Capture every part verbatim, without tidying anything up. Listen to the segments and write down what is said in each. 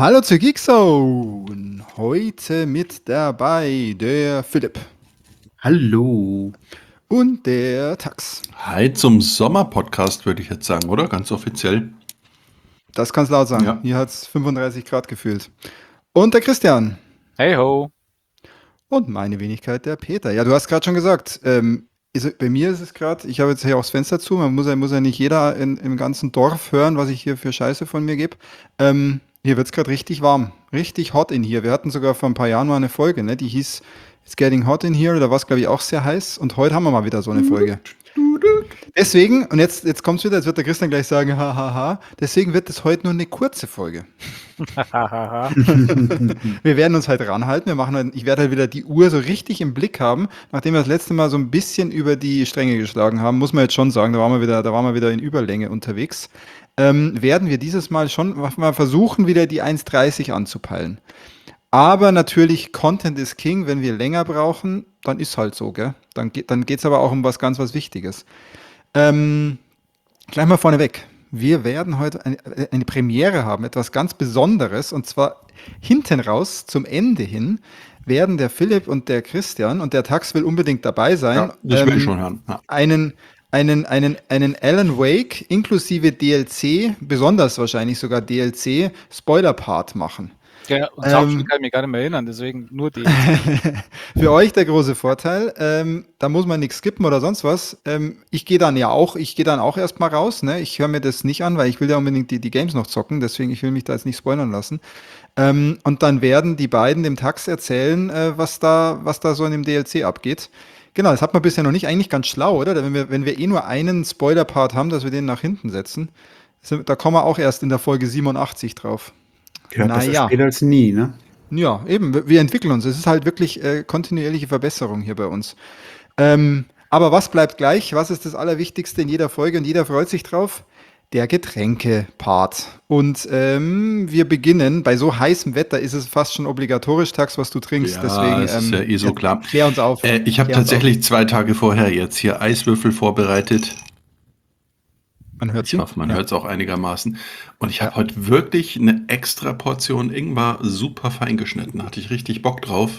Hallo zur Geekzone. Heute mit dabei der Philipp Hallo. und der Tax. Hi zum Sommerpodcast, würde ich jetzt sagen, oder? Ganz offiziell. Das kann's laut sagen. Ja. Hier hat's fünfunddreißig Grad gefühlt. Und der Christian. Hey ho. Und meine Wenigkeit, der Peter. Ja, du hast gerade schon gesagt, ähm, ist, bei mir ist es gerade, ich habe jetzt hier auch das Fenster zu, man muss ja, muss ja nicht jeder in, im ganzen Dorf hören, was ich hier für Scheiße von mir gebe. Ähm, hier wird's gerade richtig warm, richtig hot in hier. Wir hatten sogar vor ein paar Jahren mal eine Folge, ne? Die hieß It's Getting Hot in Here, da war es, glaube ich, auch sehr heiß. Und heute haben wir mal wieder so eine Folge. Deswegen, und jetzt, jetzt kommt es wieder, jetzt wird der Christian gleich sagen, hahaha, deswegen wird es heute nur eine kurze Folge. Wir werden uns halt ranhalten. Wir machen halt, ich werde halt wieder die Uhr so richtig im Blick haben. Nachdem wir das letzte Mal so ein bisschen über die Stränge geschlagen haben, muss man jetzt schon sagen, da waren wir wieder, da waren wir wieder in Überlänge unterwegs. Ähm, werden wir dieses Mal schon mal versuchen, wieder die eins dreißig anzupeilen. Aber natürlich, Content ist King. Wenn wir länger brauchen, dann ist halt so, gell? Dann, geht, dann geht es aber auch um was ganz was Wichtiges. Ähm, gleich mal vorneweg. Wir werden heute eine, eine Premiere haben, etwas ganz Besonderes. Und zwar hinten raus, zum Ende hin, werden der Philipp und der Christian, und der Tax will unbedingt dabei sein, Ja, das will ich schon hören. Ja. einen, einen, einen, einen Alan Wake inklusive D L C, besonders wahrscheinlich sogar D L C, Spoiler-Part machen. Ja, und das Hauptspiel kann ich mich gar nicht mehr erinnern, deswegen nur die. Für euch der große Vorteil, ähm, da muss man nichts skippen oder sonst was. Ähm, ich gehe dann ja auch, ich gehe dann auch erstmal raus, ne? Ich höre mir das nicht an, weil ich will ja unbedingt die, die Games noch zocken, deswegen ich will mich da jetzt nicht spoilern lassen. Ähm, und dann werden die beiden dem Tax erzählen, äh, was da, was da so in dem D L C abgeht. Genau, das hat man bisher noch nicht. Eigentlich ganz schlau, oder? Wenn wir, wenn wir eh nur einen Spoiler-Part haben, dass wir den nach hinten setzen. Da kommen wir auch erst in der Folge siebenundachtzig drauf. Ja, Na besser ja. später als nie, ne? Ja, eben, wir- wir entwickeln uns. Es ist halt wirklich äh, kontinuierliche Verbesserung hier bei uns. Ähm, aber was bleibt gleich? Was ist das Allerwichtigste in jeder Folge und jeder freut sich drauf? Der Getränke-Part. Und ähm, wir beginnen, bei so heißem Wetter ist es fast schon obligatorisch, Tax, was du trinkst. Ja, Deswegen, es ist ja eh so klar. Klär uns auf. Äh, ich habe Klär uns tatsächlich zwei Tage vorher jetzt hier Eiswürfel vorbereitet. auf. Man hört Ich sie. hoffe, man Ja. hört es auch einigermaßen. Und ich habe Ja. heute wirklich eine extra Portion Ingwer super fein geschnitten. Hatte ich richtig Bock drauf.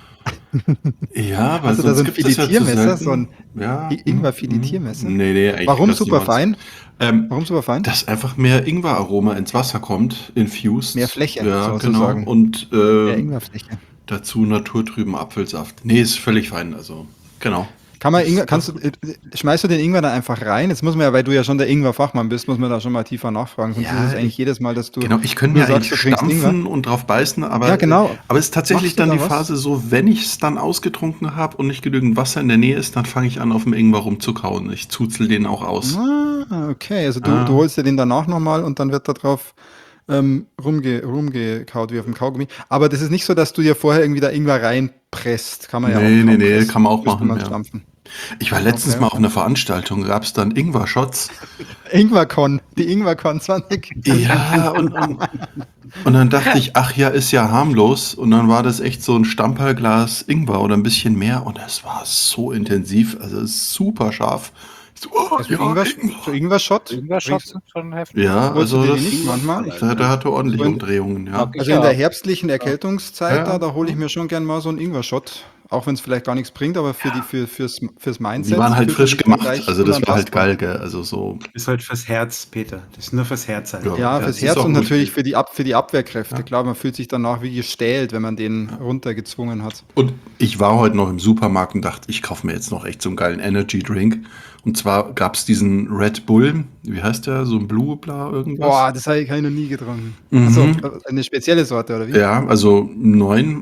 Ja, weil Hast du da sonst so ein gibt es ja zu Filetiermesser? selten. So ein Ja, I- Ingwer-Filetiermesser? Nee, nee, eigentlich Warum das super niemals. fein? Ähm, Warum super fein? dass einfach mehr Ingweraroma ins Wasser kommt, infused. Mehr Fläche, Ja, sozusagen. genau. Und Mehr äh, Ingwerfläche. dazu naturtrüben Apfelsaft. Nee, ist völlig fein. Also, genau. Kann man Ingwer, kannst du, äh, schmeißt du den Ingwer dann einfach rein? Jetzt muss man ja, weil du ja schon der Ingwer-Fachmann bist, muss man da schon mal tiefer nachfragen. Sonst Ja, ist es eigentlich ich- jedes Mal, dass du Genau, ich könnte nur mir sagst, eigentlich du trinkst stampfen und drauf beißen, aber, Ja, genau. aber es ist tatsächlich Machst du dann da die was? Phase so, wenn ich es dann ausgetrunken habe und nicht genügend Wasser in der Nähe ist, dann fange ich an, auf dem Ingwer rumzukauen. Ich zuzel den auch aus. Ah, okay. Also du, Ah. du holst dir den danach nochmal und dann wird da drauf ähm, rumge, rumgekaut wie auf dem Kaugummi. Aber das ist nicht so, dass du dir vorher irgendwie da Ingwer reinpresst. Kann man ja Nee, auch nee, kaum nee, pressen. kann man auch Müsste machen, man ja. stampfen. Ich war letztens Okay, mal okay. auf einer Veranstaltung, gab es dann Ingwer-Shots. Ingwercon, die Ingwercon zwanzig. Ja, und, und, und dann dachte ich, ach ja, ist ja harmlos. Und dann war das echt so ein Stamperlglas Ingwer oder ein bisschen mehr. Und es war so intensiv, also super scharf. Ich so, oh, Also ja, Ingwer, Ingwer. so Ingwer-Shot? Ingwer-Shots sind schon heftig. Ja, Holst du also dir das, die nicht manchmal? der, der hatte ordentlich So in- Umdrehungen, ja. Mag ich Also in der ja. herbstlichen Erkältungszeit, Ja. da, da hole ich mir schon gern mal so einen Ingwer-Shot. Auch wenn es vielleicht gar nichts bringt, aber für die, für, fürs, fürs Mindset. Die waren halt fühlt man frisch sich dann gemacht, gleich also das war halt unantastbar. geil, gell? Also so, Ist halt fürs Herz, Peter. Das ist nur fürs Herz halt. Ja. Ja, Ja, fürs das ist Herz auch und gut. natürlich für die, Ab, für die Abwehrkräfte. Ja. Klar, man fühlt sich danach wie gestählt, wenn man den runtergezwungen hat. Und ich war heute noch im Supermarkt und dachte, ich kaufe mir jetzt noch echt so einen geilen Energy Drink. Und zwar gab es diesen Red Bull, wie heißt der? So ein Blue, bla, irgendwas? Boah, das habe ich, hab ich noch nie getrunken. Mhm. Achso, eine spezielle Sorte, oder wie? Ja, also neun.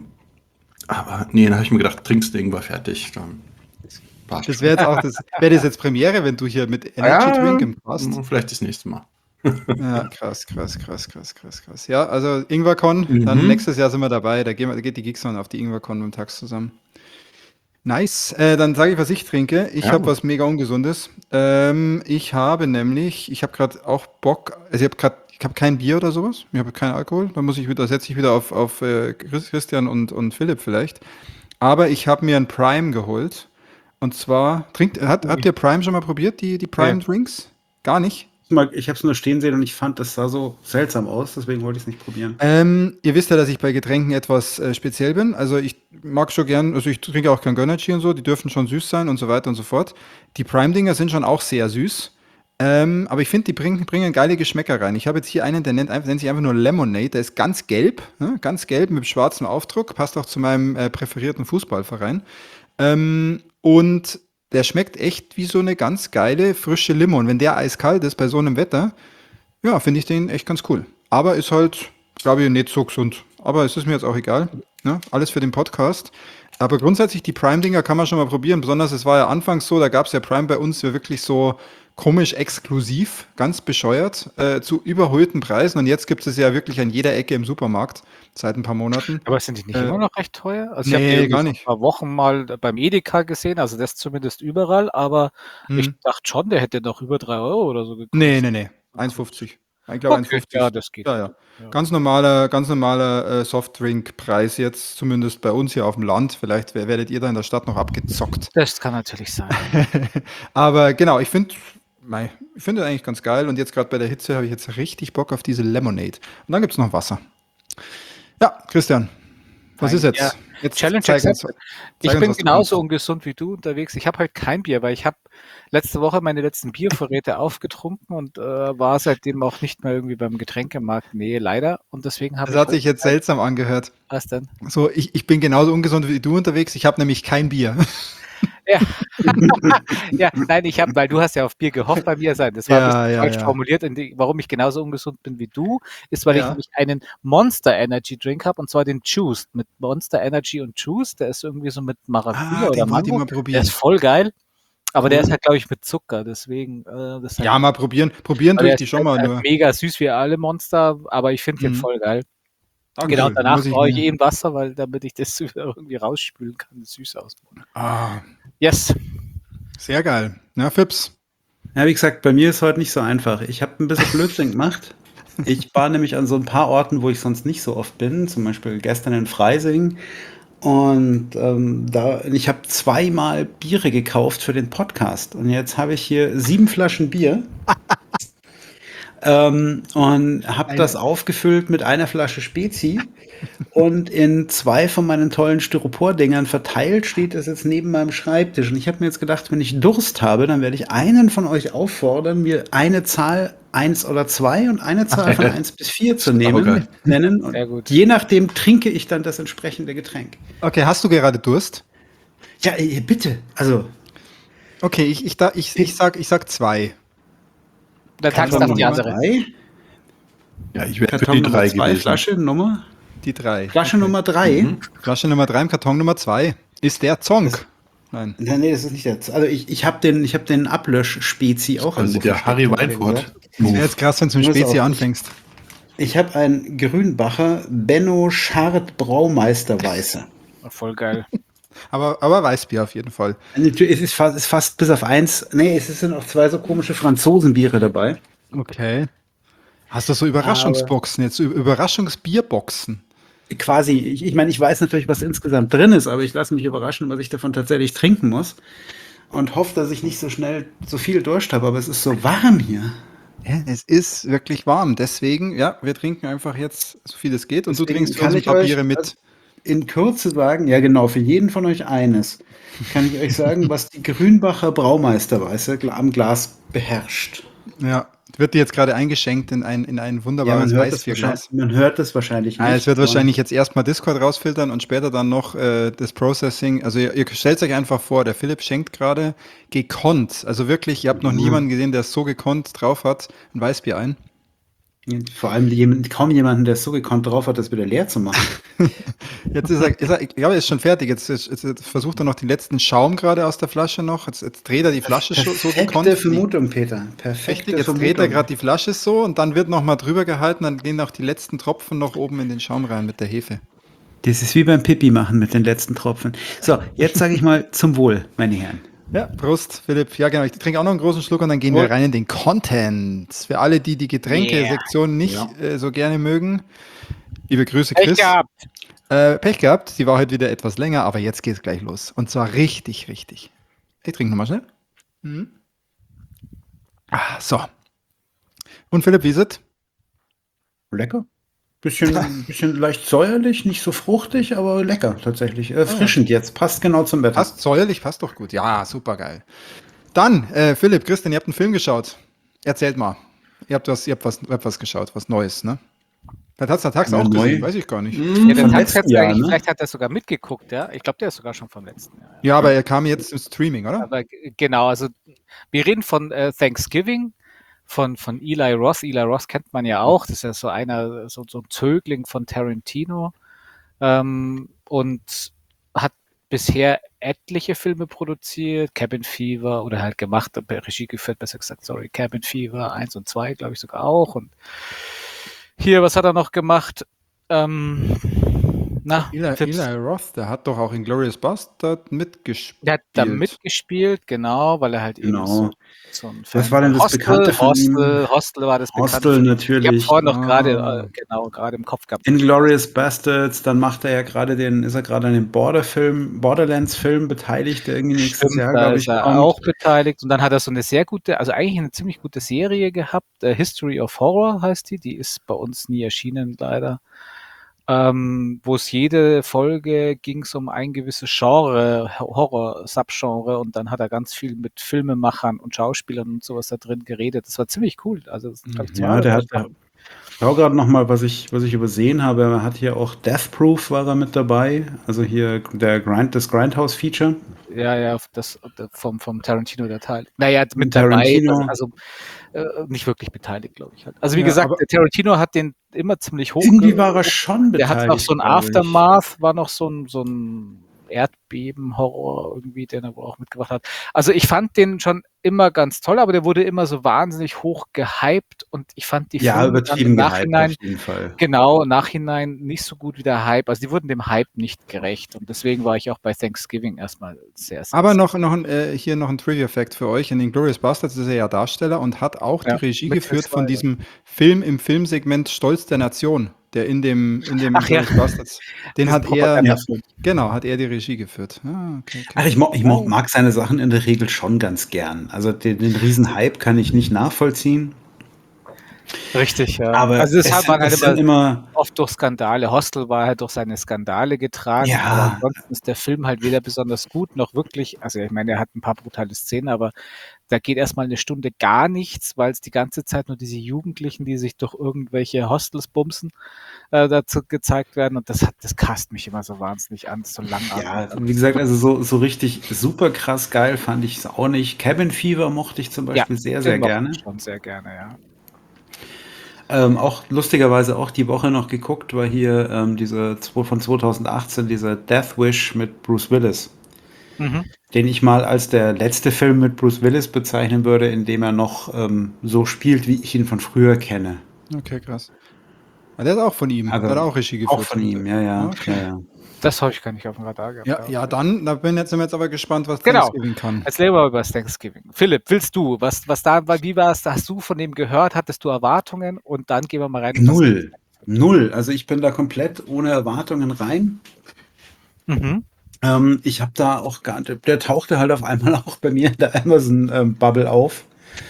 Aber nee, dann habe ich mir gedacht, trinkst du irgendwann fertig. Dann passt Das schon. wäre jetzt auch das, wäre das jetzt Premiere, wenn du hier mit Energy Drink im Cast. Vielleicht das nächste Mal. Ja, krass, krass, krass, krass, krass, krass. Ja, also Ingwercon, Mhm. dann nächstes Jahr sind wir dabei. Da, gehen wir, da geht die Geekson auf die Ingwercon mit dem Tax zusammen. Nice. Äh, dann sage ich, was ich trinke. Ich Ja. habe was mega Ungesundes. Ähm, ich habe nämlich, ich habe gerade auch Bock, also ich habe gerade, ich habe kein Bier oder sowas. Ich habe keinen Alkohol. Da muss ich wieder, setze ich wieder auf, auf äh, Chris- Christian und, und Philipp vielleicht. Aber ich habe mir ein Prime geholt. Und zwar, trinkt, hat, habt ihr Prime schon mal probiert, die, die Prime Ja. Drinks? Gar nicht? mal, ich habe es nur stehen sehen und ich fand, das sah so seltsam aus, deswegen wollte ich es nicht probieren. Ähm, ihr wisst ja, dass ich bei Getränken etwas äh, speziell bin. Also ich mag schon gern, also ich trinke auch kein Gönnergy und so, die dürfen schon süß sein und so weiter und so fort. Die Prime-Dinger sind schon auch sehr süß. Ähm, aber ich finde, die bringen, bringen geile Geschmäcker rein. Ich habe jetzt hier einen, der nennt, einfach- nennt sich einfach nur Lemonade. Der ist ganz gelb, ne? Ganz gelb mit schwarzem Aufdruck. Passt auch zu meinem äh, präferierten Fußballverein. Ähm, und der schmeckt echt wie so eine ganz geile, frische Limo. Und wenn der eiskalt ist bei so einem Wetter, ja, finde ich den echt ganz cool. Aber ist halt, glaube ich, nicht so gesund. Aber es ist mir jetzt auch egal. Ne? Alles für den Podcast. Aber grundsätzlich, die Prime-Dinger kann man schon mal probieren. Besonders, es war ja anfangs so, da gab es ja Prime bei uns ja wirklich so komisch exklusiv, ganz bescheuert, äh, zu überholten Preisen. Und jetzt gibt es ja wirklich an jeder Ecke im Supermarkt seit ein paar Monaten. Aber sind die nicht Äh, immer noch recht teuer? Also ich nee, habe die irgendwie gar vor nicht. ein paar Wochen mal beim Edeka gesehen, also das zumindest überall, aber ich Hm. dachte schon, der hätte noch über drei Euro oder so Nee, gekostet. nee, nee. eins fünfzig. Ich glaube Okay, eins fünfzig. ja, das geht. Ja, ja. Ja. Ganz normaler, ganz normaler äh, Softdrink-Preis jetzt, zumindest bei uns hier auf dem Land. Vielleicht wer- werdet ihr da in der Stadt noch abgezockt. Das kann natürlich sein. Aber genau, ich finde ich finde das eigentlich ganz geil. Und jetzt gerade bei der Hitze habe ich jetzt richtig Bock auf diese Lemonade. Und dann gibt es noch Wasser. Ja, Christian, was Fein. ist jetzt? Ja, Jetzt Challenge zeig uns, accepted. zeig Ich uns, bin was du genauso kannst. ungesund wie du unterwegs. Ich habe halt kein Bier, weil ich habe letzte Woche meine letzten Biervorräte aufgetrunken und äh, war seitdem auch nicht mehr irgendwie beim Getränkemarkt. Nee, leider. Und deswegen habe Das ich hat heute sich jetzt kein- seltsam angehört. Was denn? So, ich, ich bin genauso ungesund wie du unterwegs. Ich habe nämlich kein Bier. Ja. Ja, nein, ich habe, weil du hast ja auf Bier gehofft bei mir sein. Das war ein Ja, bisschen ja, falsch ja. formuliert. Und die, warum ich genauso ungesund bin wie du, ist, weil ich Ja. nämlich einen Monster Energy Drink habe und zwar den Juice mit Monster Energy und Juice. Der ist irgendwie so mit Maracuja Ah, oder den wollte ich Mango. mal Der probieren. ist voll geil. Aber der Cool. ist halt, glaube ich, mit Zucker. Deswegen, äh, das ist halt, Ja, mal probieren. Probieren aber tue der ich die ist schon halt, mal halt nur. mega süß wie alle Monster, aber ich finde den Mhm. voll geil. Ah, Genau, cool. danach Muss ich brauche ich mir. eben Wasser, weil damit ich das irgendwie rausspülen kann, das süß aus. Ah, Yes. sehr geil. Ja, Fips. Ja, wie gesagt, bei mir ist heute nicht so einfach. Ich habe ein bisschen Blödsinn gemacht. Ich war nämlich an so ein paar Orten, wo ich sonst nicht so oft bin, zum Beispiel gestern in Freising. Und ähm, da, ich habe zweimal Biere gekauft für den Podcast. Und jetzt habe ich hier sieben Flaschen Bier. ähm, und habe Eine. das aufgefüllt mit einer Flasche Spezi. Und in zwei von meinen tollen Styropor-Dingern verteilt steht es jetzt neben meinem Schreibtisch. Und ich habe mir jetzt gedacht, wenn ich Durst habe, dann werde ich einen von euch auffordern, mir eine Zahl eins oder zwei und eine Zahl von eins bis vier zu nehmen, geil. nennen. Und Sehr gut. je nachdem trinke ich dann das entsprechende Getränk. Okay, hast du gerade Durst? Ja, eh, bitte. Also, Okay, ich, ich, da, ich, ich, sag, ich sag zwei. Der Tax Karton darf die Nummer andere. drei. Ja, ich wäre für Karton die Nummer drei zwei, gewesen. Flasche Nummer. Die drei. Flasche Okay. Nummer drei. Mhm. Flasche Nummer drei im Karton Nummer zwei. Ist der Zonk? Nein. Nein, nee, das ist nicht der. Also ich, ich habe den, ich hab den Ablösch-Spezi auch Also irgendwo der versteckt, Harry hab ich ja Weinfurt. gesagt. Das wäre jetzt krass, wenn du mit Muss Spezi auch- anfängst. Ich habe einen Grünbacher Benno Schart Braumeister Weiße. Voll geil. Aber, aber Weißbier auf jeden Fall. Es ist fast, ist fast bis auf eins. Nee, es sind auch zwei so komische Franzosenbiere dabei. Okay. Hast du so Überraschungsboxen jetzt? Ü- Überraschungsbierboxen? Quasi, ich, ich meine, ich weiß natürlich, was insgesamt drin ist, aber ich lasse mich überraschen, was ich davon tatsächlich trinken muss. Und hoffe, dass ich nicht so schnell so viel Durst habe, aber es ist so warm hier. Ja, es ist wirklich warm. Deswegen, ja, wir trinken einfach jetzt so viel es geht. Und du Deswegen trinkst für kann uns ein ich paar euch- Biere mit. also in Kürze sagen, ja genau, für jeden von euch eines, kann ich euch sagen, was die Grünbacher Braumeisterweiße gla- am Glas beherrscht. Ja, wird dir jetzt gerade eingeschenkt in ein, in ein Ja, wunderbares man hört, das Weißbierglas. wahrscheinlich, man hört das wahrscheinlich nicht. Ah, es wird aber- wahrscheinlich jetzt erstmal Discord rausfiltern und später dann noch äh, das Processing. Also ihr, ihr stellt euch einfach vor, der Philipp schenkt gerade gekonnt. Also wirklich, ihr habt noch Mhm. niemanden gesehen, der es so gekonnt drauf hat, ein Weißbier ein. Vor allem jemand, kaum jemanden, der es so gekonnt drauf hat, das wieder leer zu machen. Jetzt ist er, ist er ich glaube, er ist schon fertig. Jetzt, jetzt, jetzt versucht er noch den letzten Schaum gerade aus der Flasche noch. Jetzt, jetzt dreht er die Flasche so, so gekonnt. Perfekte Vermutung, Peter. Perfekte Richtig, jetzt Vermutung. dreht er gerade die Flasche so und dann wird noch mal drüber gehalten, dann gehen auch die letzten Tropfen noch oben in den Schaum rein mit der Hefe. Das ist wie beim Pipi machen mit den letzten Tropfen. So, jetzt sage ich mal zum Wohl, meine Herren. Ja, Prost, Philipp. Ja, genau. Ich trinke auch noch einen großen Schluck und dann gehen wir Prost. rein in den Content. Für alle, die die Getränkesektion nicht äh, so gerne mögen. Liebe Grüße, Pech Chris. gehabt. Äh, Pech gehabt. Die war heute wieder etwas länger, aber jetzt geht's gleich los. Und zwar richtig, richtig. Ich trinke nochmal schnell. Mhm. Ah, so. Und Philipp, wie ist es? Lecker. Bisschen, bisschen leicht säuerlich, nicht so fruchtig, aber lecker tatsächlich. Erfrischend jetzt, passt genau zum Wetter. Passt säuerlich, passt doch gut. Ja, super geil. Dann, äh, Philipp, Christian, ihr habt einen Film geschaut. Erzählt mal. Ihr habt was, ihr habt was, ihr habt was geschaut, was Neues, ne? Vielleicht hat es der Tax Ja, auch neu. gesehen, weiß ich gar nicht. Mm, Ja, der vom Tax letzten hat's Jahr, eigentlich, ne? vielleicht hat er sogar mitgeguckt, ja. Ich glaube, der ist sogar schon vom letzten Jahr. Ja, aber er kam jetzt im Streaming, oder? Aber g- genau, also wir reden von äh, Thanksgiving, von, von Eli Roth. Eli Roth kennt man ja auch. Das ist ja so einer, so, so ein Zögling von Tarantino. Ähm, und hat bisher etliche Filme produziert, Cabin Fever oder halt gemacht, Regie geführt, besser gesagt, sorry, Cabin Fever eins und zwei, glaube ich sogar auch. Und hier, was hat er noch gemacht? Ähm, na, Eli, Fips, Eli Roth, der hat doch auch in Glorious Bastard mitgespielt. der hat da mitgespielt, genau, weil er halt eben Genau. so, so ein Was Fan war denn das Hostel, Bekannte von ihm? Hostel, Hostel war das Hostel Bekannte. Ich habe natürlich. vorhin noch gerade, Ah. äh, genau, gerade im Kopf gehabt. Inglourious Bastards, dann macht er ja gerade den, ist er gerade an dem Border-Film, Borderlands-Film beteiligt, der irgendwie nächstes Stimmt, Jahr, da glaube ist ich, er kommt. auch beteiligt. Und dann hat er so eine sehr gute, also eigentlich eine ziemlich gute Serie gehabt. äh, History of Horror heißt die. Die ist bei uns nie erschienen, leider. Ähm, wo es jede Folge ging es um ein gewisses Genre, Horror-Subgenre. Und dann hat er ganz viel mit Filmemachern und Schauspielern und sowas da drin geredet. Das war ziemlich cool. Also, das, glaub ich, zwei Ja, oder der drei hat, der, ich schau gerade noch mal, was ich, was ich übersehen habe. Er hat hier auch Death Proof war er mit dabei. Also hier der Grind, das Grindhouse-Feature. Ja, ja, das vom, vom Tarantino der Teil. Naja, mit Tarantino. dabei, also äh, nicht wirklich beteiligt, glaube ich halt. Also wie Ja, gesagt, aber- der Tarantino hat den immer ziemlich hoch. Irgendwie war er schon Der beteiligt. hat noch so ein glaub ich. Aftermath, war noch so ein, so ein Erdbeben-Horror irgendwie, den er wohl auch mitgebracht hat. Also ich fand den schon immer ganz toll, aber der wurde immer so wahnsinnig hoch gehypt und ich fand die Ja, Filme dann übertrieben im gehypt Nachhinein auf jeden Fall. genau, im Nachhinein nicht so gut wie der Hype. Also die wurden dem Hype nicht gerecht und deswegen war ich auch bei Thanksgiving erstmal sehr, sehr Aber noch, noch ein, äh, hier noch ein Trivia-Fact für euch. In den Glorious Bastards ist er ja Darsteller und hat auch Ja, die Regie mit geführt Chris von Wilder. diesem Film im Filmsegment Stolz der Nation, der in dem, in dem Ach ja. Glorious Bastards. Den Diesen hat er, Propagandafilm. genau, hat er die Regie geführt. Ah, okay, okay. Also ich, mo ich mo mag seine Sachen in der Regel schon ganz gern. Also den, den Riesenhype kann ich nicht nachvollziehen. Richtig, ja. Aber also das es hat sind, man halt es sind immer immer, oft durch Skandale. Hostel war halt durch seine Skandale getragen, Ja. aber ansonsten ist der Film halt weder besonders gut noch wirklich, also ich meine, er hat ein paar brutale Szenen, aber da geht erstmal eine Stunde gar nichts, weil es die ganze Zeit nur diese Jugendlichen, die sich durch irgendwelche Hostels bumsen, äh, dazu gezeigt werden und das hat, das kast mich immer so wahnsinnig an, so langatmig. ja, wie gesagt, also so, so richtig super krass geil fand ich es auch nicht. Cabin Fever mochte ich zum Beispiel sehr, sehr den mochte gerne. ich schon sehr gerne, ja. Ähm, auch lustigerweise auch die Woche noch geguckt, war hier ähm, diese zwo- von zweitausendachtzehn, dieser Death Wish mit Bruce Willis, Mhm. den ich mal als der letzte Film mit Bruce Willis bezeichnen würde, in dem er noch ähm, so spielt, wie ich ihn von früher kenne. Okay, krass. Ah, der ist auch von ihm. Also, der hat auch Regie geführt. Auch von ihm, ja, ja. Okay. ja, ja. Das habe ich gar nicht auf dem Radar gehabt. Ja, ja, dann, da bin jetzt, sind wir jetzt aber gespannt, was Genau. Thanksgiving kann. Jetzt reden wir über das Thanksgiving. Philipp, willst du, was, was da war, wie war es? Hast du von dem gehört? Hattest du Erwartungen? Und dann gehen wir mal rein. Null. Null. Also ich bin da komplett ohne Erwartungen rein. Mhm. Ähm, ich habe da auch gar nicht, der tauchte halt auf einmal auch bei mir in der Amazon-Bubble auf.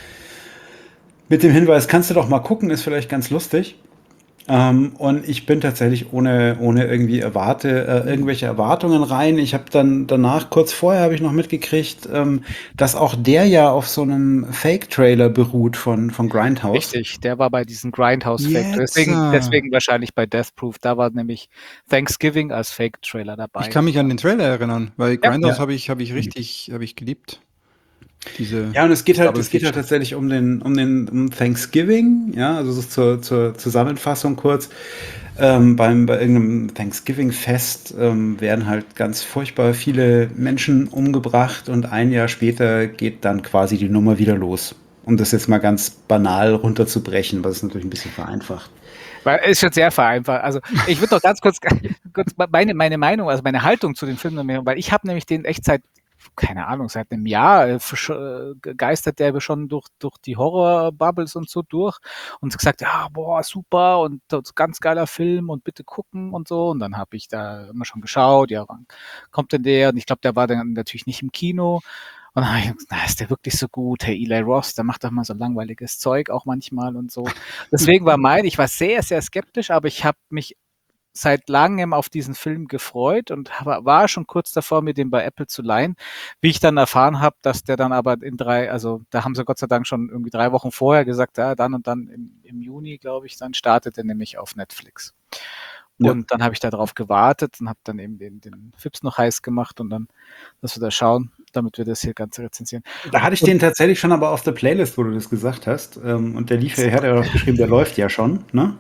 Mit dem Hinweis, kannst du doch mal gucken, ist vielleicht ganz lustig. Ähm, und ich bin tatsächlich ohne, ohne irgendwie erwarte, äh, irgendwelche Erwartungen rein. Ich habe dann danach, kurz vorher habe ich noch mitgekriegt, ähm, dass auch der ja auf so einem Fake-Trailer beruht von, von Grindhouse. Richtig, der war bei diesem Grindhouse Factor. Jetzt, Deswegen, ah. deswegen wahrscheinlich bei Death Proof. Da war nämlich Thanksgiving als Fake-Trailer dabei. Ich kann mich an den Trailer erinnern, weil Ja. Grindhouse Ja. habe ich, habe ich richtig, habe ich geliebt. Diese Ja, und es geht halt, Double es geht halt Feature. tatsächlich um den, um den um Thanksgiving, ja, also so zur, zur Zusammenfassung kurz. Ähm, beim, bei irgendeinem Thanksgiving-Fest ähm, werden halt ganz furchtbar viele Menschen umgebracht und ein Jahr später geht dann quasi die Nummer wieder los. Um das jetzt mal ganz banal runterzubrechen, was es natürlich ein bisschen vereinfacht. Weil ist schon sehr vereinfacht. Also ich würde doch ganz kurz, kurz meine, meine Meinung, also meine Haltung zu den Filmen, weil ich habe nämlich den echt seit, keine Ahnung, seit einem Jahr äh, versch- äh, geistert der schon durch, durch die Horror-Bubbles und so durch und gesagt, ja, boah, super und das ganz geiler Film und bitte gucken und so. Und dann habe ich da immer schon geschaut, ja, wann kommt denn der? Und ich glaube, der war dann natürlich nicht im Kino. Und dann habe ich gedacht, na, ist der wirklich so gut? Hey, Eli Roth, der macht doch mal so langweiliges Zeug auch manchmal und so. Deswegen war mein, ich war sehr, sehr skeptisch, aber ich habe mich seit langem auf diesen Film gefreut und hab, war schon kurz davor, mir den bei Apple zu leihen, wie ich dann erfahren habe, dass der dann aber in drei, also da haben sie Gott sei Dank schon irgendwie drei Wochen vorher gesagt, ja, dann und dann im, im Juni, glaube ich, dann startet er nämlich auf Netflix. Ja. Und dann habe ich darauf gewartet und habe dann eben den, den Fips noch heiß gemacht und dann, dass wir da schauen, damit wir das hier ganz rezensieren. Da hatte ich den tatsächlich schon aber auf der Playlist, wo du das gesagt hast. Ähm, und der lief ja, er hat ja auch geschrieben, der läuft ja schon, ne?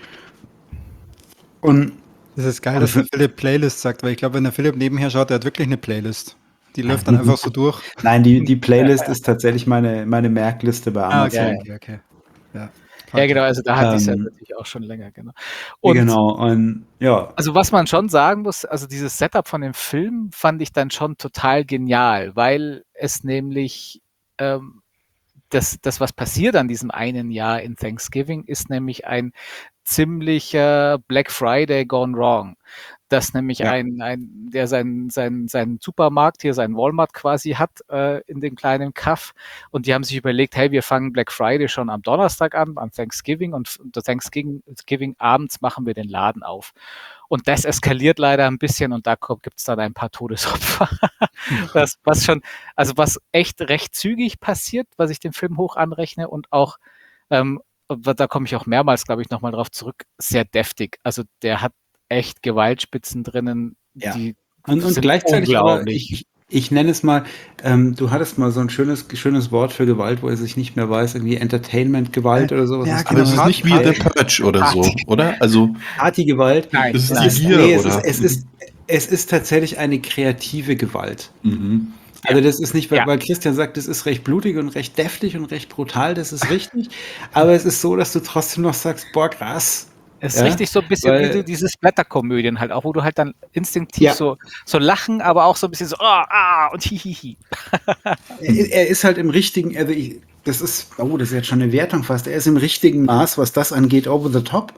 Und Das ist geil, dass der Philipp Playlist sagt, weil ich glaube, wenn der Philipp nebenher schaut, der hat wirklich eine Playlist. Die läuft dann einfach so durch. nein, die, die Playlist ist tatsächlich meine, meine Merkliste bei Ah, Amazon. okay, okay, okay. Ja, Ja, genau, also da hatte ich es ja Ähm, natürlich auch schon länger, genau. Und, Und genau, und ja. also was man schon sagen muss, also dieses Setup von dem Film fand ich dann schon total genial, weil es nämlich ähm, das, das, was passiert an diesem einen Jahr in Thanksgiving, ist nämlich ein ziemlicher Black Friday gone wrong. Dass nämlich Ja. ein, ein, der seinen, seinen, seinen Supermarkt hier, seinen Walmart quasi hat äh, in dem kleinen Kaff und die haben sich überlegt, hey, wir fangen Black Friday schon am Donnerstag an, am Thanksgiving und unter Thanksgiving Thanksgiving abends machen wir den Laden auf. Und das eskaliert leider ein bisschen und da gibt es dann ein paar Todesopfer. das, was schon, also was echt recht zügig passiert, was ich dem Film hoch anrechne und auch, ähm, da komme ich auch mehrmals, glaube ich, nochmal drauf zurück, sehr deftig. Also der hat echt Gewaltspitzen drinnen, Ja. die Und, und sind gleichzeitig aber, unglaublich. ich, ich nenne es mal, ähm, du hattest mal so ein schönes, schönes Wort für Gewalt, wo er sich nicht mehr weiß, irgendwie Entertainment-Gewalt oder sowas. Ja, ist Aber genau. es ist Part- nicht wie Part- The Purge oder so, oder? Also, Partygewalt. Nein, das ist nein. die Gier, Nee, es, oder? ist, es, ist, es ist tatsächlich eine kreative Gewalt. Mhm. Also das ist nicht, weil, Ja. weil Christian sagt, das ist recht blutig und recht deftig und recht brutal, das ist richtig. Aber es ist so, dass du trotzdem noch sagst, boah, krass. Es ist Ja, richtig so ein bisschen weil- wie die, diese Blätterkomödien halt auch, wo du halt dann instinktiv Ja. so, so lachen, aber auch so ein bisschen so, ah, ah und hihihi. Er, er ist halt im richtigen, also ich, das ist, oh, das ist jetzt schon eine Wertung fast. Er ist im richtigen Maß, was das angeht, over the top.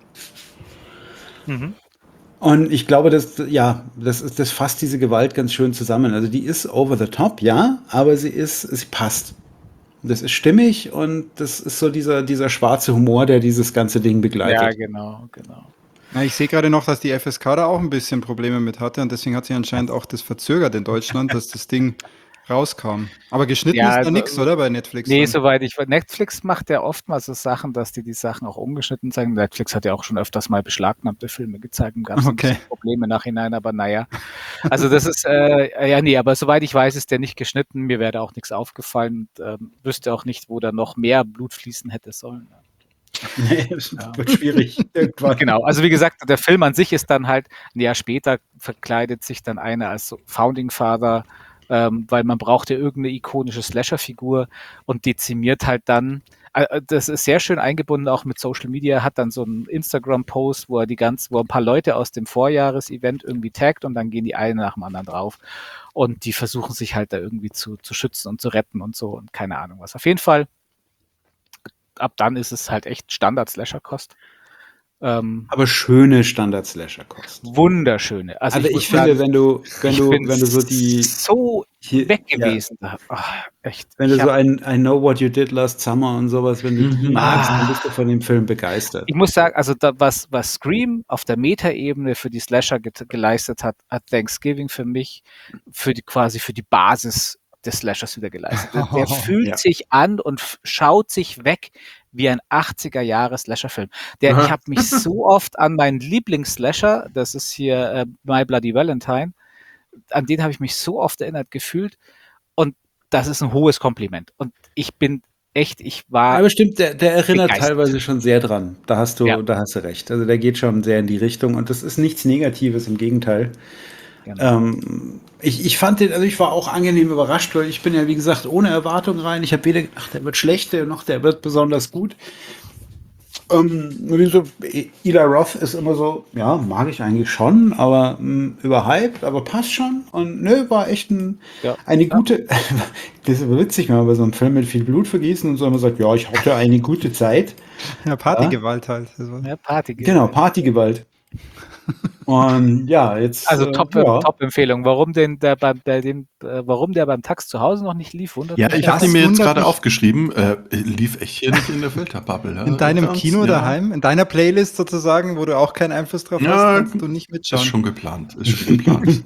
Mhm. Und ich glaube, dass, ja, das ist, das fasst diese Gewalt ganz schön zusammen. Also die ist over the top, ja, aber sie ist, sie passt. Das ist stimmig und das ist so dieser, dieser schwarze Humor, der dieses ganze Ding Ja, begleitet. genau, genau. Na, ich sehe gerade noch, dass die F S K da auch ein bisschen Probleme mit hatte und deswegen hat sie anscheinend auch das verzögert in Deutschland, dass das Ding rauskam. Aber geschnitten Ja, ist da also- nichts, oder? Bei Netflix. Nee, dann? soweit ich weiß. Netflix macht ja oftmals so Sachen, dass die die Sachen auch umgeschnitten zeigen. Netflix hat ja auch schon öfters mal beschlagnahmte Filme gezeigt und gab es Okay. Probleme nachhinein, aber naja. Also das ist, äh, ja nee, aber soweit ich weiß, ist der nicht geschnitten. Mir wäre da auch nichts aufgefallen und ähm, wüsste auch nicht, wo da noch mehr Blut fließen hätte sollen. Nee, das wird schwierig. Irgendwann. Genau, also wie gesagt, der Film an sich ist dann halt, ein Jahr später verkleidet sich dann einer als so Founding Father, ähm, weil man braucht ja irgendeine ikonische Slasher-Figur und dezimiert halt dann, äh, das ist sehr schön eingebunden auch mit Social Media, hat dann so einen Instagram-Post, wo er die ganz, wo er ein paar Leute aus dem Vorjahresevent irgendwie taggt und dann gehen die eine nach dem anderen drauf und die versuchen sich halt da irgendwie zu, zu schützen und zu retten und so und keine Ahnung was. Auf jeden Fall, ab dann ist es halt echt Standard-Slasher-Kost. Ähm, Aber schöne Standard-Slasher-Kost. wunderschöne. Also, Also ich, ich, muss finde, sagen, wenn du, wenn ich du, bin wenn du so die so hier, weg ja, gewesen. Da. Ach, echt. wenn du ich, so hab, ein I Know What You Did Last Summer und sowas, wenn du die Mhm. magst, Ah. dann bist du von dem Film begeistert. ich muss sagen, also da, was, was Scream auf der Meta-Ebene für die Slasher get, geleistet hat, hat Thanksgiving für mich für die quasi für die Basis des Slashers wieder geleistet. Der, der fühlt Ja. sich an und f- schaut sich weg wie ein achtziger-Jahre-Slasher-Film. Der, Aha. ich habe mich so oft an meinen Lieblings-Slasher, das ist hier äh, My Bloody Valentine, an den habe ich mich so oft erinnert gefühlt und das ist ein hohes Kompliment. Und ich bin echt, ich war, Aber stimmt, der, der erinnert begeistert. teilweise schon sehr dran. Da hast du, Ja. da hast du recht. Also der geht schon sehr in die Richtung und das ist nichts Negatives, im Gegenteil. genau. Ähm, ich, ich fand den, also ich war auch angenehm überrascht, weil ich bin ja, wie gesagt, ohne Erwartung rein. Ich habe weder gedacht, der wird schlecht, noch der wird besonders gut. Ähm, wie so, Eli Roth ist immer so, ja, mag ich eigentlich schon, aber mh, überhyped, aber passt schon. Und nö, war echt ein, Ja. eine gute, das ist aber witzig, wenn man bei so einem Film mit viel Blut vergießen und so immer sagt, ja, ich hatte eine gute Zeit. Ja, Partygewalt halt. Das war- Ja, Party. Genau, Partygewalt. Und ja, jetzt. Also äh, Top, ja. Top-Empfehlung. Warum denn der beim, der, den, äh, warum der beim Tax zu Hause noch nicht lief, wundert Ja, mich. ich Das habe die mir jetzt wundert gerade mich. aufgeschrieben. Äh, lief echt hier nicht in der Filterbubble. Ja? In deinem Ernst? Kino Ja. daheim, in deiner Playlist sozusagen, wo du auch keinen Einfluss drauf hast, Ja, kannst du nicht ist mitschauen. schon geplant. Ist schon geplant.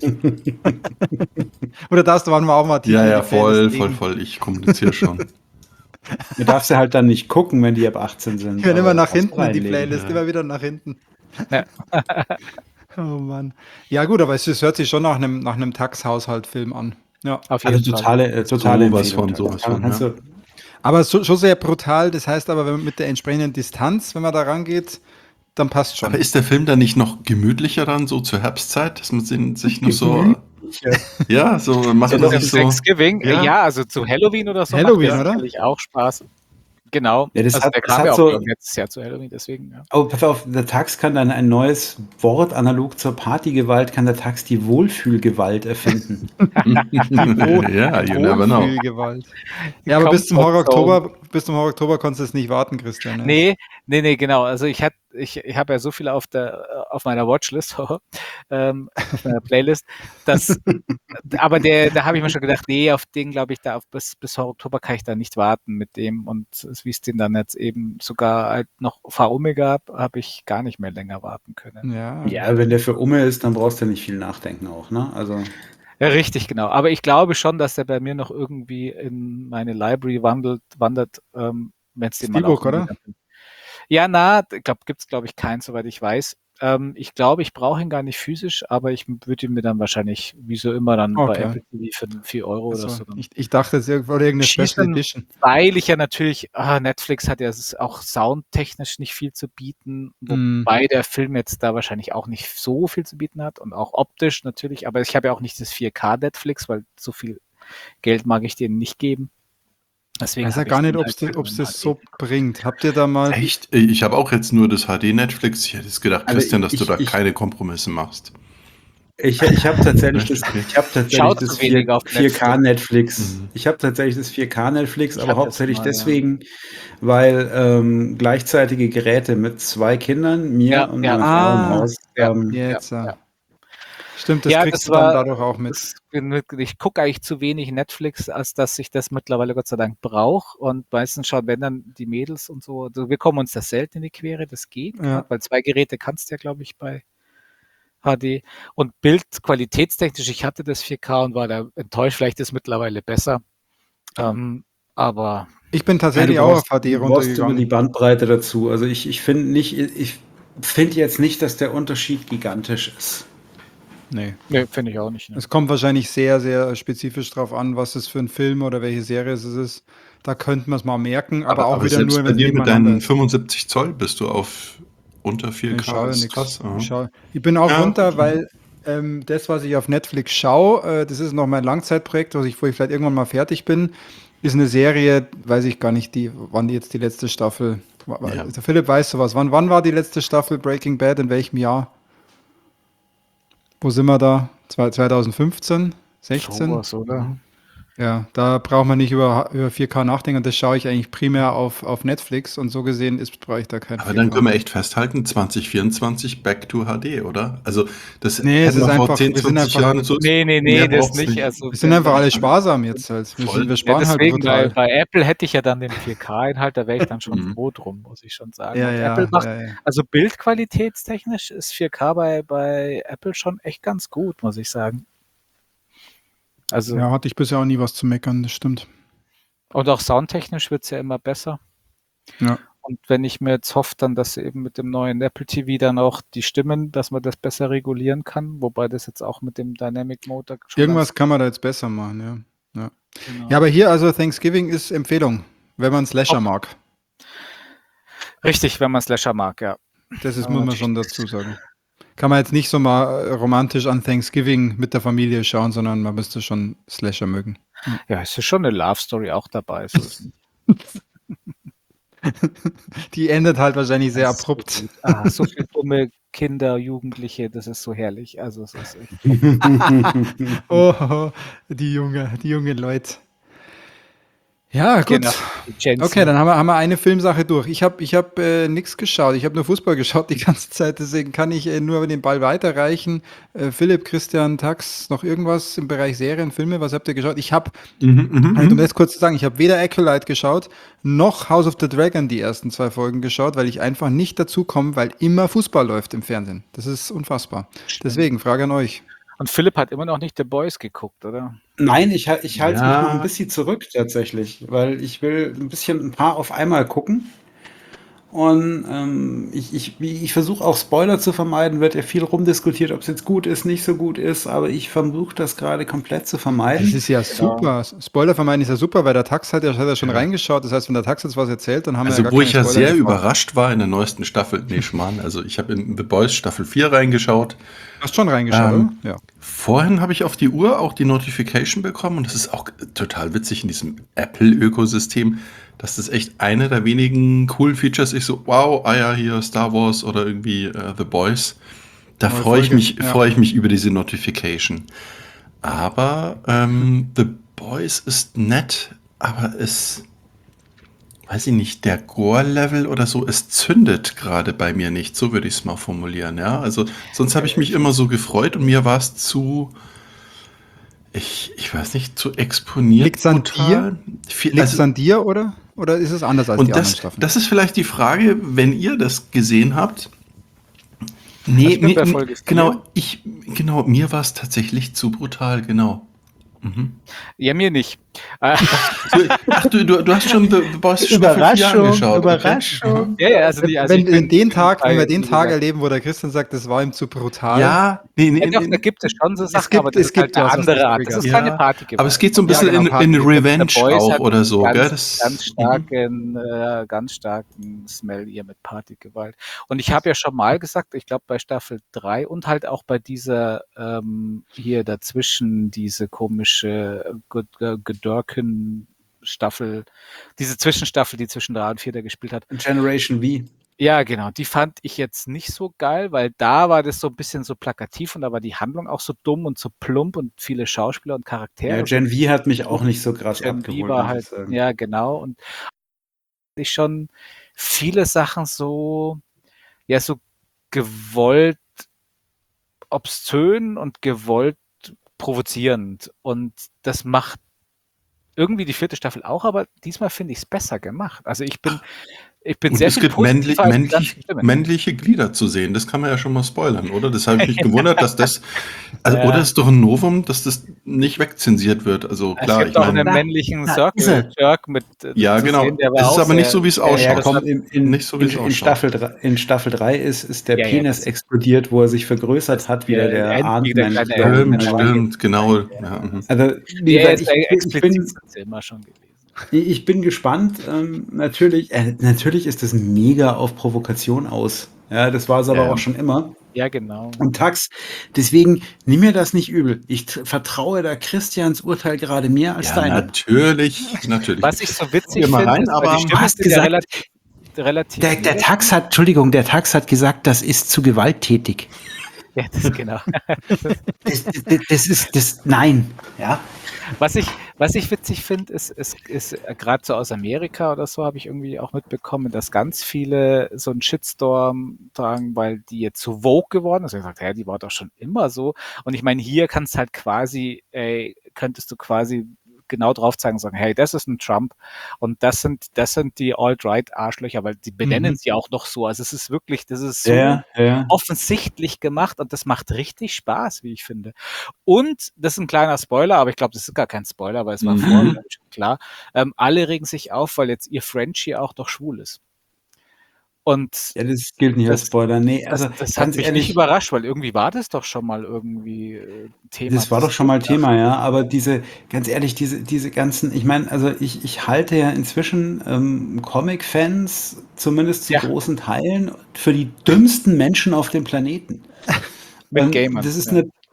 Oder darfst du wann mal auch mal tief ja, in ja, die Playlist voll, legen. voll, voll. Ich kommuniziere schon. Du darfst ja halt dann nicht gucken, wenn die ab achtzehn sind. Ich werde aber immer nach kannst hinten in die reinlegen. Playlist, ja. immer wieder nach hinten. Ja. Oh Mann. Ja gut, aber es, es hört sich schon nach einem, nach einem Tax-Haushalt-Film an. Ja. Auf jeden Also Fall. totale, äh, totale Sowas Empfehlung. von, sowas Kann- von, kannst ja. du- Aber so, schon sehr brutal, das heißt aber, wenn man mit der entsprechenden Distanz, wenn man da rangeht, dann passt schon. Aber ist der Film dann nicht noch gemütlicher dann, so zur Herbstzeit, dass man sich sich noch so, ja, so macht Ja, man doch, sich Zu so, Thanksgiving, ja. ja. also zu Halloween oder so Halloween, macht der oder? sicherlich auch Spaß. Genau. Ja, das also hat- der das kam hat ja auch so- glaub ich, letztes Jahr zu Halloween, deswegen, ja. Oh, pass auf, der Tax kann dann ein neues Wort analog zur Partygewalt, kann der Tax die Wohlfühlgewalt erfinden. ja, you never know. Wohlfühlgewalt. Ja, aber bis zum Comfort Zone. Horror-Oktober, bis zum Horror-Oktober konntest du es nicht warten, Christian. ne? Nee, nee, nee, genau. Also ich hatte, ich, ich habe ja so viel auf der, auf meiner Watchlist, ähm, auf meiner Playlist, dass, aber der, da habe ich mir schon gedacht, nee, auf den glaube ich, da auf, bis, bis Oktober kann ich da nicht warten mit dem und wie es den dann jetzt eben sogar halt noch V Umme gab, habe ich gar nicht mehr länger warten können. Ja. Ja, wenn der für Umme ist, dann brauchst du nicht viel nachdenken auch, ne? Also, Ja, richtig, genau. Aber ich glaube schon, dass der bei mir noch irgendwie in meine Library wandelt, wandert, ähm, wenn es den mal Steelbook, auch oder? Ja, na, ich glaube, gibt es, glaube ich, keinen, soweit ich weiß. Ähm, ich glaube, ich brauche ihn gar nicht physisch, aber ich würde ihn mir dann wahrscheinlich, wie so immer, dann bei Okay. Apple T V für vier Euro oder so. Also, Dann. ich, ich dachte, es wäre irgendeine Special Schießen, Edition. weil ich ja natürlich, ah, Netflix hat ja s- auch soundtechnisch nicht viel zu bieten, Mm. wobei der Film jetzt da wahrscheinlich auch nicht so viel zu bieten hat und auch optisch natürlich, aber ich habe ja auch nicht das vier K Netflix, weil so viel Geld mag ich denen nicht geben. Deswegen Ich weiß ja habe gar ich nicht, den ob es halt das, für das so bringt. Habt ihr da mal. Echt? Ich habe auch jetzt nur das H D Netflix. Ich hätte jetzt gedacht, Also Christian, dass ich- du da ich- keine Kompromisse machst. ich, ich habe tatsächlich das, Okay. ich hab tatsächlich Schaut das zu wenig auf vier K Netflix. Mhm. Ich habe tatsächlich das vier K Netflix, Ich aber hab das hauptsächlich mal, ja. deswegen, weil ähm, gleichzeitige Geräte mit zwei Kindern, mir Ja, und ja. meiner Frau im Ah, Haus. ja. Ähm, Jetzt, ja. ja. Stimmt, das Ja, kriegst das du dann war- dadurch auch mit. Das, ich gucke eigentlich zu wenig Netflix, als dass ich das mittlerweile Gott sei Dank brauche. Und meistens schauen, wenn dann die Mädels und so, also wir kommen uns das selten in die Quere, das geht, Ja. grad, weil zwei Geräte kannst du ja, glaube ich, bei H D. Und Bild qualitätstechnisch, ich hatte das vier K und war da enttäuscht, vielleicht ist es mittlerweile besser. Ähm, aber Ich bin Ja, tatsächlich du auch brauchst- auf H D du brauchst über die runtergegangen. Bandbreite dazu. Also ich, ich finde nicht, ich finde jetzt nicht, dass der Unterschied gigantisch ist. Nee. nee, finde ich auch nicht. Ne? Es kommt wahrscheinlich sehr, sehr spezifisch drauf an, was es für ein Film oder welche Serie es ist. Da könnte man es mal merken, aber, auch wieder selbst nur, bei wenn es dir mit nebeneinander deinen ist. fünfundsiebzig Zoll bist du auf unter vier Ich K. schaue Das ist nichts. krass. aha. Ich, schau- ich bin auch Ja. runter, weil ähm, das, was ich auf Netflix schaue, äh, das ist noch mein Langzeitprojekt, was ich, wo ich vielleicht irgendwann mal fertig bin, ist eine Serie, weiß ich gar nicht, die, wann die jetzt die letzte Staffel. wa- wa- Ja. Also Philipp weiß sowas. Wann, wann war die letzte Staffel Breaking Bad? In welchem Jahr? Wo sind wir da? Zwei- zwanzig fünfzehn? sechzehn? Sowas, oder? Ja, da braucht man nicht über, über vier K nachdenken und das schaue ich eigentlich primär auf, auf Netflix und so gesehen ist, brauche ich da kein Aber dann vier K. können wir echt festhalten, zwanzig vierundzwanzig Back to H D, oder? Also das Nee, es hätten ist wir vor einfach- zehn, wir sind zwanzig einfach- Jahren so. Nee, nee, nee, mehr das braucht's nicht. Also, Wir sind einfach alle sparsam jetzt halt. Wir, Voll. sind, wir Ja, sparen halt deswegen, bei, brutal. bei Apple hätte ich ja dann den vier K-Inhalt, da wäre ich dann schon Mhm. froh drum, muss ich schon sagen. Ja, Und ja, Apple macht, ja, ja. also bildqualitätstechnisch ist vier K bei, bei Apple schon echt ganz gut, muss ich sagen. Also, Ja, hatte ich bisher auch nie was zu meckern, das stimmt. und auch soundtechnisch wird es ja immer besser. Ja. Und wenn ich mir jetzt hoffe, dann, dass eben mit dem neuen Apple T V dann auch die Stimmen, dass man das besser regulieren kann, wobei das jetzt auch mit dem Dynamic Mode schon Irgendwas kann man da jetzt besser machen, ja. Ja, ganz, genau. ja aber hier, also Thanksgiving ist Empfehlung, wenn man Slasher Top. mag. Richtig, wenn man Slasher mag, ja. Das ist, Ja, muss man schon dazu sagen. Kann man jetzt nicht so mal äh, romantisch an Thanksgiving mit der Familie schauen, sondern man müsste schon Slasher mögen. Ja, es ist schon eine Love Story auch dabei. So ist nicht. Die endet halt wahrscheinlich sehr Das ist abrupt. So, gut. ah, so viele dumme Kinder, Jugendliche, das ist so herrlich. Also es ist echt. Oh, die junge, die jungen Leute. Ja, gut. Genau. Die Jensen. Okay, dann haben wir, haben wir eine Filmsache durch. Ich habe ich hab, äh, nichts geschaut. Ich habe nur Fußball geschaut die ganze Zeit. Deswegen kann ich äh, nur den Ball weiterreichen. Äh, Philipp, Christian, Tax, noch irgendwas im Bereich Serien, Filme? Was habt ihr geschaut? Ich habe, Mhm, mhm, halt, um mhm. das kurz zu sagen, ich habe weder Acolyte geschaut, noch House of the Dragon die ersten zwei Folgen geschaut, weil ich einfach nicht dazu komme, weil immer Fußball läuft im Fernsehen. Das ist unfassbar. Deswegen, Frage an euch. Und Philipp hat immer noch nicht The Boys geguckt, oder? Nein, ich, ha- ich halte mich Ja. noch ein bisschen zurück tatsächlich, weil ich will ein bisschen ein paar auf einmal gucken. Und ähm, ich, ich, wie- ich versuche auch Spoiler zu vermeiden, wird ja viel rumdiskutiert, ob es jetzt gut ist, nicht so gut ist, aber ich versuche das gerade komplett zu Das vermeiden. ist ja super. Spoiler vermeiden ist ja super, weil der Tax hat ja, hat ja schon Ja. reingeschaut. Das heißt, wenn der Tax jetzt was erzählt, dann haben wir Also ja gar wo keine ich ja Spoiler sehr gefragt. überrascht war in der neuesten Staffel, nee, Schmarrn, also ich habe in The Boys Staffel vier reingeschaut. Hast schon reingeschaut, Ähm, oder? Ja. Vorhin habe ich auf die Uhr auch die Notification bekommen und das ist auch total witzig in diesem Apple-Ökosystem, dass das echt eine der wenigen coolen Features ist, so wow, ah ja, hier Star Wars oder irgendwie äh, The Boys. Da Neue freue ich Folge, mich, ja. freue ich mich über diese Notification. Aber ähm, The Boys ist nett, aber es, weiß ich nicht, der Gore-Level oder so, es zündet gerade bei mir nicht, so würde ich es mal formulieren, ja. Also sonst habe ich mich immer so gefreut und mir war es zu, ich, ich weiß nicht, zu exponiert. Liegt's an brutal. Viel, Liegt es also, an dir, oder? Oder ist es anders als die und anderen das, Staffeln? das ist vielleicht die Frage, wenn ihr das gesehen habt. Das Nee, stimmt, nee, bei nee Folge vier. genau, ich, genau, mir war es tatsächlich zu brutal, genau. Mhm. Ja, mir nicht. Äh, Du, ach, du, du, du hast schon The, The Boys Staffel vier Überraschung, angeschaut. Überraschung. Okay. Mhm. ja, ja, also, die, also wenn ich bin, in den ich bin Tag, wenn bei, wir den wie Tag gesagt, erleben, wo der Christian sagt, das war ihm zu brutal. Ja, nee, nee, ja, doch, nee, da gibt es schon so Sachen, gibt- aber das es ist halt gibt eine was, was dich andere Art. Das triggert. ist keine Ja, Partygewalt. aber es geht so ein Ja, bisschen genau, in, Party. in The Revenge Boys auch hat oder so, ganz, gell? Das, ganz mhm. starken, äh, ganz starken Smell hier mit Partygewalt. Und ich habe ja schon mal gesagt, ich glaube bei Staffel drei und halt auch bei dieser ähm, hier dazwischen, diese komische äh, Gedörken Staffel, diese Zwischenstaffel, die zwischen drei und vier da gespielt hat. Generation V. Ja, genau, die fand ich jetzt nicht so geil, weil da war das so ein bisschen so plakativ und da war die Handlung auch so dumm und so plump und viele Schauspieler und Charaktere. Ja, Gen V hat mich auch nicht so krass Gen V abgeholt, war muss halt, ich sagen. ja, genau. Und ich schon viele Sachen so, ja, so gewollt obszön und gewollt provozierend. Und das macht irgendwie die vierte Staffel auch, aber diesmal finde ich es besser gemacht. Also ich bin, ich bin Und sehr es viel gibt männlich, positiver als die männlich, ganzen Stimmen. männliche Glieder zu sehen. Das kann man ja schon mal spoilern, oder? Das habe ich mich gewundert, dass das, also, Ja. oder ist doch ein Novum, dass das nicht wegzensiert wird. Also Es klar, gibt ich auch einen meine, männlichen Na, Circle, ist er. Jerk mit äh, ja, zu genau. sehen, der war Es ist auch aber nicht sehr, so, wie es sehr Ja, ja, ausschaut. komm, interessant. in, in, Nicht so, wie in, es in, ausschaut. Staffel drei, in Staffel drei ist, ist der Ja, ja, Penis das- explodiert, wo er sich vergrößert hat, wieder der der endlich der Ant-Man. kleine Stimmt, Ant-Man. stimmt, genau. Ja, mhm. Also, wie Der gesagt, ist ich, äh, ich explizit bin, sind sie immer schon gewesen. ich bin gespannt. Ähm, natürlich, äh, natürlich ist das mega auf Provokation aus. Ja, das war es aber Ja. auch schon immer. Ja, genau. Und Tax, deswegen nimm mir das nicht übel. Ich t- vertraue da Christians Urteil gerade mehr als Ja, deinem. natürlich, natürlich. Was ich so witzig Gucken wir mal finde, rein, ist, weil aber die Du Stimmen hast sind ja gesagt, relativ, relativ der, der negativ. Tax hat, Entschuldigung, der Tax hat gesagt, das ist zu gewalttätig. Ja, das genau. Das, das, das ist, das, nein. Ja. Was ich, was ich witzig finde, ist, ist, ist äh, gerade so aus Amerika oder so habe ich irgendwie auch mitbekommen, dass ganz viele so einen Shitstorm tragen, weil die jetzt so Vogue geworden ist. Ich gesagt, ja, die war doch schon immer so. Und ich meine, hier kannst halt quasi, ey, könntest du quasi genau drauf zeigen und sagen, hey, das ist ein Trump und das sind, das sind die Alt-Right-Arschlöcher, weil die benennen Mhm. sie auch noch so. Also es ist wirklich, das ist so Ja, ja. offensichtlich gemacht und das macht richtig Spaß, wie ich finde. Und das ist ein kleiner Spoiler, aber ich glaube, das ist gar kein Spoiler, weil es war Mhm. vorher glaub ich, schon klar. Ähm, alle regen sich auf, weil jetzt ihr Frenchie auch doch schwul ist. Und Ja, das gilt nicht als das, Spoiler. Nee, das, also das hat ganz mich ehrlich, nicht überrascht, weil irgendwie war das doch schon mal irgendwie äh, Thema. das war das doch schon mal Thema. Thema, ja. Aber diese, ganz ehrlich, diese, diese ganzen, ich meine, also ich, ich halte ja inzwischen ähm, Comic-Fans, zumindest zu Ja. großen Teilen, für die dümmsten Menschen auf dem Planeten. Mit Und Gamern. das ist ja. eine,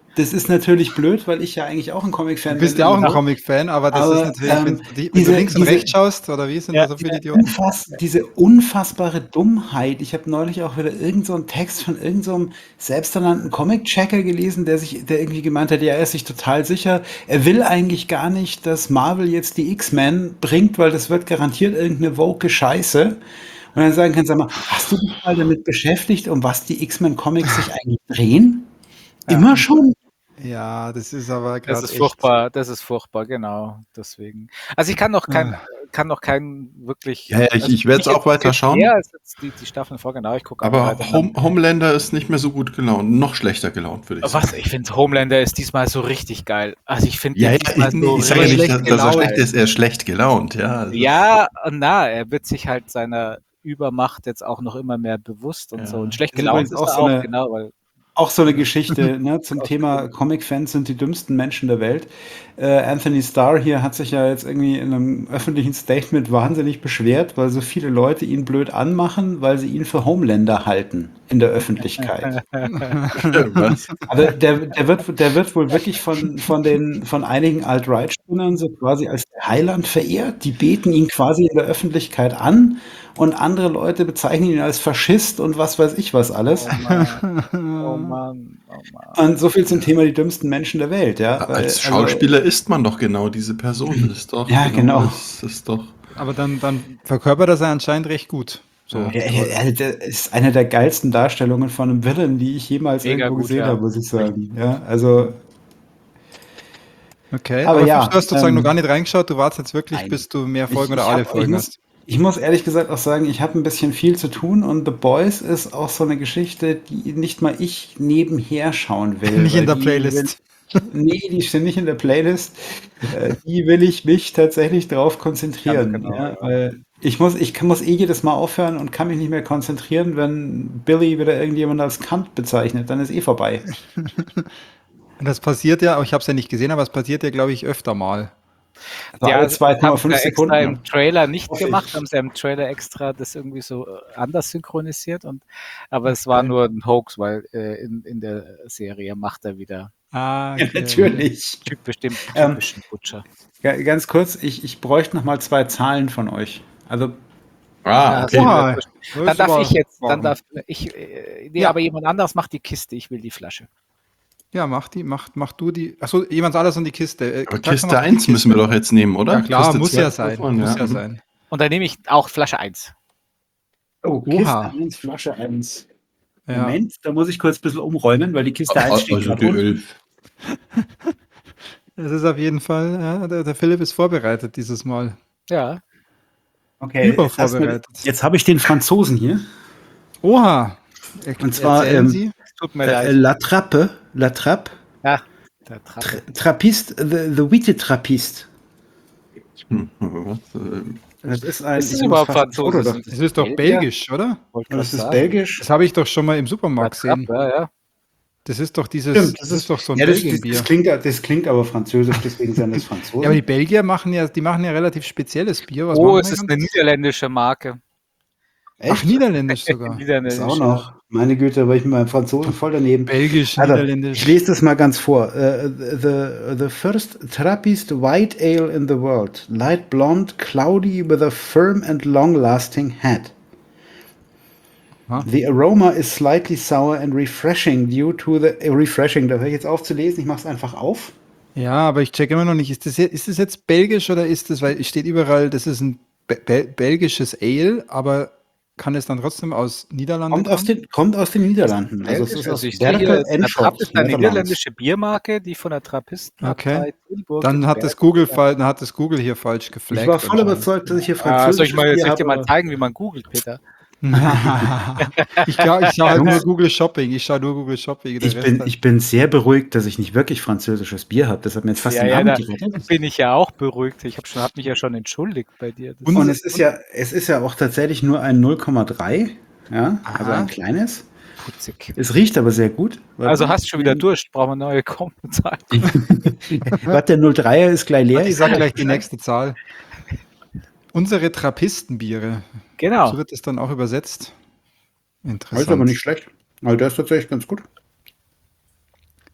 das ist natürlich blöd, weil ich ja eigentlich auch ein Comic-Fan Du bist bin. ja auch ein Aber- Comic-Fan, aber das aber, ist natürlich, ähm, wenn du, die, wenn diese- du links und diese- rechts schaust, oder wie sind Ja, da so viele Idioten? Unfass, diese unfassbare Dummheit. Ich habe neulich auch wieder irgend so einen Text von irgendeinem so selbsternannten Comic-Checker gelesen, der sich, der irgendwie gemeint hat, ja, er ist sich total sicher, er will eigentlich gar nicht, dass Marvel jetzt die X-Men bringt, weil das wird garantiert irgendeine woke Scheiße. Und dann sagen kann, sag mal, hast du dich mal damit beschäftigt, um was die X-Men-Comics sich eigentlich drehen? Immer schon? Ja, das ist aber Das gerade ist echt. furchtbar, das ist furchtbar, genau. Deswegen. Also ich kann noch kein, Ah. kann noch keinen wirklich. Ja, ja, ich- also ich werd's mich auch weiter interessiert schauen. Mehr als jetzt die, die Staffeln vor, genau. Ich gucke Aber Home, Homelander ist nicht mehr so gut gelaunt, noch schlechter gelaunt, würde ich sagen. Was? Ich finde Homelander ist diesmal so richtig geil. Also ich finde Ja, den ja, diesmal ich, so ich sage ja richtig nicht, dass, schlecht dass er gelaunt. schlecht ist, er ist schlecht gelaunt, ja. Also Ja, und na, er wird sich halt seiner Übermacht jetzt auch noch immer mehr bewusst und Ja. so. Und schlecht Das ist gelaunt übrigens ist auch er so auch, eine- genau, weil Auch so eine Geschichte ne, zum Thema Comic-Fans sind die dümmsten Menschen der Welt. Äh, Anthony Starr hier hat sich ja jetzt irgendwie in einem öffentlichen Statement wahnsinnig beschwert, weil so viele Leute ihn blöd anmachen, weil sie ihn für Homelander halten in der Öffentlichkeit. was? Also der, der, wird, der wird wohl wirklich von, von, den, von einigen Alt-Right-Spinnern so quasi als der Heiland verehrt. Die beten ihn quasi in der Öffentlichkeit an und andere Leute bezeichnen ihn als Faschist und was weiß ich was alles. oh Mann, oh Mann, oh Mann. Und so viel zum Thema die dümmsten Menschen der Welt, ja. Weil, Als also- Schauspieler ist man doch genau diese Person. Das ist doch, Ja, genau. Das ist doch. Aber dann, dann verkörpert er anscheinend recht gut. So. Ja, ja, ja, das ist eine der geilsten Darstellungen von einem Villain, die ich jemals Mega irgendwo gut, gesehen ja. habe, muss ich sagen. Ja, also Okay, Aber aber, ja, du hast sozusagen ähm, noch gar nicht reingeschaut, du wartest jetzt wirklich, nein. bis du mehr Folgen Ich- oder ich alle hab- ich Folgen muss- hast. ich muss ehrlich gesagt auch sagen, ich habe ein bisschen viel zu tun und The Boys ist auch so eine Geschichte, die nicht mal ich nebenher schauen will. Nicht in weil der die Playlist. Will, nee, die stehen nicht in der Playlist. Äh, die will ich mich tatsächlich drauf konzentrieren. Ganz genau, ja, ja. weil ich muss, ich kann, muss eh jedes Mal aufhören und kann mich nicht mehr konzentrieren, wenn Billy wieder irgendjemand als Kant bezeichnet, dann ist eh vorbei. Und das passiert ja, aber ich habe es ja nicht gesehen, aber es passiert ja, glaube ich, öfter mal. Also alle haben zwei Komma sie fünf ja Sekunden. extra im Trailer nicht Hoffe gemacht, ich. haben sie im Trailer extra das irgendwie so äh, anders synchronisiert und aber es war Okay. nur ein Hoax, weil äh, in, in der Serie macht er wieder Ah, Ja, natürlich. Typ bestimmt Ähm, typischen Butcher. Ga- Ganz kurz, ich, ich bräuchte noch mal zwei Zahlen von euch. Also Ah, okay. Oha. Dann darf ich jetzt, dann Warum? darf ich, äh, nee, Ja. aber jemand anderes macht die Kiste, ich will die Flasche. Ja, mach die, mach, mach du die. Achso, jemand anderes an die Kiste. Äh, Aber sag noch Kiste mal die eins müssen wir doch jetzt nehmen, oder? Ja klar, Kiste muss zwei ja sein. davon, Muss ja Mhm. sein. Und dann nehme ich auch Flasche eins. Oh, Oha. eins, Flasche eins. Ja. Moment, da muss ich kurz ein bisschen umräumen, weil die Kiste eins steht Also gerade die unten. Elf. Das ist auf jeden Fall, ja, der, der Philipp ist vorbereitet dieses Mal. Ja. Okay, jetzt, hast du- Übervorbereitet. jetzt habe ich den Franzosen hier. Oha. Er, Und zwar, erzählen ähm, Sie. Es tut mir Äh, leid. La Trappe, La Trappe, Ja, der Trappe. Tra Trappist, the, the Witte Trappist. Hm, was? Äh, Das ist ein, Ist das ich überhaupt muss fast ein Foto Franzose? da- Das ist doch Belgier? belgisch, oder? Wollte Das grad ist sagen. belgisch. Das habe ich doch schon mal im Supermarkt Der Trappe, gesehen. Ja, ja. Das ist doch dieses, Stimmt, das, ist doch so ein ja, das, das, Belgien-Bier. das, klingt, das klingt aber französisch, deswegen sind das Franzosen. Ja, aber die Belgier machen ja, die machen ja relativ spezielles Bier. Was Oh, machen es die ist ganz- eine niederländische Marke. Ach, niederländisch sogar. Niederländisch, Das auch noch. Meine Güte, aber ich mit meinem Franzosen voll daneben. Belgisch, Also, niederländisch. ich lese das mal ganz vor. Uh, the, the first Trappist white ale in the world. Light blonde, cloudy, with a firm and long-lasting head. Huh? The aroma is slightly sour and refreshing due to the... Äh, refreshing, da höre ich jetzt auf zu lesen. Ich mache es einfach auf. Ja, aber ich check immer noch nicht, ist das, jetzt, ist das jetzt belgisch oder ist das, weil es steht überall, das ist ein Be Be belgisches Ale, aber kann es dann trotzdem aus Niederlanden Kommt aus den, kommt aus den Niederlanden. Also es ist aus Also ich sehe hier, Berkel der Enschede, Trapp ist eine Netherlands. niederländische Biermarke, die von der Trappisten Okay. Dann hat das Google, fall- dann hat das Google hier falsch geflaggt. Ich war voll anscheinend. überzeugt, dass ich hier Ah, Französisch soll ich mal, soll ich dir mal habe. zeigen, wie man googelt, Peter? ich glaub, ich schaue halt Jungs. nur Google Shopping. Ich schaue nur Google Shopping. der Ich Rest bin, halt- ich bin sehr beruhigt, dass ich nicht wirklich französisches Bier habe. Das hat mir jetzt fast Ja, den ja, Namen da gerettet. bin ich ja auch beruhigt. Ich habe schon, hab mich ja schon entschuldigt bei dir. Das Und es ist ja, es ist ja auch tatsächlich nur ein null Komma drei. Ja, also Aha. ein kleines. putzig. Es riecht aber sehr gut. Also hast du schon wieder Durst, brauchen wir neue Kommenzahlen. Warte, der null Komma dreier ist gleich leer. Ich sage gleich die nächste Zahl. Unsere Trappistenbiere. Genau. So wird es dann auch übersetzt. Das Interessant. ist aber nicht schlecht. Also der ist tatsächlich ganz gut.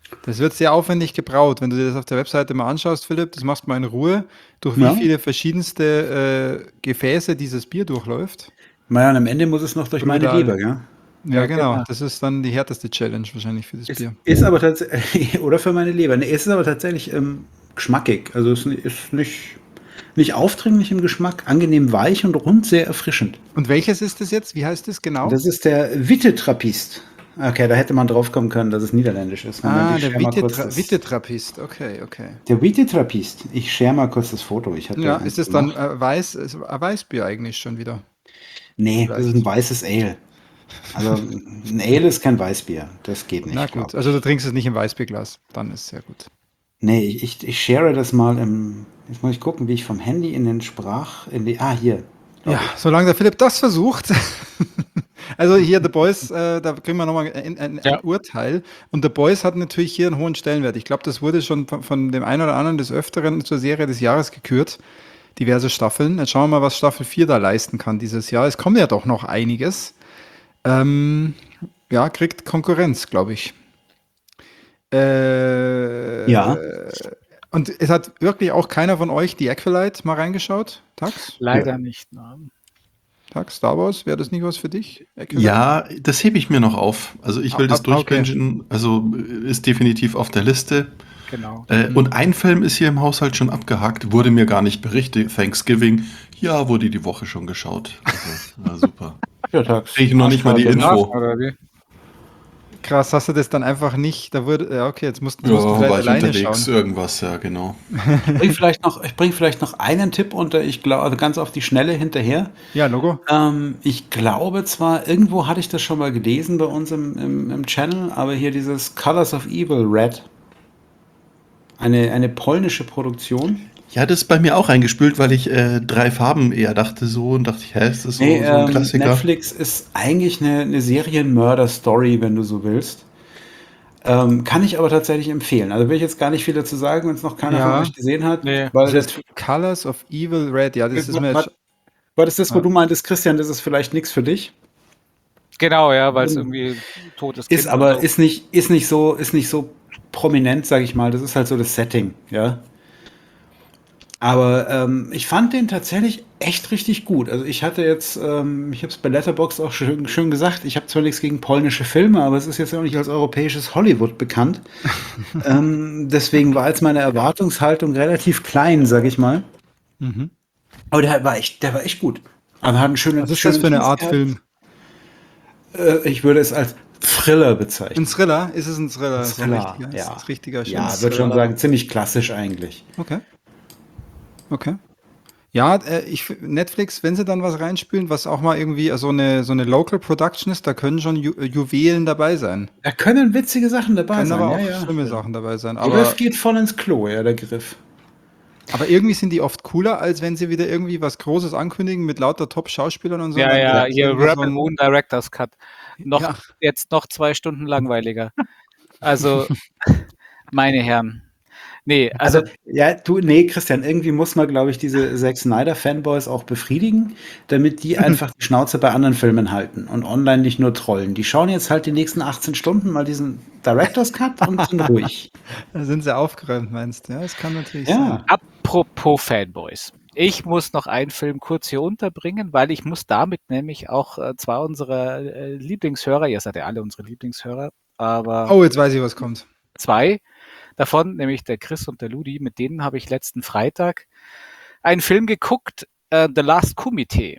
Das wird sehr aufwendig gebraut. Wenn du dir das auf der Webseite mal anschaust, Philipp, das machst du mal in Ruhe, durch wie Ja. viele verschiedenste äh, Gefäße dieses Bier durchläuft. Naja, und am Ende muss es noch durch meine Brutal. Leber, gell? Ja, Ja, genau. genau. Das ist dann die härteste Challenge wahrscheinlich für das Es Bier. ist aber tatsächlich, oder für meine Leber, ne, es ist aber tatsächlich ähm, geschmackig. Also es ist nicht, nicht aufdringlich im Geschmack, angenehm weich und rund, sehr erfrischend. Und welches ist das jetzt? Wie heißt das genau? Das ist der Witte-Trappist. Okay, da hätte man drauf kommen können, dass es niederländisch ist. Moment, ah, ich der share mal kurz Witte-Tra- das- Witte-Trappist. Okay, okay. Der Witte-Trappist. Ich share mal kurz das Foto. Ich hatte Ja, eins ist es dann gemacht. äh, weiß, ist ein Weißbier eigentlich schon wieder? Nee, das ist ein vielleicht. weißes Ale. Also ein Ale ist kein Weißbier. Das geht nicht. Na glaub gut, ich. also du trinkst es nicht im Weißbierglas. Dann ist sehr gut. Nee, ich, ich, ich share das mal im. Jetzt muss ich gucken, wie ich vom Handy in den Sprach. In die, ah, hier. Ja, solange der Philipp das versucht. Also hier The Boys, äh, da kriegen wir nochmal ein, ein, Ja. ein Urteil. Und The Boys hat natürlich hier einen hohen Stellenwert. Ich glaube, das wurde schon von, von dem einen oder anderen des Öfteren zur Serie des Jahres gekürt. Diverse Staffeln. Jetzt schauen wir mal, was Staffel vier da leisten kann dieses Jahr. Es kommt ja doch noch einiges. Ähm, ja, kriegt Konkurrenz, glaube ich. Äh, Ja. Und es hat wirklich auch keiner von euch die Acolyte mal reingeschaut? Tax? Leider nicht. Nein. Tax, Star Wars, wäre das nicht was für dich? Acolyte? Ja, das hebe ich mir noch auf. Also ich will Ah, das ah, okay. durchbingen. Also ist definitiv auf der Liste. Genau. Äh, und ein Film ist hier im Haushalt schon abgehakt, wurde mir gar nicht berichtet. Thanksgiving, ja, wurde die Woche schon geschaut. Also, na super. Ja, Tags. Krieg ich noch nicht mal die Info. Oder wie? Krass, hast du das dann einfach nicht, da wurde, ja okay, jetzt musst, Ja, musst du vielleicht war ich alleine unterwegs, schauen. irgendwas, ja, genau. Ich bringe vielleicht, noch- ich bring vielleicht noch einen Tipp unter, ich glaube, also ganz auf die Schnelle hinterher. Ja, Logo. Ähm, ich glaube zwar, irgendwo hatte ich das schon mal gelesen bei uns im, im, im Channel, aber hier dieses Colors of Evil Red. Eine, eine polnische Produktion. Ja, das ist bei mir auch eingespült, weil ich äh, drei Farben eher dachte so und dachte ich, hä, ist das so, Nee, so ein ähm, Klassiker? Netflix ist eigentlich eine, eine Serienmörder-Story, wenn du so willst. Ähm, kann ich aber tatsächlich empfehlen. Also will ich jetzt gar nicht viel dazu sagen, wenn es noch keiner Ja. von euch gesehen hat. Nee. Weil Das das, heißt Colors of Evil Red, ja, das ist mir war, jetzt, war das das, wo Ja. du meintest, Christian, das ist vielleicht nichts für dich? Genau, ja, weil es Mhm. irgendwie totes Ist Kind aber und so. ist nicht, ist nicht so, ist nicht so prominent, sag ich mal. Das ist halt so das Setting, ja. Aber ähm, ich fand den tatsächlich echt richtig gut. Also ich hatte jetzt, ähm, ich habe es bei Letterboxd auch schön, schön gesagt, ich habe zwar nichts gegen polnische Filme, aber es ist jetzt auch nicht als europäisches Hollywood bekannt. ähm, deswegen war jetzt meine Erwartungshaltung relativ klein, sag ich mal. mhm. Aber der war echt, der war echt gut. Aber hat einen schönen, Was ist das schönen für eine Twist Art gehabt. Film? Äh, ich würde es als Thriller bezeichnen. Ein Thriller? Ist es ein Thriller? Ein So ein Thriller, richtiger, ja. ist das richtiger Ja, schöner würde schon Thriller. sagen, ziemlich klassisch eigentlich. Okay. Okay. Ja, äh, ich, f- Netflix, wenn sie dann was reinspielen, was auch mal irgendwie so eine, so eine Local Production ist, da können schon Ju Juwelen dabei sein. Da können witzige Sachen dabei Können sein. aber auch ja, ja. schlimme Sachen dabei sein. Oder Aber, es geht voll ins Klo, ja, der Griff. aber irgendwie sind die oft cooler, als wenn sie wieder irgendwie was Großes ankündigen mit lauter Top-Schauspielern und so. Ja, Dann ja, ist es hier irgendwie so Rebel ein- Moon Director's Cut. Noch, Ja. Jetzt noch zwei Stunden langweiliger. Also, meine Herren. Nee, also, Also, ja, du, nee, Christian, irgendwie muss man, glaube ich, diese Zack Snyder-Fanboys auch befriedigen, damit die einfach die Schnauze bei anderen Filmen halten und online nicht nur trollen. Die schauen jetzt halt die nächsten achtzehn Stunden mal diesen Director's Cut und sind ruhig. Da sind sie aufgeräumt, meinst du? Ja, das kann natürlich Ja. sein. apropos Fanboys. Ich muss noch einen Film kurz hier unterbringen, weil ich muss damit nämlich auch äh, zwei unserer äh, Lieblingshörer, ihr seid ja alle unsere Lieblingshörer, aber Oh, jetzt weiß ich, was kommt. zwei davon, nämlich der Chris und der Ludi, mit denen habe ich letzten Freitag einen Film geguckt, äh, The Last Kumite.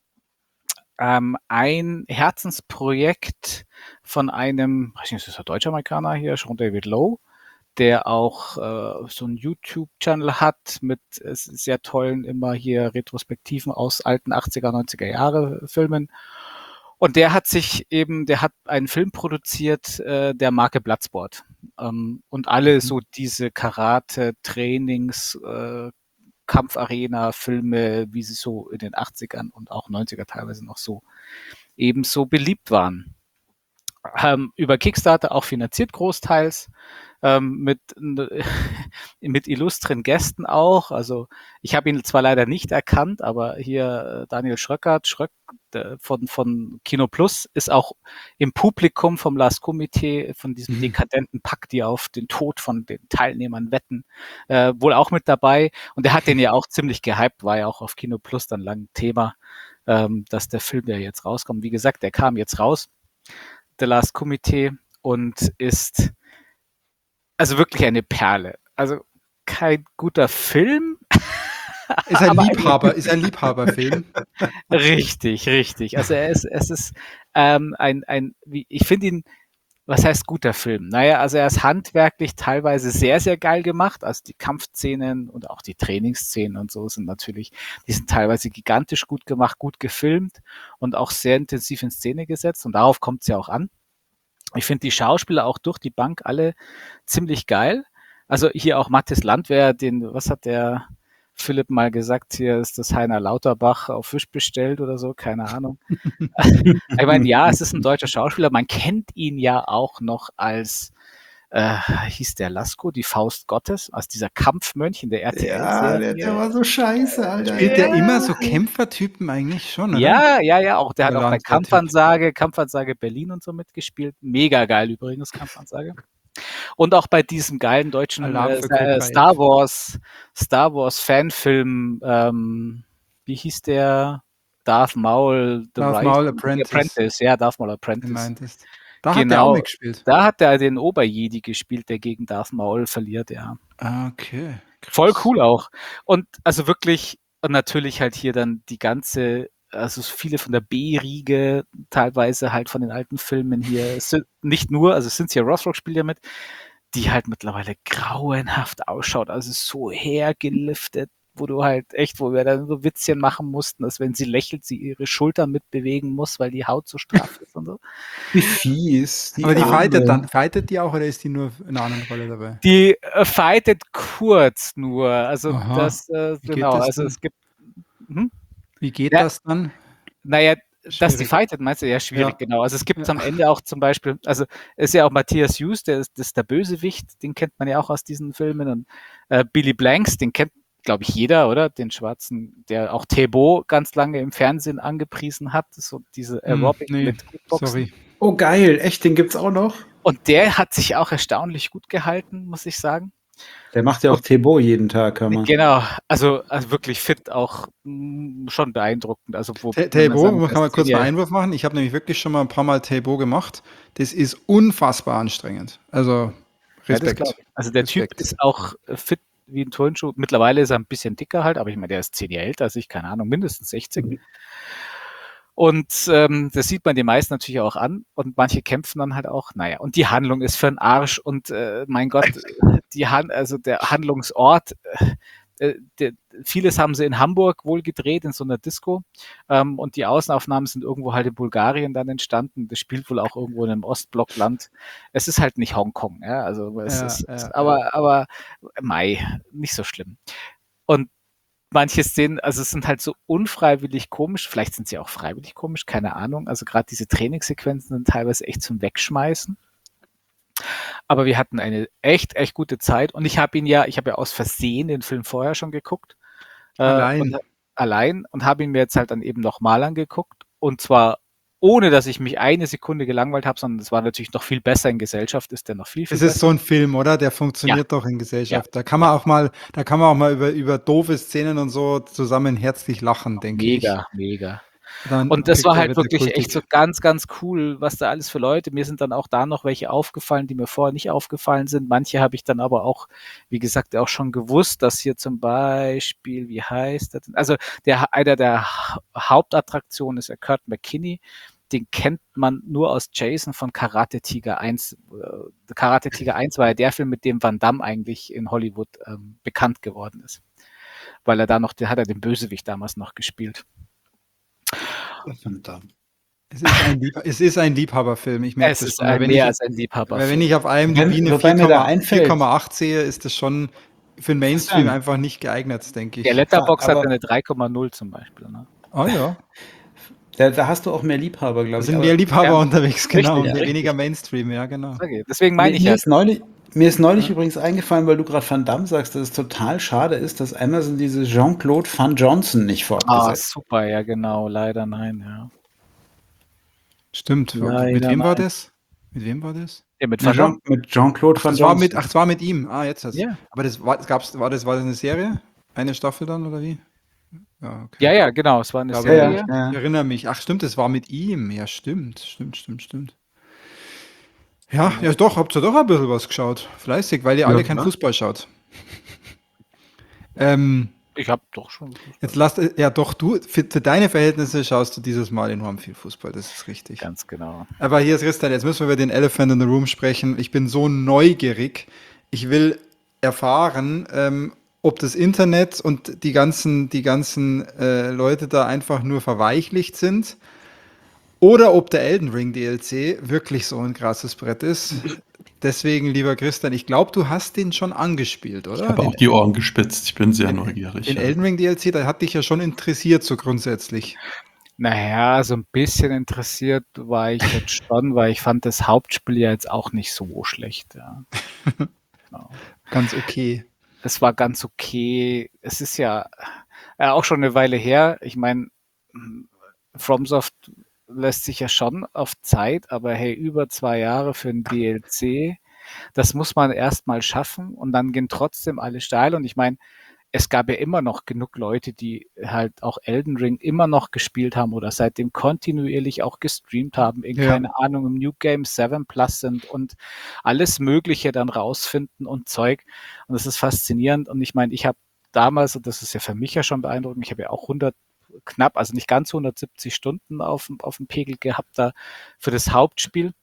Ähm, ein Herzensprojekt von einem, weiß nicht, ist das ein Deutsch-Amerikaner hier, Sean David Lowe, der auch äh, so einen YouTube-Channel hat mit äh, sehr tollen immer hier Retrospektiven aus alten achtziger, neunziger Jahre Filmen. Und der hat sich eben, der hat einen Film produziert, äh, der Marke Bloodsport. Ähm, und alle so diese Karate-Trainings, äh, Kampfarena-Filme, wie sie so in den achtzigern und auch neunziger teilweise noch so ebenso beliebt waren. Ähm, über Kickstarter auch finanziert großteils, ähm, mit, mit illustren Gästen auch. Also ich habe ihn zwar leider nicht erkannt, aber hier äh, Daniel Schröckert, Schröck der, von, von Kino Plus ist auch im Publikum vom Last Komitee, von diesem Mhm. dekadenten Pack, die auf den Tod von den Teilnehmern wetten, äh, wohl auch mit dabei. Und der hat den ja auch ziemlich gehypt, war ja auch auf Kino Plus dann lang Thema, ähm, dass der Film ja jetzt rauskommt. Wie gesagt, der kam jetzt raus, The Last Committee, und ist also wirklich eine Perle. Also kein guter Film. Ist ein aber Liebhaber, ist ein Liebhaberfilm. richtig, richtig. Also er ist, es ist ähm, ein, ein, wie, ich finde ihn, was heißt guter Film? Naja, also er ist handwerklich teilweise sehr, sehr geil gemacht. Also die Kampfszenen und auch die Trainingsszenen und so sind natürlich, die sind teilweise gigantisch gut gemacht, gut gefilmt und auch sehr intensiv in Szene gesetzt. Und darauf kommt es ja auch an. Ich finde die Schauspieler auch durch die Bank alle ziemlich geil. Also hier auch Mathis Landwehr, den, was hat der Philipp mal gesagt, hier ist das Heiner Lauterbach auf Fisch bestellt oder so, keine Ahnung. Ich meine, ja, es ist ein deutscher Schauspieler, man kennt ihn ja auch noch als, äh, hieß der Lasko, die Faust Gottes, als dieser Kampfmönch in der R T Ja, der, L-Serie. der war so scheiße, Alter. Spielt der Ja. immer so Kämpfertypen eigentlich schon, oder? Ja, ja, ja, auch der hat auch bei Toleranz, der Typ. Kampfansage, Kampfansage Berlin und so mitgespielt. Mega geil übrigens, Kampfansage. Und auch bei diesem geilen deutschen Alarm äh, für Cobra Star Wars, Star Wars Fanfilm, ähm, wie hieß der? Darth Maul, The Darth Rise- Maul Apprentice. Apprentice, ja, Darth Maul Du Apprentice. meintest. Da hat er Genau. auch mitgespielt. Da hat er den Oberjedi gespielt, der gegen Darth Maul verliert, ja. Ah, okay. Krass. Voll cool auch. Und also wirklich, und natürlich halt hier dann die ganze, also viele von der B-Riege, teilweise halt von den alten Filmen hier, es sind nicht nur, also Cynthia Rothrock spielt ja mit, die halt mittlerweile grauenhaft ausschaut, also so hergeliftet, wo du halt echt, wo wir dann so Witzchen machen mussten, dass wenn sie lächelt, sie ihre Schultern mitbewegen muss, weil die Haut so straff ist und so. Wie fies. Aber die Arme. fightet dann, fightet die auch oder ist die nur in einer anderen Rolle dabei? Die äh, fightet kurz nur, also Aha. das, äh, Wie geht genau, das also denn? es gibt, hm? Wie geht Ja. das dann? Naja, dass die Schwierig. fightet, meinst du? Ja, schwierig, Ja. genau. Also es gibt Ja. am Ende auch zum Beispiel, also es ist ja auch Matthias Hughes, der ist, das ist der Bösewicht, den kennt man ja auch aus diesen Filmen. Und äh, Billy Blanks, den kennt, glaube ich, jeder, oder? Den Schwarzen, der auch Thébault ganz lange im Fernsehen angepriesen hat. So diese Hm, Aerobic nee, mit Kickboxen. sorry. Oh, geil. Echt, den gibt's auch noch? Und der hat sich auch erstaunlich gut gehalten, muss ich sagen. Der macht ja auch Thébault jeden Tag, hör mal. Genau, also, also wirklich fit, auch mh, schon beeindruckend. Also wo, Ta- wenn man Thébault, sagen, kann man das kurz Ding einen ja- Einwurf machen? Ich habe nämlich wirklich schon mal ein paar Mal Thébault gemacht. Das ist unfassbar anstrengend. Also Ja, das Respekt. glaub ich. Also der Respekt. Typ ist auch äh, fit wie ein Turnschuh. Mittlerweile ist er ein bisschen dicker halt, aber ich meine, der ist zehn Jahre älter als ich, keine Ahnung, mindestens sechzig. Mhm. Und ähm, das sieht man den meisten natürlich auch an. Und manche kämpfen dann halt auch. Naja, und die Handlung ist für den Arsch. Und äh, mein Gott, die Han also der Handlungsort, äh, der, vieles haben sie in Hamburg wohl gedreht, in so einer Disco. Ähm, und die Außenaufnahmen sind irgendwo halt in Bulgarien dann entstanden. Das spielt wohl auch irgendwo in einem Ostblockland. Es ist halt nicht Hongkong, ja. Also es Ja, ist, ja, aber, aber Mai, nicht so schlimm. Und manche Szenen, also es sind halt so unfreiwillig komisch, vielleicht sind sie auch freiwillig komisch, keine Ahnung. Also gerade diese Trainingssequenzen sind teilweise echt zum Wegschmeißen. Aber wir hatten eine echt, echt gute Zeit. Und ich habe ihn ja, ich habe ja aus Versehen den Film vorher schon geguckt. Äh, Allein. Und, allein und habe ihn mir jetzt halt dann eben nochmal angeguckt. Und zwar ohne, dass ich mich eine Sekunde gelangweilt habe, sondern es war natürlich noch viel besser in Gesellschaft, ist der noch viel, viel Es ist besser. so ein Film, oder? Der funktioniert doch in Gesellschaft. Da kann man auch mal, da kann man auch mal über, über doofe Szenen und so zusammen herzlich lachen, denke ich. Mega, mega. Dann Und das kriegt war er halt wieder wirklich kultig. echt so ganz, ganz cool, was da alles für Leute. Mir sind dann auch da noch welche aufgefallen, die mir vorher nicht aufgefallen sind. Manche habe ich dann aber auch, wie gesagt, auch schon gewusst, dass hier zum Beispiel, wie heißt das? Also der, einer der Ha- Hauptattraktionen ist der Kurt McKinney. Den kennt man nur aus Jason von Karate Tiger eins. Äh, Karate Tiger eins war ja der Film, mit dem Van Damme eigentlich in Hollywood ähm, bekannt geworden ist. Weil er da noch, der hat er den Bösewicht damals noch gespielt. Verdammt. Es ist ein, Lieb es ist ein Liebhaberfilm. Ich merke Es das ist schon. ein, Weil wenn, mehr ich, als ein Liebhaber. weil wenn ich auf IMDb Wenn- eine wobei mir da einfällt- vier Komma acht sehe, ist das schon für den Mainstream Verdammt. einfach nicht geeignet, denke ich. Der Letterbox hat aber- eine drei Komma null zum Beispiel. Ne? Ah ja. Da, da hast du auch mehr Liebhaber, Da glaube ich. sind Aber mehr Liebhaber Ja, unterwegs, genau, richtig, und ja, we- richtig. weniger Mainstream, ja, genau. okay. Deswegen Mir, meine ich mir ja, ist neulich, mir ist neulich Ja. übrigens eingefallen, weil du gerade Van Damme sagst, dass es total schade ist, dass Amazon diese Jean-Claude Van Johnson nicht ah, fortgesetzt. super, ja genau, leider nein, ja. Stimmt. Mit Leider wem war nein. das? Mit wem war das? Ja, mit Ne, Van Damme? Jean, mit Jean-Claude Ach, Van das war mit, Johnson. ach, das war mit ihm. Ah, jetzt hast. Ja. Aber das war, das gab's, war das, war das eine Serie? Eine Staffel dann oder wie? Ja, okay. Ja, ja, genau, es war eine Ja, Ja, ja, Serie. ja. ich erinnere mich. Ach, stimmt, das war mit ihm. Ja, stimmt, stimmt, stimmt, stimmt. Ja, ja, doch, habt ihr doch ein bisschen was geschaut. Fleißig, weil ihr Ja, alle kein klar. Fußball schaut. Ähm, Ich habe doch schon. jetzt lasst, ja doch, du, für, für deine Verhältnisse schaust du dieses Mal enorm viel Fußball, das ist richtig. Ganz genau. Aber hier ist Christian, jetzt müssen wir über den Elephant in the Room sprechen. Ich bin so neugierig. Ich will erfahren, ähm, ob das Internet und die ganzen, die ganzen äh, Leute da einfach nur verweichlicht sind oder ob der Elden Ring D L C wirklich so ein krasses Brett ist. Deswegen, lieber Christian, ich glaube, du hast den schon angespielt, Ich oder? habe auch Den, die Ohren gespitzt. Ich bin sehr neugierig. den Ja. Elden Ring D L C, der hat dich ja schon interessiert, so grundsätzlich. Naja, so ein bisschen interessiert war ich jetzt schon, weil ich fand das Hauptspiel ja jetzt auch nicht so schlecht. Ja. Genau. Ganz okay. Es war ganz okay. Es ist ja äh, auch schon eine Weile her. Ich meine, FromSoft lässt sich ja schon auf Zeit, aber hey, über zwei Jahre für ein D L C, das muss man erst mal schaffen und dann gehen trotzdem alle steil. Und ich meine, es gab ja immer noch genug Leute, die halt auch Elden Ring immer noch gespielt haben oder seitdem kontinuierlich auch gestreamt haben, in Ja. keine Ahnung, im New Game seven Plus sind und alles Mögliche dann rausfinden und Zeug. Und das ist faszinierend. Und ich meine, ich habe damals, und das ist ja für mich ja schon beeindruckend, ich habe ja auch hundert knapp, also nicht ganz hundertsiebzig Stunden auf, dem- auf dem Pegel gehabt da für das Hauptspiel.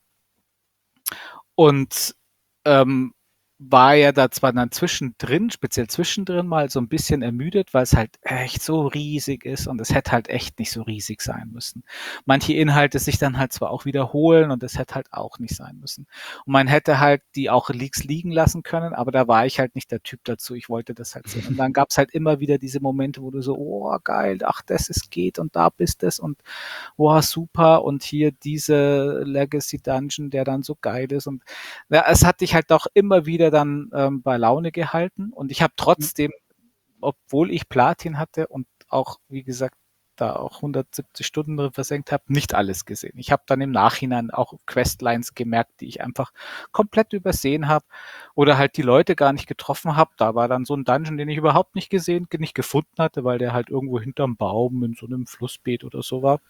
Und ähm, war ja da zwar dann zwischendrin, speziell zwischendrin mal so ein bisschen ermüdet, weil es halt echt so riesig ist und es hätte halt echt nicht so riesig sein müssen. Manche Inhalte sich dann halt zwar auch wiederholen und es hätte halt auch nicht sein müssen. Und man hätte halt die auch Leaks liegen lassen können, aber da war ich halt nicht der Typ dazu. Ich wollte das halt sehen. Und dann gab es halt immer wieder diese Momente, wo du so, oh geil, ach, das ist geht und da bist es und wow, super und hier diese Legacy Dungeon, der dann so geil ist und ja, es hat dich halt auch immer wieder dann ähm, bei Laune gehalten und ich habe trotzdem, obwohl ich Platin hatte und auch, wie gesagt, da auch hundertsiebzig Stunden drin versenkt habe, nicht alles gesehen. Ich habe dann im Nachhinein auch Questlines gemerkt, die ich einfach komplett übersehen habe oder halt die Leute gar nicht getroffen habe. Da war dann so ein Dungeon, den ich überhaupt nicht gesehen, nicht gefunden hatte, weil der halt irgendwo hinterm Baum in so einem Flussbeet oder so war.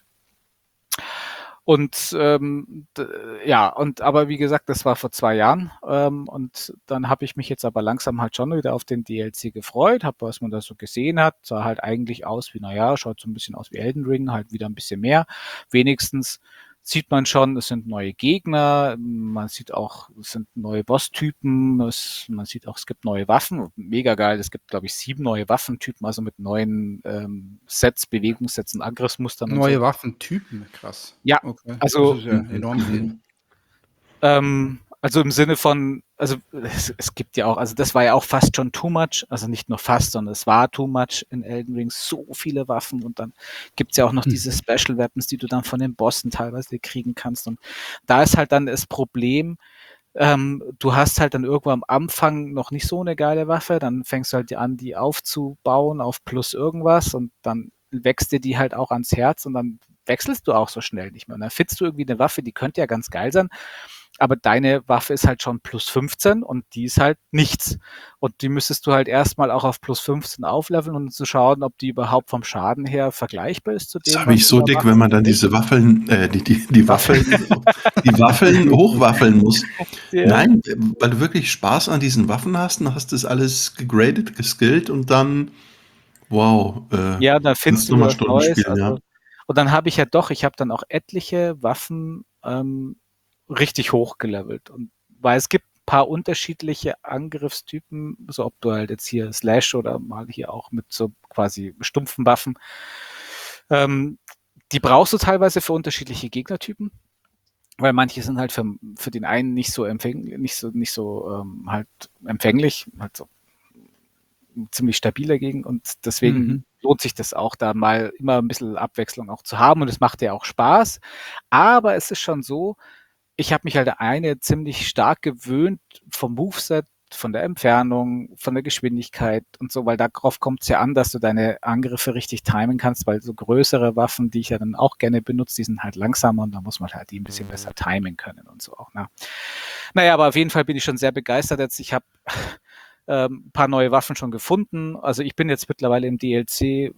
Und ähm, d- ja, und aber wie gesagt, das war vor zwei Jahren. Ähm, und dann habe ich mich jetzt aber langsam halt schon wieder auf den D L C gefreut, habe, was man da so gesehen hat, sah halt eigentlich aus wie, naja, schaut so ein bisschen aus wie Elden Ring, halt wieder ein bisschen mehr. Wenigstens sieht man schon, es sind neue Gegner, man sieht auch, es sind neue Boss-Typen, es, man sieht auch, es gibt neue Waffen, mega geil, es gibt, glaube ich, sieben neue Waffentypen, also mit neuen ähm, Sets, Bewegungssätzen, Angriffsmustern und so. Neue Waffentypen, krass. Ja, Okay. also das ist ja enorm viel. Ähm, also im Sinne von, also es, es gibt ja auch, also das war ja auch fast schon too much, also nicht nur fast, sondern es war too much in Elden Ring, so viele Waffen und dann gibt's ja auch noch diese Special Weapons, die du dann von den Bossen teilweise kriegen kannst und da ist halt dann das Problem, ähm, du hast halt dann irgendwann am Anfang noch nicht so eine geile Waffe, dann fängst du halt an, die aufzubauen auf plus irgendwas und dann wächst dir die halt auch ans Herz und dann wechselst du auch so schnell nicht mehr. Und dann findest du irgendwie eine Waffe, die könnte ja ganz geil sein, aber deine Waffe ist halt schon plus fünfzehn und die ist halt nichts. Und die müsstest du halt erstmal auch auf plus fünfzehn aufleveln, um zu schauen, ob die überhaupt vom Schaden her vergleichbar ist zu dem, Das habe ich was so du da dick, machst. wenn man dann diese Waffeln, äh, die, die, die Waffeln, die Waffeln hochwaffeln muss. Ja. Nein, äh, weil du wirklich Spaß an diesen Waffen hast, dann hast du das alles gegradet, geskillt und dann, wow, äh, Ja, da kannst findest du du noch mal was Stunden Neues. spielen, ja. Also, und dann habe ich ja doch, ich habe dann auch etliche Waffen ähm, richtig hochgelevelt. Und weil es gibt ein paar unterschiedliche Angriffstypen, so ob du halt jetzt hier Slash oder mal hier auch mit so quasi stumpfen Waffen. Ähm, die brauchst du teilweise für unterschiedliche Gegnertypen, weil manche sind halt für, für den einen nicht so empfänglich, nicht so, nicht so ähm, halt empfänglich, halt so ziemlich stabil dagegen und deswegen Mhm. lohnt sich das auch, da mal immer ein bisschen Abwechslung auch zu haben und es macht ja auch Spaß. Aber es ist schon so, ich habe mich halt an eine ziemlich stark gewöhnt vom Moveset, von der Entfernung, von der Geschwindigkeit und so, weil darauf kommt es ja an, dass du deine Angriffe richtig timen kannst, weil so größere Waffen, die ich ja dann auch gerne benutze, die sind halt langsamer und da muss man halt die ein bisschen besser timen können und so auch. Ne? Naja, aber auf jeden Fall bin ich schon sehr begeistert jetzt. Ich habe ähm, ein paar neue Waffen schon gefunden. Also ich bin jetzt mittlerweile im D L C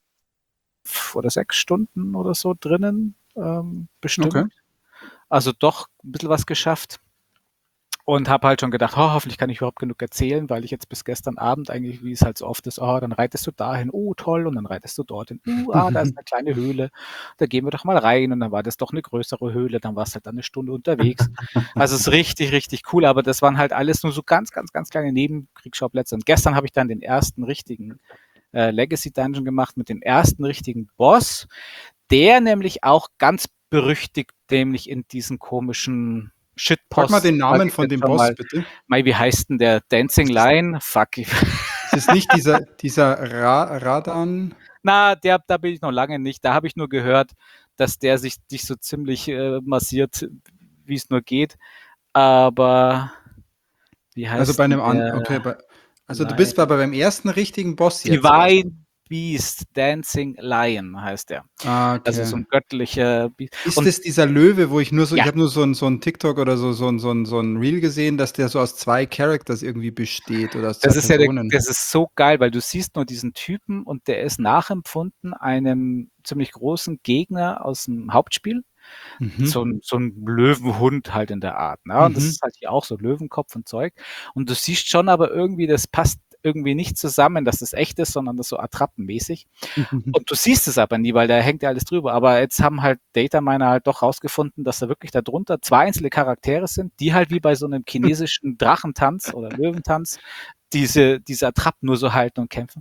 oder sechs Stunden oder so drinnen, ähm, bestimmt. Okay. Also doch ein bisschen was geschafft. Und habe halt schon gedacht, oh, hoffentlich kann ich überhaupt genug erzählen, weil ich jetzt bis gestern Abend eigentlich, wie es halt so oft ist, oh, dann reitest du dahin, oh, toll, und dann reitest du dorthin, uh, ah, da ist eine kleine Höhle, da gehen wir doch mal rein und dann war das doch eine größere Höhle, dann warst du halt dann eine Stunde unterwegs. Also es ist richtig, richtig cool, aber das waren halt alles nur so ganz, ganz, ganz kleine Nebenkriegsschauplätze. Und gestern habe ich dann den ersten richtigen äh, Legacy-Dungeon gemacht mit dem ersten richtigen Boss, der nämlich auch ganz berüchtigt, nämlich in diesen komischen Shitpost. Sag mal den Namen von dem Boss, mal, bitte. Mai, wie heißt denn der? Dancing Lion? Fuck. Ist es nicht dieser, dieser Ra Radan? Na, der, da bin ich noch lange nicht. Da habe ich nur gehört, dass der sich, sich so ziemlich äh, massiert, wie es nur geht. Aber wie heißt Also bei einem der? anderen, okay, bei, also du Lion. bist aber beim ersten richtigen Boss jetzt. Divine Beast, Dancing Lion heißt der. Ah, okay. Also so ein göttlicher Beast. Ist Und das dieser Löwe, wo ich nur so, Ja. ich habe nur so ein, so ein TikTok oder so, so, ein- so, ein- so ein Reel gesehen, dass der so aus zwei Characters irgendwie besteht oder aus zwei das ist ja der, Personen. das ist so geil, weil du siehst nur diesen Typen und der ist nachempfunden einem ziemlich großen Gegner aus dem Hauptspiel. Mhm. So ein, so ein Löwenhund halt in der Art. Ne? Und das Mhm. ist halt hier auch so Löwenkopf und Zeug. Und du siehst schon aber irgendwie, das passt irgendwie nicht zusammen, dass das echt ist, sondern das so attrappenmäßig. Und du siehst es aber nie, weil da hängt ja alles drüber. Aber jetzt haben halt Dataminer halt doch rausgefunden, dass da wirklich darunter zwei einzelne Charaktere sind, die halt wie bei so einem chinesischen Drachentanz oder Löwentanz diese, diese Attrappen nur so halten und kämpfen.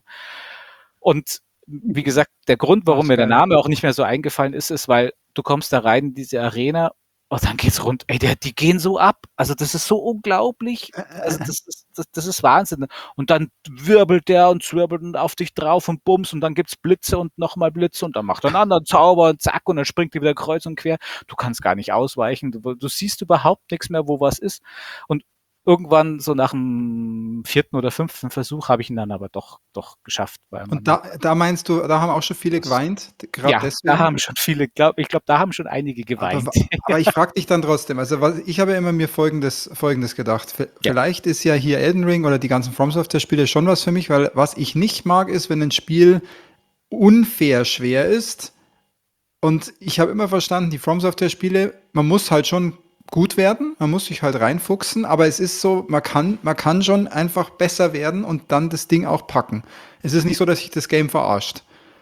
Und wie gesagt, der Grund, warum Ach, mir der geil. Name auch nicht mehr so eingefallen ist, ist, weil du kommst da rein in diese Arena und dann geht's rund. Ey, der, die gehen so ab. Also das ist so unglaublich. Also das ist, das, das ist Wahnsinn. Und dann wirbelt der und zwirbelt auf dich drauf und bums und dann gibt's Blitze und nochmal Blitze und dann macht er einen anderen Zauber und zack und dann springt die wieder kreuz und quer. Du kannst gar nicht ausweichen. Du, du siehst überhaupt nichts mehr, wo was ist. Und irgendwann, so nach dem vierten oder fünften Versuch, habe ich ihn dann aber doch, doch geschafft. Weil man Und da, da meinst du, da haben auch schon viele geweint, gerade ja, deswegen? da haben schon viele, glaub, ich glaube, da haben schon einige geweint. Aber, aber ich frage dich dann trotzdem, also was, ich habe ja immer mir Folgendes, Folgendes gedacht. V- Ja. Vielleicht ist ja hier Elden Ring oder die ganzen From Software-Spiele schon was für mich, weil was ich nicht mag, ist, wenn ein Spiel unfair schwer ist. Und ich habe immer verstanden, die From Software-Spiele, man muss halt schon gut werden, man muss sich halt reinfuchsen, aber es ist so, man kann, man kann schon einfach besser werden und dann das Ding auch packen. Es ist nicht so, dass sich das Game verarscht.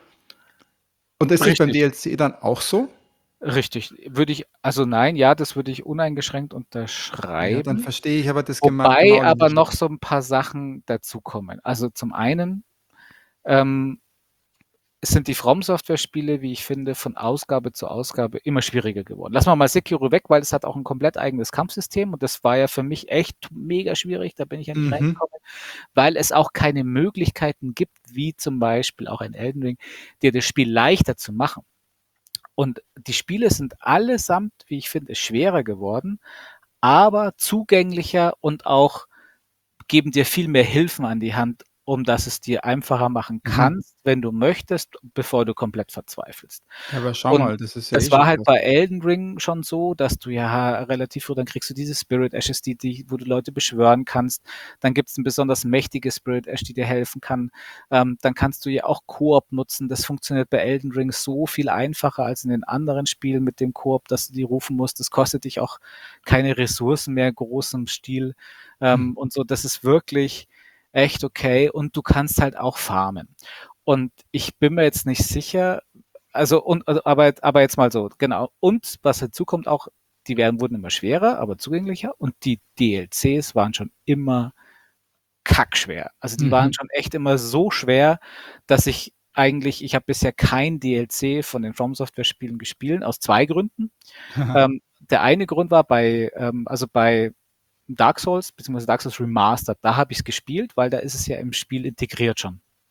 Und ist das beim Richtig. D L C dann auch so? Richtig. Würde ich, also nein, ja, das würde ich uneingeschränkt Ja, dann unterschreiben. verstehe ich aber das gema- Wobei genau aber nicht. noch so ein paar Sachen dazukommen. Also zum einen ähm, sind die From Software Spiele, wie ich finde, von Ausgabe zu Ausgabe immer schwieriger geworden. Lassen wir mal Sekiro weg, weil es hat auch ein komplett eigenes Kampfsystem und das war ja für mich echt mega schwierig, da bin ich ja nicht Mhm. reingekommen, weil es auch keine Möglichkeiten gibt, wie zum Beispiel auch ein Elden Ring, dir das Spiel leichter zu machen. Und die Spiele sind allesamt, wie ich finde, schwerer geworden, aber zugänglicher und auch geben dir viel mehr Hilfen an die Hand, um dass es dir einfacher machen Mhm. kannst, wenn du möchtest, bevor du komplett verzweifelst. Ja, aber schau Und mal, das ist ja das eh war schon halt krass. bei Elden Ring schon so, dass du ja relativ früh, dann kriegst du diese Spirit Ashes, die, die, wo du Leute beschwören kannst. Dann gibt es ein besonders mächtige Spirit Ash, die dir helfen kann. Ähm, dann kannst du ja auch Koop nutzen. Das funktioniert bei Elden Ring so viel einfacher als in den anderen Spielen mit dem Koop, dass du die rufen musst. Das kostet dich auch keine Ressourcen mehr in großem Stil. Ähm, Hm. und so, das ist wirklich echt okay. Und du kannst halt auch farmen. Und ich bin mir jetzt nicht sicher, also, und, also, aber, aber jetzt mal so, genau. Und was dazu kommt auch, die werden, wurden immer schwerer, aber zugänglicher. Und die D L Cs waren schon immer kackschwer. Also die waren Mhm. schon echt immer so schwer, dass ich eigentlich, ich habe bisher kein D L C von den From Software Spielen gespielt, aus zwei Gründen. ähm, der eine Grund war bei, ähm, also bei Dark Souls, beziehungsweise Dark Souls Remastered, da habe ich es gespielt, weil da ist es ja im Spiel integriert schon.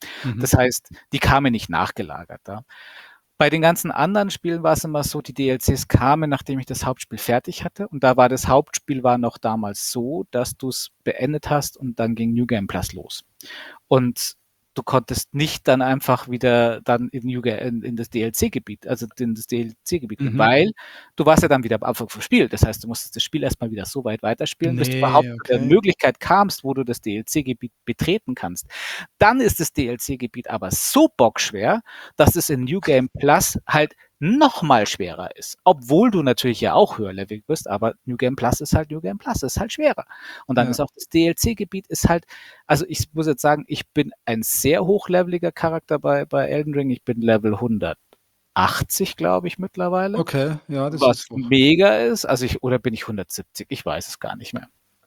Mhm. Das heißt, die kamen nicht nachgelagert. Ja. Bei den ganzen anderen Spielen war es immer so, die D L Cs kamen, nachdem ich das Hauptspiel fertig hatte. Und da war das Hauptspiel war noch damals so, dass du es beendet hast und dann ging New Game Plus los. Und du konntest nicht dann einfach wieder dann in, New Ga- in, in das D L C-Gebiet, also in das D L C-Gebiet gehen, Mhm. weil du warst ja dann wieder am Anfang vom Spiel. Das heißt, du musstest das Spiel erstmal wieder so weit weiterspielen, bis du überhaupt Nee, zu der okay. Möglichkeit kamst, wo du das D L C-Gebiet betreten kannst. Dann ist das D L C-Gebiet aber so bockschwer, dass es in New Game Plus halt noch mal schwerer ist. Obwohl du natürlich ja auch höherlevelig bist, aber New Game Plus ist halt New Game Plus, ist halt schwerer. Und dann Ja. ist auch das D L C-Gebiet ist halt, also ich muss jetzt sagen, ich bin ein sehr hochleveliger Charakter bei, bei Elden Ring. Ich bin Level hundertachtzig, glaube ich, mittlerweile. Okay, ja, das Was ist hoch. mega ist. Also ich, oder bin ich hundertsiebzig? Ich weiß es gar nicht mehr.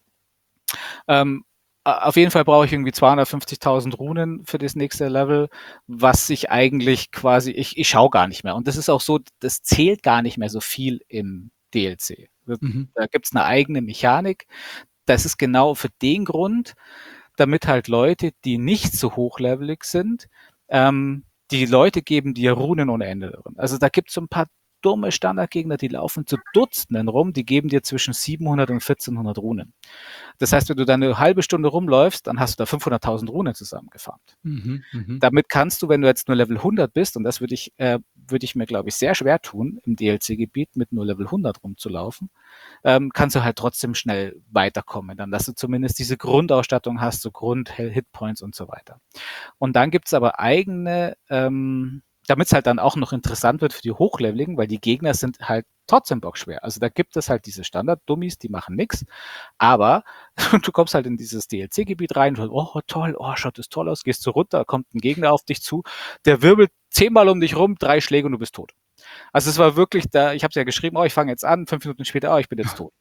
Ähm, a- auf jeden Fall brauche ich irgendwie zweihundertfünfzigtausend Runen für das nächste Level, was ich eigentlich quasi, ich, ich schaue gar nicht mehr. Und das ist auch so, das zählt gar nicht mehr so viel im D L C. Mhm. Da gibt es eine eigene Mechanik. Das ist genau für den Grund, damit halt Leute, die nicht so hochlevelig sind, ähm, die Leute geben dir Runen ohne Ende drin. Also da gibt es so ein paar dumme Standardgegner, die laufen zu Dutzenden rum, die geben dir zwischen siebenhundert und vierzehnhundert Runen. Das heißt, wenn du da eine halbe Stunde rumläufst, dann hast du da fünfhunderttausend Runen zusammengefarmt. Mhm. Mhm. Damit kannst du, wenn du jetzt nur Level hundert bist, und das würde ich, äh, würde ich mir, glaube ich, sehr schwer tun, im D L C-Gebiet mit nur Level hundert rumzulaufen, ähm, kannst du halt trotzdem schnell weiterkommen, dann dass du zumindest diese Grundausstattung hast, so Grund-Hitpoints und so weiter. Und dann gibt's aber eigene, ähm, damit es halt dann auch noch interessant wird für die Hochleveligen, weil die Gegner sind halt trotzdem bockschwer. Also da gibt es halt diese Standard-Dummies, die machen nix, aber du kommst halt in dieses D L C-Gebiet rein, und, oh toll, oh schaut das toll aus, gehst du runter, kommt ein Gegner auf dich zu, der wirbelt zehnmal um dich rum, drei Schläge und du bist tot. Also es war wirklich da, ich habe es ja geschrieben, oh, ich fange jetzt an, fünf Minuten später, oh, ich bin jetzt tot.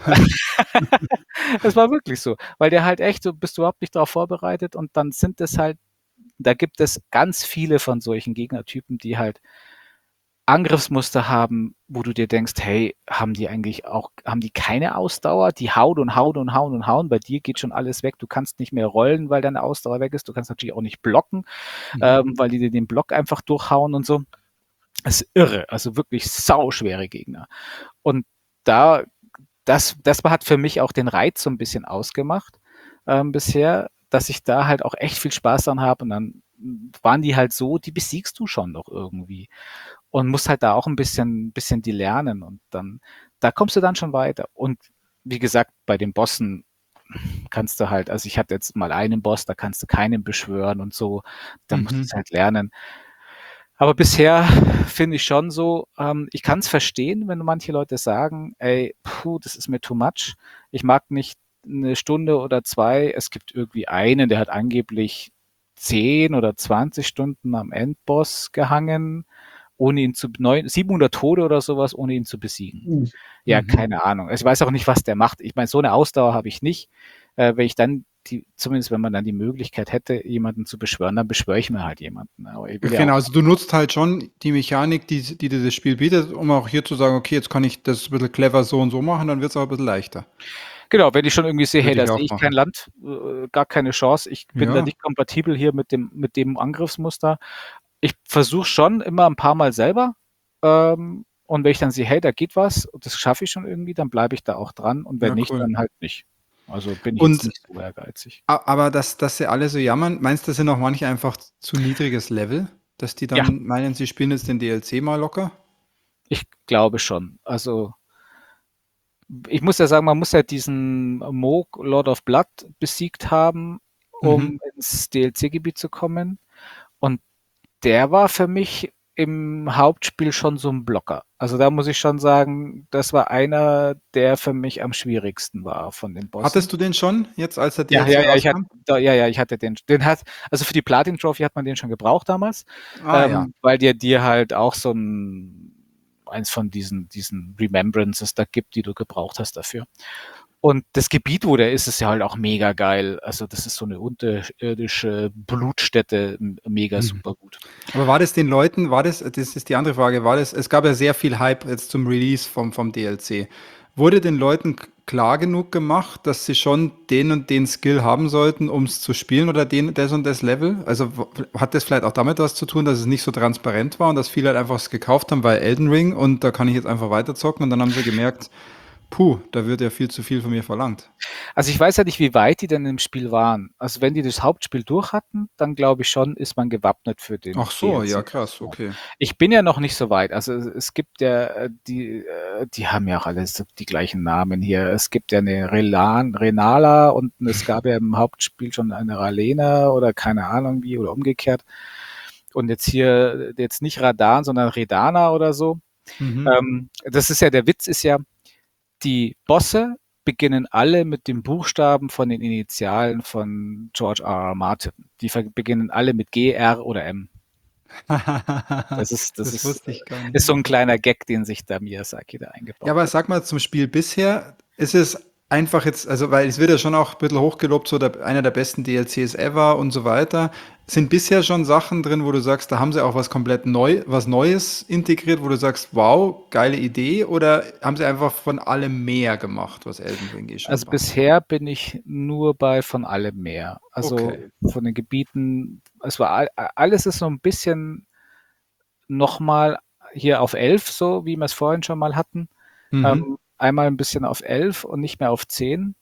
Es war wirklich so, weil der halt echt, so bist du überhaupt nicht darauf vorbereitet und dann sind es halt, da gibt es ganz viele von solchen Gegnertypen, die halt Angriffsmuster haben, wo du dir denkst, hey, haben die eigentlich auch, haben die keine Ausdauer? Die hauen und hauen und hauen und hauen. Bei dir geht schon alles weg. Du kannst nicht mehr rollen, weil deine Ausdauer weg ist. Du kannst natürlich auch nicht blocken, Mhm. ähm, weil die dir den Block einfach durchhauen und so. Das ist irre. Also wirklich sauschwere Gegner. Und da, das, das hat für mich auch den Reiz so ein bisschen ausgemacht ähm, bisher, dass ich da halt auch echt viel Spaß dran habe. Und dann waren die halt so, die besiegst du schon noch irgendwie. Und musst halt da auch ein bisschen, bisschen die lernen. Und dann, da kommst du dann schon weiter. Und wie gesagt, bei den Bossen kannst du halt, also ich hatte jetzt mal einen Boss, da kannst du keinen beschwören und so. Da musst du Mhm. es halt lernen. Aber bisher finde ich schon so, ähm, ich kann es verstehen, wenn manche Leute sagen, ey, puh, das ist mir too much. Ich mag nicht eine Stunde oder zwei. Es gibt irgendwie einen, der hat angeblich zehn oder zwanzig Stunden am Endboss gehangen, ohne ihn zu, neun, siebenhundert Tode oder sowas, ohne ihn zu besiegen. Ja, Mhm. keine Ahnung. Ich weiß auch nicht, was der macht. Ich meine, so eine Ausdauer habe ich nicht. Äh, wenn ich dann die, zumindest wenn man dann die Möglichkeit hätte, jemanden zu beschwören, dann beschwöre ich mir halt jemanden. Aber ich will ja Genau, auch, also du nutzt halt schon die Mechanik, die, die dir das Spiel bietet, um auch hier zu sagen, okay, jetzt kann ich das ein bisschen clever so und so machen, dann wird es auch ein bisschen leichter. genau, wenn ich schon irgendwie sehe, hey, Würde da ich sehe auch ich kein machen. Land, äh, gar keine Chance, ich bin da Ja. nicht kompatibel hier mit dem, mit dem Angriffsmuster. Ich versuche schon immer ein paar Mal selber. Ähm, und wenn ich dann sehe, hey, da geht was, und das schaffe ich schon irgendwie, dann bleibe ich da auch dran. Und wenn Ja, nicht, cool. dann halt nicht. Also bin ich jetzt Und nicht so ehrgeizig. a- aber dass, dass sie alle so jammern, meinst du, das sind auch manche einfach zu niedriges Level, dass die Ja, dann meinen, sie spielen jetzt den D L C mal locker? ich glaube schon. Also ich muss ja sagen, man muss ja diesen Moog Lord of Blood besiegt haben, Mhm. um ins D L C-Gebiet zu kommen. Und der war für mich im Hauptspiel schon so ein Blocker. Also da muss ich schon sagen, das war einer, der für mich am schwierigsten war von den Bossen. Hattest du den schon, jetzt als der Ja, D L C ja, ja, ich hatte, rauskam? da, ja, ja, ich hatte den, den hat, also für die Platin Trophy hat man den schon gebraucht damals, Ah ja. ähm, weil dir dir halt auch so ein, eins von diesen, diesen Remembrances da gibt, die du gebraucht hast dafür. Und das Gebiet, wo der ist, ist ja halt auch mega geil. Also das ist so eine unterirdische Blutstätte, m- mega Mhm. super gut. Aber war das den Leuten, war das, das ist die andere Frage, war das, es gab ja sehr viel Hype jetzt zum Release vom, vom D L C. wurde den Leuten k- klar genug gemacht, dass sie schon den und den Skill haben sollten, um es zu spielen oder den, das und das Level? Also w- hat das vielleicht auch damit was zu tun, dass es nicht so transparent war und dass viele halt einfach es gekauft haben, weil Elden Ring und da kann ich jetzt einfach weiterzocken und dann haben sie gemerkt, puh, da wird ja viel zu viel von mir verlangt. Also ich weiß ja nicht, wie weit die denn im Spiel waren. Also wenn die das Hauptspiel durch hatten, dann glaube ich schon, ist man gewappnet für den Ach so, ja D L C. krass, okay. Ich bin ja noch nicht so weit. Also es, es gibt ja, äh, die, äh, die haben ja auch alles die gleichen Namen hier. Es gibt ja eine Relan, Renala und es gab ja im Hauptspiel schon eine Ralena oder keine Ahnung wie oder umgekehrt. Und jetzt hier, jetzt nicht Radan, sondern Redana oder so. Mhm. Ähm, das ist ja, der Witz ist ja, die Bosse beginnen alle mit dem Buchstaben von den Initialen von George R. R. Martin. Die ver- beginnen alle mit G, R oder M. Das ist, das Das ist, wusste ich gar nicht. ist so ein kleiner Gag, den sich da Miyazaki da eingebaut Ja, aber hat. sag mal zum Spiel bisher, ist es einfach jetzt, also weil es wird ja schon auch ein bisschen hochgelobt, so der, einer der besten D L Cs ever und so weiter. Sind bisher schon Sachen drin, wo du sagst, da haben sie auch was komplett neu, was Neues integriert, wo du sagst, wow, geile Idee, oder haben sie einfach von allem mehr gemacht, was Elden Ring eh schon Also war? bisher bin ich nur bei von allem mehr. Also Okay. von den Gebieten, es war all- alles ist so ein bisschen nochmal hier auf elf, so wie wir es vorhin schon mal hatten. Mhm. Ähm, einmal ein bisschen auf elf und nicht mehr auf zehn.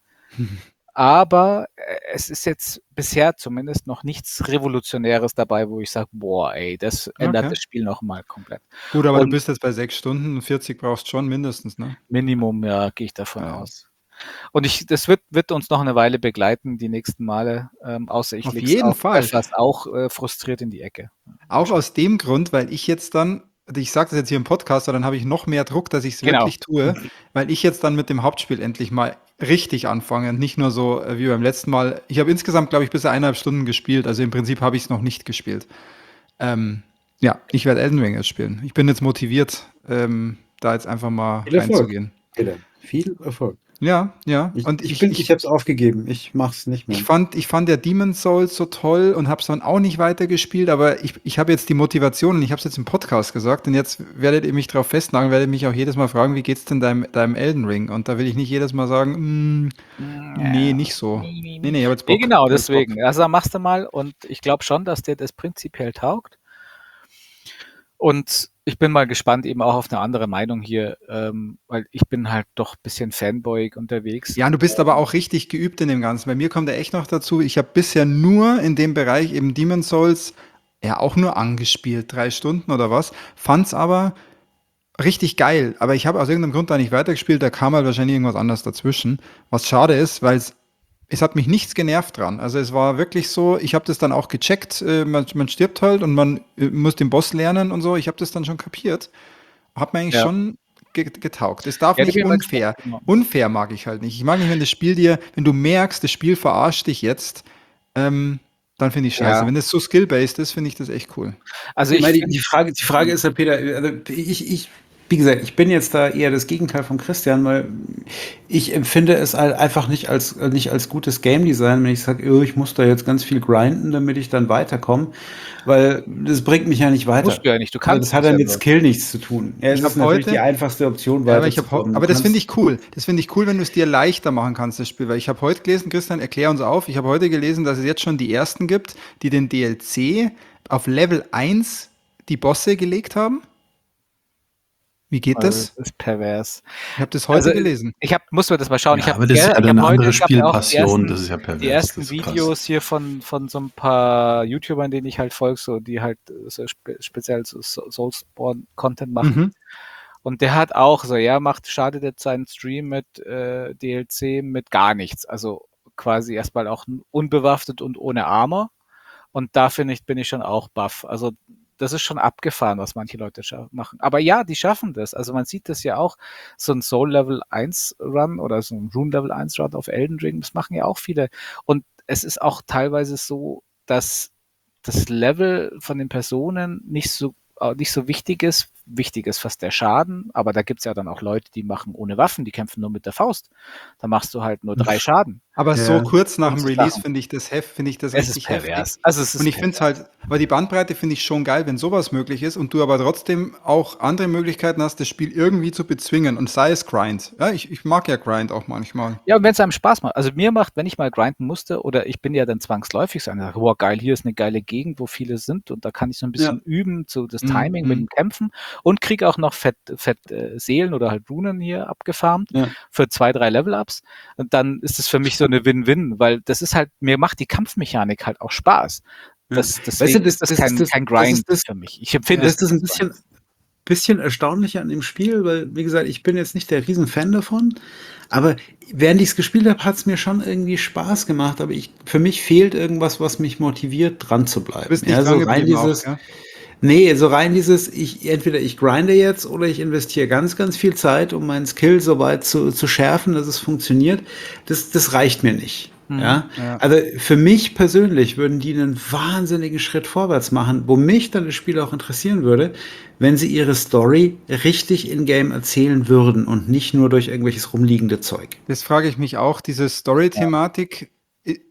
Aber äh, es ist jetzt bisher zumindest noch nichts Revolutionäres dabei, wo ich sage, boah, ey, das ändert Okay. das Spiel nochmal komplett. Gut, aber du Und bist jetzt bei sechs Stunden und vierzig brauchst schon mindestens, ne? Minimum, ja, gehe ich davon Ja. aus. Und ich, das wird, wird uns noch eine Weile begleiten, die nächsten Male, ähm, außer ich Auf leg's jeden auch Fall. fast auch äh, frustriert in die Ecke. Auch aus dem Grund, weil ich jetzt dann, ich sage das jetzt hier im Podcast, aber dann habe ich noch mehr Druck, dass ich es Genau. wirklich tue, weil ich jetzt dann mit dem Hauptspiel endlich mal richtig anfange und nicht nur so äh, wie beim letzten Mal. Ich habe insgesamt, glaube ich, bis eineinhalb Stunden gespielt, also im Prinzip habe ich es noch nicht gespielt. Ähm, ja, ich werde Elden Ring jetzt spielen. Ich bin jetzt motiviert, ähm, da jetzt einfach mal Viel Erfolg. reinzugehen. Peter. Viel Erfolg. Ja, ja. Ich, Und ich, ich, bin, ich, ich habe es aufgegeben. Ich mach's nicht mehr. Ich fand, ich fand ja Demon's Souls so toll und habe es dann auch nicht weitergespielt, aber ich, ich habe jetzt die Motivation und ich habe es jetzt im Podcast gesagt und jetzt werdet ihr mich darauf festnageln, werdet mich auch jedes Mal fragen, wie geht's denn deinem, deinem Elden Ring? Und da will ich nicht jedes Mal sagen, mm, nee, nicht so. Nee, nee, ich habe jetzt Nee, Bock. genau, Ich hab jetzt Bock. deswegen. Also machst du mal und ich glaube schon, dass dir das prinzipiell taugt. Und ich bin mal gespannt eben auch auf eine andere Meinung hier, ähm, weil ich bin halt doch ein bisschen fanboyig unterwegs. Ja, und du bist aber auch richtig geübt in dem Ganzen. Bei mir kommt ja echt noch dazu, ich habe bisher nur in dem Bereich eben Demon's Souls ja auch nur angespielt, drei Stunden oder was, fand's aber richtig geil, aber ich habe aus irgendeinem Grund da nicht weitergespielt, da kam halt wahrscheinlich irgendwas anderes dazwischen, was schade ist, weil es es hat mich nichts genervt dran. Also es war wirklich so, ich habe das dann auch gecheckt, äh, man, man stirbt halt und man äh, muss den Boss lernen und so, ich habe das dann schon kapiert. Hat mir eigentlich Ja. schon ge getaugt. Es darf Ja, da nicht bin ich mal unfair. gespannt. Genau. Unfair mag ich halt nicht. Ich mag nicht, wenn das Spiel dir, wenn du merkst, das Spiel verarscht dich jetzt, ähm, dann finde ich scheiße. Ja. Wenn das so skill-based ist, finde ich das echt cool. Also Ich ich meine, die, find, die, Frage, die Frage ist ja, Peter, also ich, ich, wie gesagt, ich bin jetzt da eher das Gegenteil von Christian, weil ich empfinde es halt einfach nicht als, nicht als gutes Game Design, wenn ich sage, oh, ich muss da jetzt ganz viel grinden, damit ich dann weiterkomme, weil das bringt mich ja nicht weiter. musst du ja nicht, du Also kannst das hat es dann ja mit nur. Skill nichts zu tun. Ja, es Ich ist hab natürlich heute- die einfachste Option, Ja, aber, ich hab, ho- weiterzukommen. aber Du das finde kannst- ich cool. Das finde ich cool, wenn du es dir leichter machen kannst, das Spiel. Weil ich habe heute gelesen, Christian, erklär uns auf, ich habe heute gelesen, dass es jetzt schon die ersten gibt, die den D L C auf Level eins die Bosse gelegt haben. Wie geht das? Das ist pervers. Ich habe das heute Also, gelesen. Ich hab, muss mir das mal schauen. ich Ja, hab, aber das ist gell, ja ich dann hab eine heute- andere es gab ja auch die Spielpassion, ersten- das ist ja pervers. Die ersten das ist krass. Videos hier von, von so ein paar YouTubern, denen ich halt folge, so, die halt so spe speziell so Soulspawn-Content machen. Mhm. Und der hat auch so, ja, macht, startet jetzt seinen Stream mit äh, D L C mit gar nichts. Also quasi erstmal auch unbewaffnet und ohne Armor. Und da finde ich, bin ich schon auch baff. Also das ist schon abgefahren, was manche Leute scha- machen. Aber ja, die schaffen das. Also man sieht das ja auch, so ein Soul Level eins Run oder so ein Rune Level eins Run auf Elden Ring, das machen ja auch viele. Und es ist auch teilweise so, dass das Level von den Personen nicht so, äh, nicht so wichtig ist, wichtig ist fast der Schaden, aber da gibt's ja dann auch Leute, die machen ohne Waffen, die kämpfen nur mit der Faust. Da machst du halt nur drei Schaden. Aber Ja. so kurz nach dem Und Release Sachen. finde ich das hef finde ich das Es ist richtig pervers. heftig. Also es ist Und ich finde es pervers. halt, weil die Bandbreite finde ich schon geil, wenn sowas möglich ist und du aber trotzdem auch andere Möglichkeiten hast, das Spiel irgendwie zu bezwingen und sei es Grind. Ja, ich, ich mag ja Grind auch manchmal. Ja, und wenn es einem Spaß macht. Also mir macht, wenn ich mal grinden musste, oder ich bin ja dann zwangsläufig so einer, wow, geil, hier ist eine geile Gegend, wo viele sind und da kann ich so ein bisschen üben, so das Mhm, Timing mit mhm. dem Kämpfen und kriege auch noch fett, fett äh, Seelen oder halt Runen hier abgefarmt Ja. für zwei, drei Level-Ups. Und dann ist es für mich so eine Win-Win, weil das ist halt, mir macht die Kampfmechanik halt auch Spaß. Ja. Das, Weißt deswegen du, das- ist das, das kein, ist das- kein das Grind ist das- für mich. Ich empfinde Das es ist ein als bisschen, Grind. bisschen erstaunlich an dem Spiel, weil, wie gesagt, ich bin jetzt nicht der Riesenfan davon, aber während ich es gespielt habe, hat es mir schon irgendwie Spaß gemacht, aber ich, für mich fehlt irgendwas, was mich motiviert, dran zu bleiben. Du bist nicht ja, so dran rein geblieben auch, dieses, ja? nee, so rein dieses, ich, entweder ich grinde jetzt oder ich investiere ganz, ganz viel Zeit, um meinen Skill so weit zu, zu schärfen, dass es funktioniert. Das, das reicht mir nicht. Mhm, Ja? ja. Also für mich persönlich würden die einen wahnsinnigen Schritt vorwärts machen, wo mich dann das Spiel auch interessieren würde, wenn sie ihre Story richtig in-game erzählen würden und nicht nur durch irgendwelches rumliegende Zeug. Das frage ich mich auch, diese Story-Thematik, i-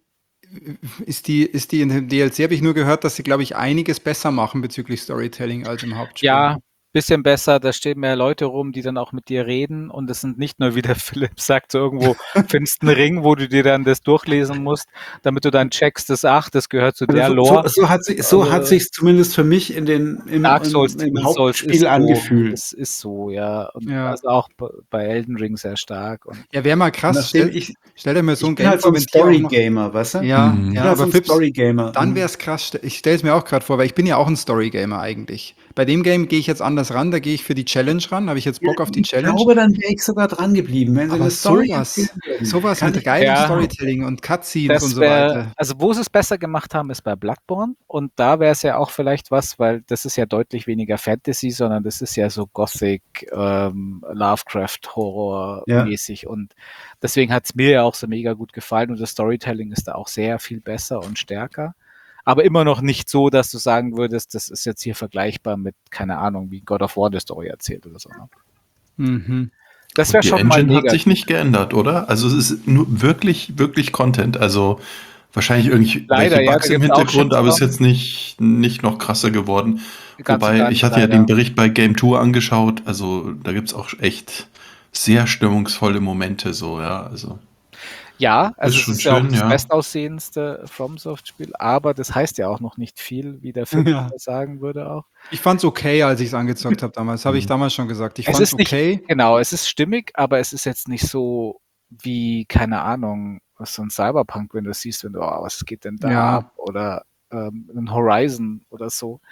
ist die, ist die in dem D L C, habe ich nur gehört, dass sie, glaube ich, einiges besser machen bezüglich Storytelling als im Hauptspiel. Ja, bisschen besser, da stehen mehr Leute rum, die dann auch mit dir reden und es sind nicht nur, wie der Philipp sagt, so irgendwo findest einen Ring, wo du dir dann das durchlesen musst, damit du dann checkst, das ach, das gehört zu der Also Lore. so, so hat sich so Also- hat sich's zumindest für mich in den im, Dark Souls, im, im Demon's Souls ist Hauptspiel so, angefühlt. das ist so, ja. Und Ja. also auch b- bei Elden Ring sehr stark. Und Ja, wäre mal krass. Nachdem Stell, ich, stell dir mal so ich ein bin Game halt so vor, ein wenn die auch noch... Story-Gamer, weißt du? Ja, Mhm. Ich bin ja, halt aber so ein Fips, Story-Gamer. dann Und- wäre es krass. Ste- Ich stelle es mir auch gerade vor, weil ich bin ja auch ein Story-Gamer eigentlich. Bei dem Game gehe ich jetzt anders ran, da gehe ich für die Challenge ran, habe ich jetzt Bock auf die Ich Challenge. glaube, dann wäre ich sogar dran geblieben, wenn sie Aber eine Story sowas, erzählen würden. sowas Kann mit ich- geilem Ja. Storytelling und Cutscenes und das so wäre, weiter. also wo sie es besser gemacht haben, ist bei Bloodborne und da wäre es ja auch vielleicht was, weil das ist ja deutlich weniger Fantasy, sondern das ist ja so Gothic, ähm, Lovecraft, Horror Ja. mäßig und deswegen hat es mir ja auch so mega gut gefallen und das Storytelling ist da auch sehr viel besser und stärker. Aber immer noch nicht so, dass du sagen würdest, das ist jetzt hier vergleichbar mit, keine Ahnung, wie God of War die Story erzählt oder so. Ne? Mhm. Das wäre Die schon mal Engine hat mega. sich nicht geändert, oder? Also es ist nur wirklich, wirklich Content. Also wahrscheinlich irgendwelche Leider, ja, Bugs da im gibt's auch Hintergrund, aber es ist Shitstorm. jetzt nicht, nicht noch krasser geworden. Ganz Wobei, klein, ich hatte ja leider. den Bericht bei Game zwei angeschaut, also da gibt es auch echt sehr stimmungsvolle Momente, so, ja. Also Ja, also schon es ist ja auch schön, das ja. bestaussehendste FromSoft-Spiel, aber das heißt ja auch noch nicht viel, wie der Film Ja. sagen würde auch. Ich fand's okay, als ich es angezockt habe damals. Habe ich damals schon gesagt. Ich Es fand's ist nicht, okay. genau, es ist stimmig, aber es ist jetzt nicht so wie, keine Ahnung, was so ein Cyberpunk, wenn du das siehst, wenn du, oh, was geht denn da Ja. ab? Oder ähm, ein Horizon oder so.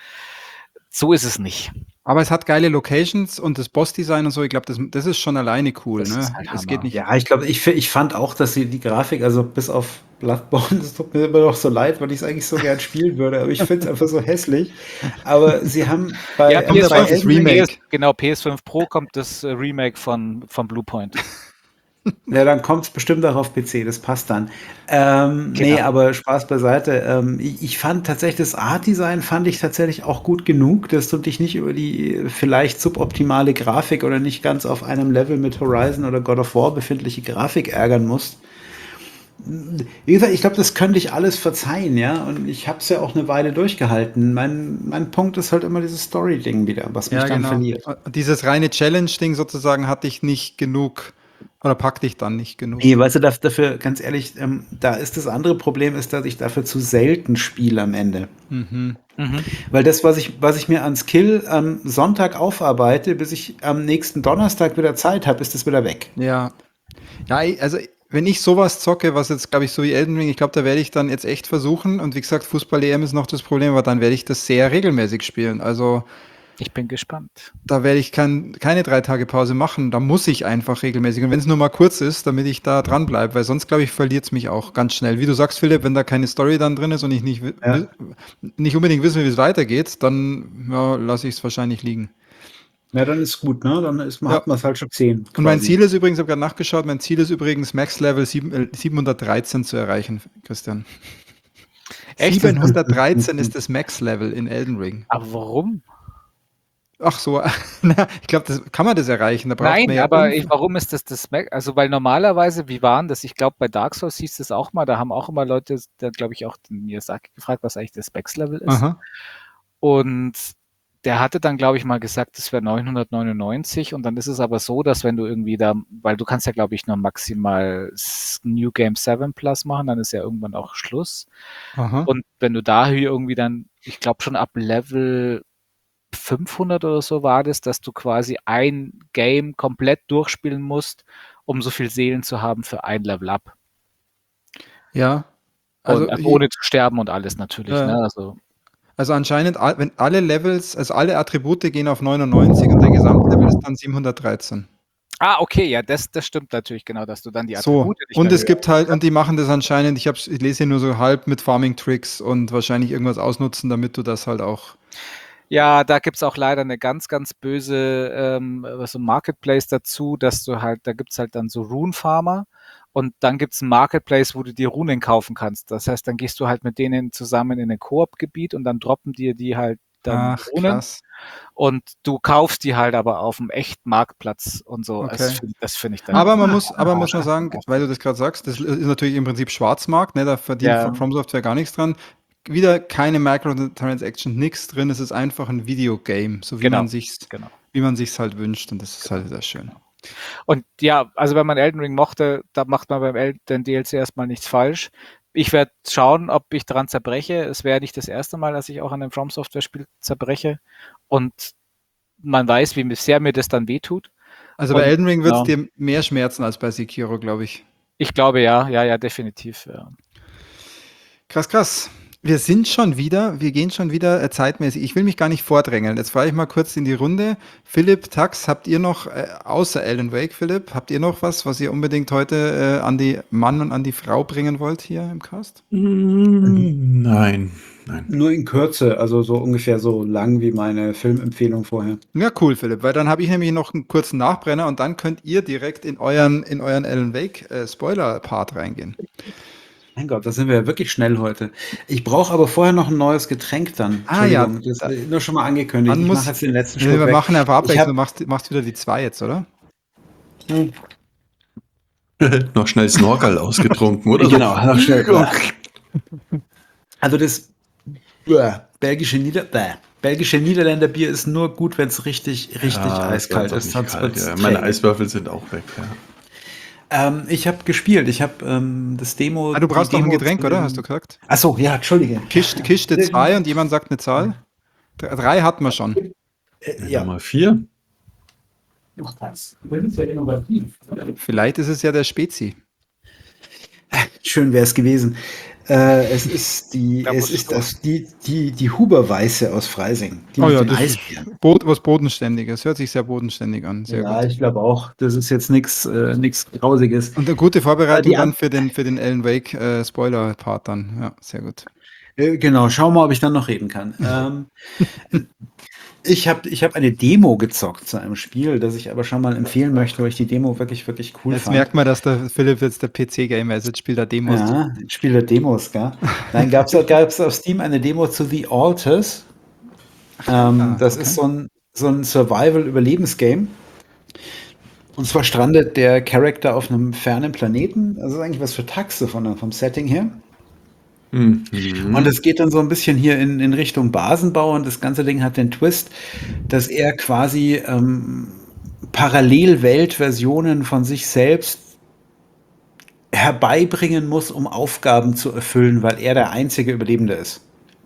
So ist es nicht. Aber es hat geile Locations und das Bossdesign und so. Ich glaube, das, das ist schon alleine cool. Das Ne? ist halt Es Hammer. geht nicht. Ja, ich glaube, ich, fi- ich fand auch, dass sie die Grafik, also bis auf Bloodborne, das tut mir immer noch so leid, weil ich es eigentlich so gern spielen würde, aber ich finde es einfach so hässlich. Aber sie haben bei, Ja, kommt P S dabei fünf, das Elden Ring- Remake. P S, genau, P S fünf Pro kommt das äh, Remake von, von Bluepoint. Ja, dann kommt es bestimmt auch auf P C, das passt dann. Ähm, Genau. Nee, aber Spaß beiseite. Ähm, ich, ich fand tatsächlich, das Art-Design fand ich tatsächlich auch gut genug, dass du dich nicht über die äh, vielleicht suboptimale Grafik oder nicht ganz auf einem Level mit Horizon oder God of War befindliche Grafik ärgern musst. Wie gesagt, ich glaube, das könnte ich alles verzeihen, ja. Und ich habe es ja auch eine Weile durchgehalten. Mein, mein Punkt ist halt immer dieses Story-Ding wieder, was mich Ja, dann genau. verliert. Und Dieses reine Challenge-Ding sozusagen hatte ich nicht genug oder packte ich dann nicht genug. Nee, weißt du, daf- dafür, ganz ehrlich, ähm, da ist das andere Problem, ist, dass ich dafür zu selten spiele am Ende. Mhm. Mhm. Weil das, was ich, was ich mir an Skill am Sonntag aufarbeite, bis ich am nächsten Donnerstag wieder Zeit habe, ist das wieder weg. Ja. Ja, ich- also wenn ich sowas zocke, was jetzt, glaube ich, so wie Elden Ring, ich glaube, da werde ich dann jetzt echt versuchen. Und wie gesagt, Fußball-E M ist noch das Problem, aber dann werde ich das sehr regelmäßig spielen. Also Ich bin gespannt. da werde ich kein, keine drei Tage Pause machen. Da muss ich einfach regelmäßig. Und wenn es nur mal kurz ist, damit ich da dranbleibe, weil sonst, glaube ich, verliert es mich auch ganz schnell. Wie du sagst, Philipp, wenn da keine Story dann drin ist und ich nicht, wi- Ja. wi- nicht unbedingt wissen will, wie es weitergeht, dann ja, lasse ich es wahrscheinlich liegen. Ja, dann ist gut, ne? Dann ist, Ja. hat man es halt schon gesehen. Und mein quasi. Ziel ist übrigens, ich habe gerade nachgeschaut, mein Ziel ist übrigens Max Level sieben, äh, siebenhundertdreizehn zu erreichen, Christian. Echt? siebenhundertdreizehn ist das Max Level in Elden Ring. Aber warum? Ach so, na, ich glaube, das kann man das erreichen. Da braucht man Nein, ja aber unf ich, warum ist das das Mac? Also, weil normalerweise, wie waren das? Ich glaube, bei Dark Souls hieß das auch mal, da haben auch immer Leute, da glaube ich auch den Miyazaki gefragt, was eigentlich das Specs-Level ist. Aha. Und der hatte dann, glaube ich, mal gesagt, das wäre neunhundertneunundneunzig. Und dann ist es aber so, dass wenn du irgendwie da, weil du kannst ja, glaube ich, nur maximal s- New Game sieben Plus machen, dann ist ja irgendwann auch Schluss. Aha. Und wenn du da hier irgendwie dann, ich glaube schon ab Level fünfhundert oder so war das, dass du quasi ein Game komplett durchspielen musst, um so viel Seelen zu haben für ein Level Up. Ja. Und Also, also i ohne zu sterben und alles natürlich, ja. ne? Also, Also, anscheinend, al wenn alle Levels also, alle Attribute gehen auf neunundneunzig und dein Gesamtlevel ist dann siebenhundertdreizehn. ah, okay, ja, das, das stimmt natürlich genau, dass du dann die So, Attribute nicht und mehr es höher gibt halt und die machen das anscheinend ich habe ich lese hier nur so halb mit Farming-Tricks und wahrscheinlich irgendwas ausnutzen, damit du das halt auch Ja, da gibt's auch leider eine ganz, ganz böse, ähm, so 'n Marketplace dazu, dass du halt da gibt's halt dann so Rune-Farmer und dann gibt's 'n Marketplace, wo du dir Runen kaufen kannst. Das heißt, dann gehst du halt mit denen zusammen in 'nen Koop-Gebiet und dann droppen dir die halt dann ach, Runen krass. und du kaufst die halt aber auf'm echten Marktplatz und so. Also, das Okay. finde das finde ich dann Aber man irgendwie muss aber muss man sagen, weil du das grad sagst, das ist natürlich im Prinzip Schwarzmarkt, ne? Da verdient Fro ja, From Software gar nix dran. Wieder keine Microtransaction, nix drin. Es ist einfach 'n Videogame, so wie genau, man sich's genau, wie man sich's halt wünscht und das ist genau, halt sehr schön. genau. Und ja, also wenn man Elden Ring mochte, da macht man beim Elden D L C erstmal nichts falsch. Ich werde schauen, ob ich dran zerbreche. Es wäre nicht das erste Mal, dass ich auch an einem From Software Spiel zerbreche. Und man weiß, wie sehr mir das dann wehtut. Also, bei Und Elden Ring wird's ja, dir mehr schmerzen als bei Sekiro, glaube ich. ich glaube ja, ja, ja, definitiv. Ja. Krass, krass. Wir sind schon wieder wir gehen schon wieder, äh, zeitmäßig ich will mich gar nicht vordrängeln. Jetzt frage ich mal kurz in die Runde. Philipp, Tax, habt ihr noch, äh, außer Alan Wake, Philipp, habt ihr noch was, was ihr unbedingt heute, äh, an die Mann und an die Frau bringen wollt hier im Cast? Mm, Nein, nein. Nur in Kürze, also so ungefähr so lang wie meine Filmempfehlung vorher. Ja, cool, Philipp, weil dann habe ich nämlich noch einen kurzen Nachbrenner und dann könnt ihr direkt in euren in euren Alan Wake, äh, Spoiler-Part reingehen. Mein Gott, da sind wir ja wirklich schnell heute. Ich brauche aber vorher noch ein neues Getränk dann. Ah ja, Entschuldigung, das da ist nur schon mal angekündigt. dann Ich muss mache jetzt den letzten ne, Schluck wir weg. machen einfach Ich Abwechslung. Du habe machst machst wieder die zwei jetzt, oder? hm, Noch schnell Snorkel ausgetrunken, oder? genau, noch schnell. So. Also das bäh, belgische, Nieder bäh, belgische Niederländerbier ist nur gut, wenn es richtig, richtig Ja, es eiskalt wird ist. nicht Sonst kalt, wird's ja. Meine träge. Eiswürfel sind auch weg, ja. Ähm, ich habe gespielt. Ich habe ähm, das Demo, Ah, du die brauchst noch ein Demo Getränk, zu oder? Hast du dem. gesagt? Achso, ja, Entschuldige. Kiste Kiste zwei und jemand sagt eine Zahl? Dr drei hatten wir schon. Äh, ja. Nummer vier. Vielleicht ist es ja der Spezi. Schön wäre es gewesen. Äh, es ist die, Da es musst ist du- das, die, die, die Huber-Weiße aus Freising. Die Oh mit ja, dem das ist Eisbären. Bod was Bodenständiges. Hört sich sehr bodenständig an. Sehr Ja, gut. ich glaube auch. Das ist jetzt nichts äh, nix Grausiges. Und eine gute Äh, Vorbereitung die dann an für den, für den Alan Wake äh, Spoiler-Part dann. Ja, sehr gut. äh, genau, schau mal, ob ich dann noch reden kann. Ähm, ich habe ich hab eine Demo gezockt zu einem Spiel, das ich aber schon mal empfehlen möchte, weil ich die Demo wirklich, wirklich cool Jetzt fand. merkt man, dass der Philipp jetzt der P C-Gamer ist. Jetzt spielt er Demos. Ja, ich spiele Demos, gell? Nein, gab es auf Steam eine Demo zu The Alters. Ähm, Ah, das okay. ist so ein, so ein Survival-Überlebensgame. Und zwar strandet der Charakter auf einem fernen Planeten. Das ist eigentlich was für Taxe von, der- vom Setting her. Mhm. Und es geht dann so ein bisschen hier in, in Richtung Basenbau und das ganze Ding hat den Twist, dass er quasi ähm, Parallelweltversionen von sich selbst herbeibringen muss, um Aufgaben zu erfüllen, weil er der einzige Überlebende ist.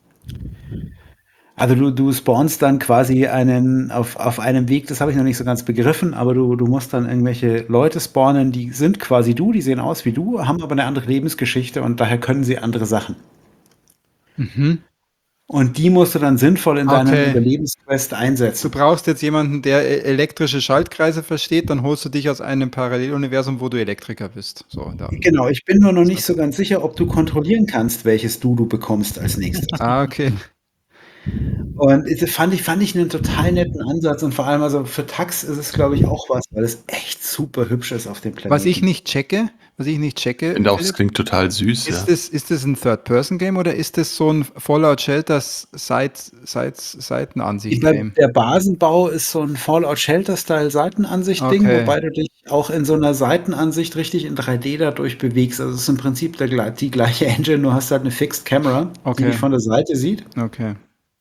Also du, du spawnst dann quasi einen auf, auf einem Weg, das habe ich noch nicht so ganz begriffen, aber du, du musst dann irgendwelche Leute spawnen, die sind quasi du, die sehen aus wie du, haben aber eine andere Lebensgeschichte und daher können sie andere Sachen. Mhm. Und die musst du dann sinnvoll in deinem Okay. Überlebensquest Du einsetzen. brauchst jetzt jemanden, der e- elektrische Schaltkreise versteht, dann holst du dich aus einem Paralleluniversum, wo du Elektriker bist. So, da. Genau, ich bin nur noch nicht so ganz sicher, ob du kontrollieren kannst, welches du du bekommst als nächstes. Ah, okay. Und das fand ich fand ich 'nen total netten Ansatz und vor allem also für Tux ist es, glaube ich, auch was, weil es echt super hübsch ist auf dem Was ich Planeten. nicht checke, was ich nicht Ich checke, finde auch, es Philipp, klingt total süß, ist ja. das, ist das ein Third-Person-Game oder ist das so ein Fallout Shelter Seit, Seit, Ich glaube, Seitenansicht-Game? der Basenbau ist so 'n Fallout Shelter-Style Seitenansicht-Ding, Okay, wobei du dich auch in so 'ner Seitenansicht richtig in drei D dadurch bewegst. Also, es ist im Prinzip der glei die gleiche Engine, nur hast halt 'ne Fixed Camera, die dich okay, von der Seite sieht. okay.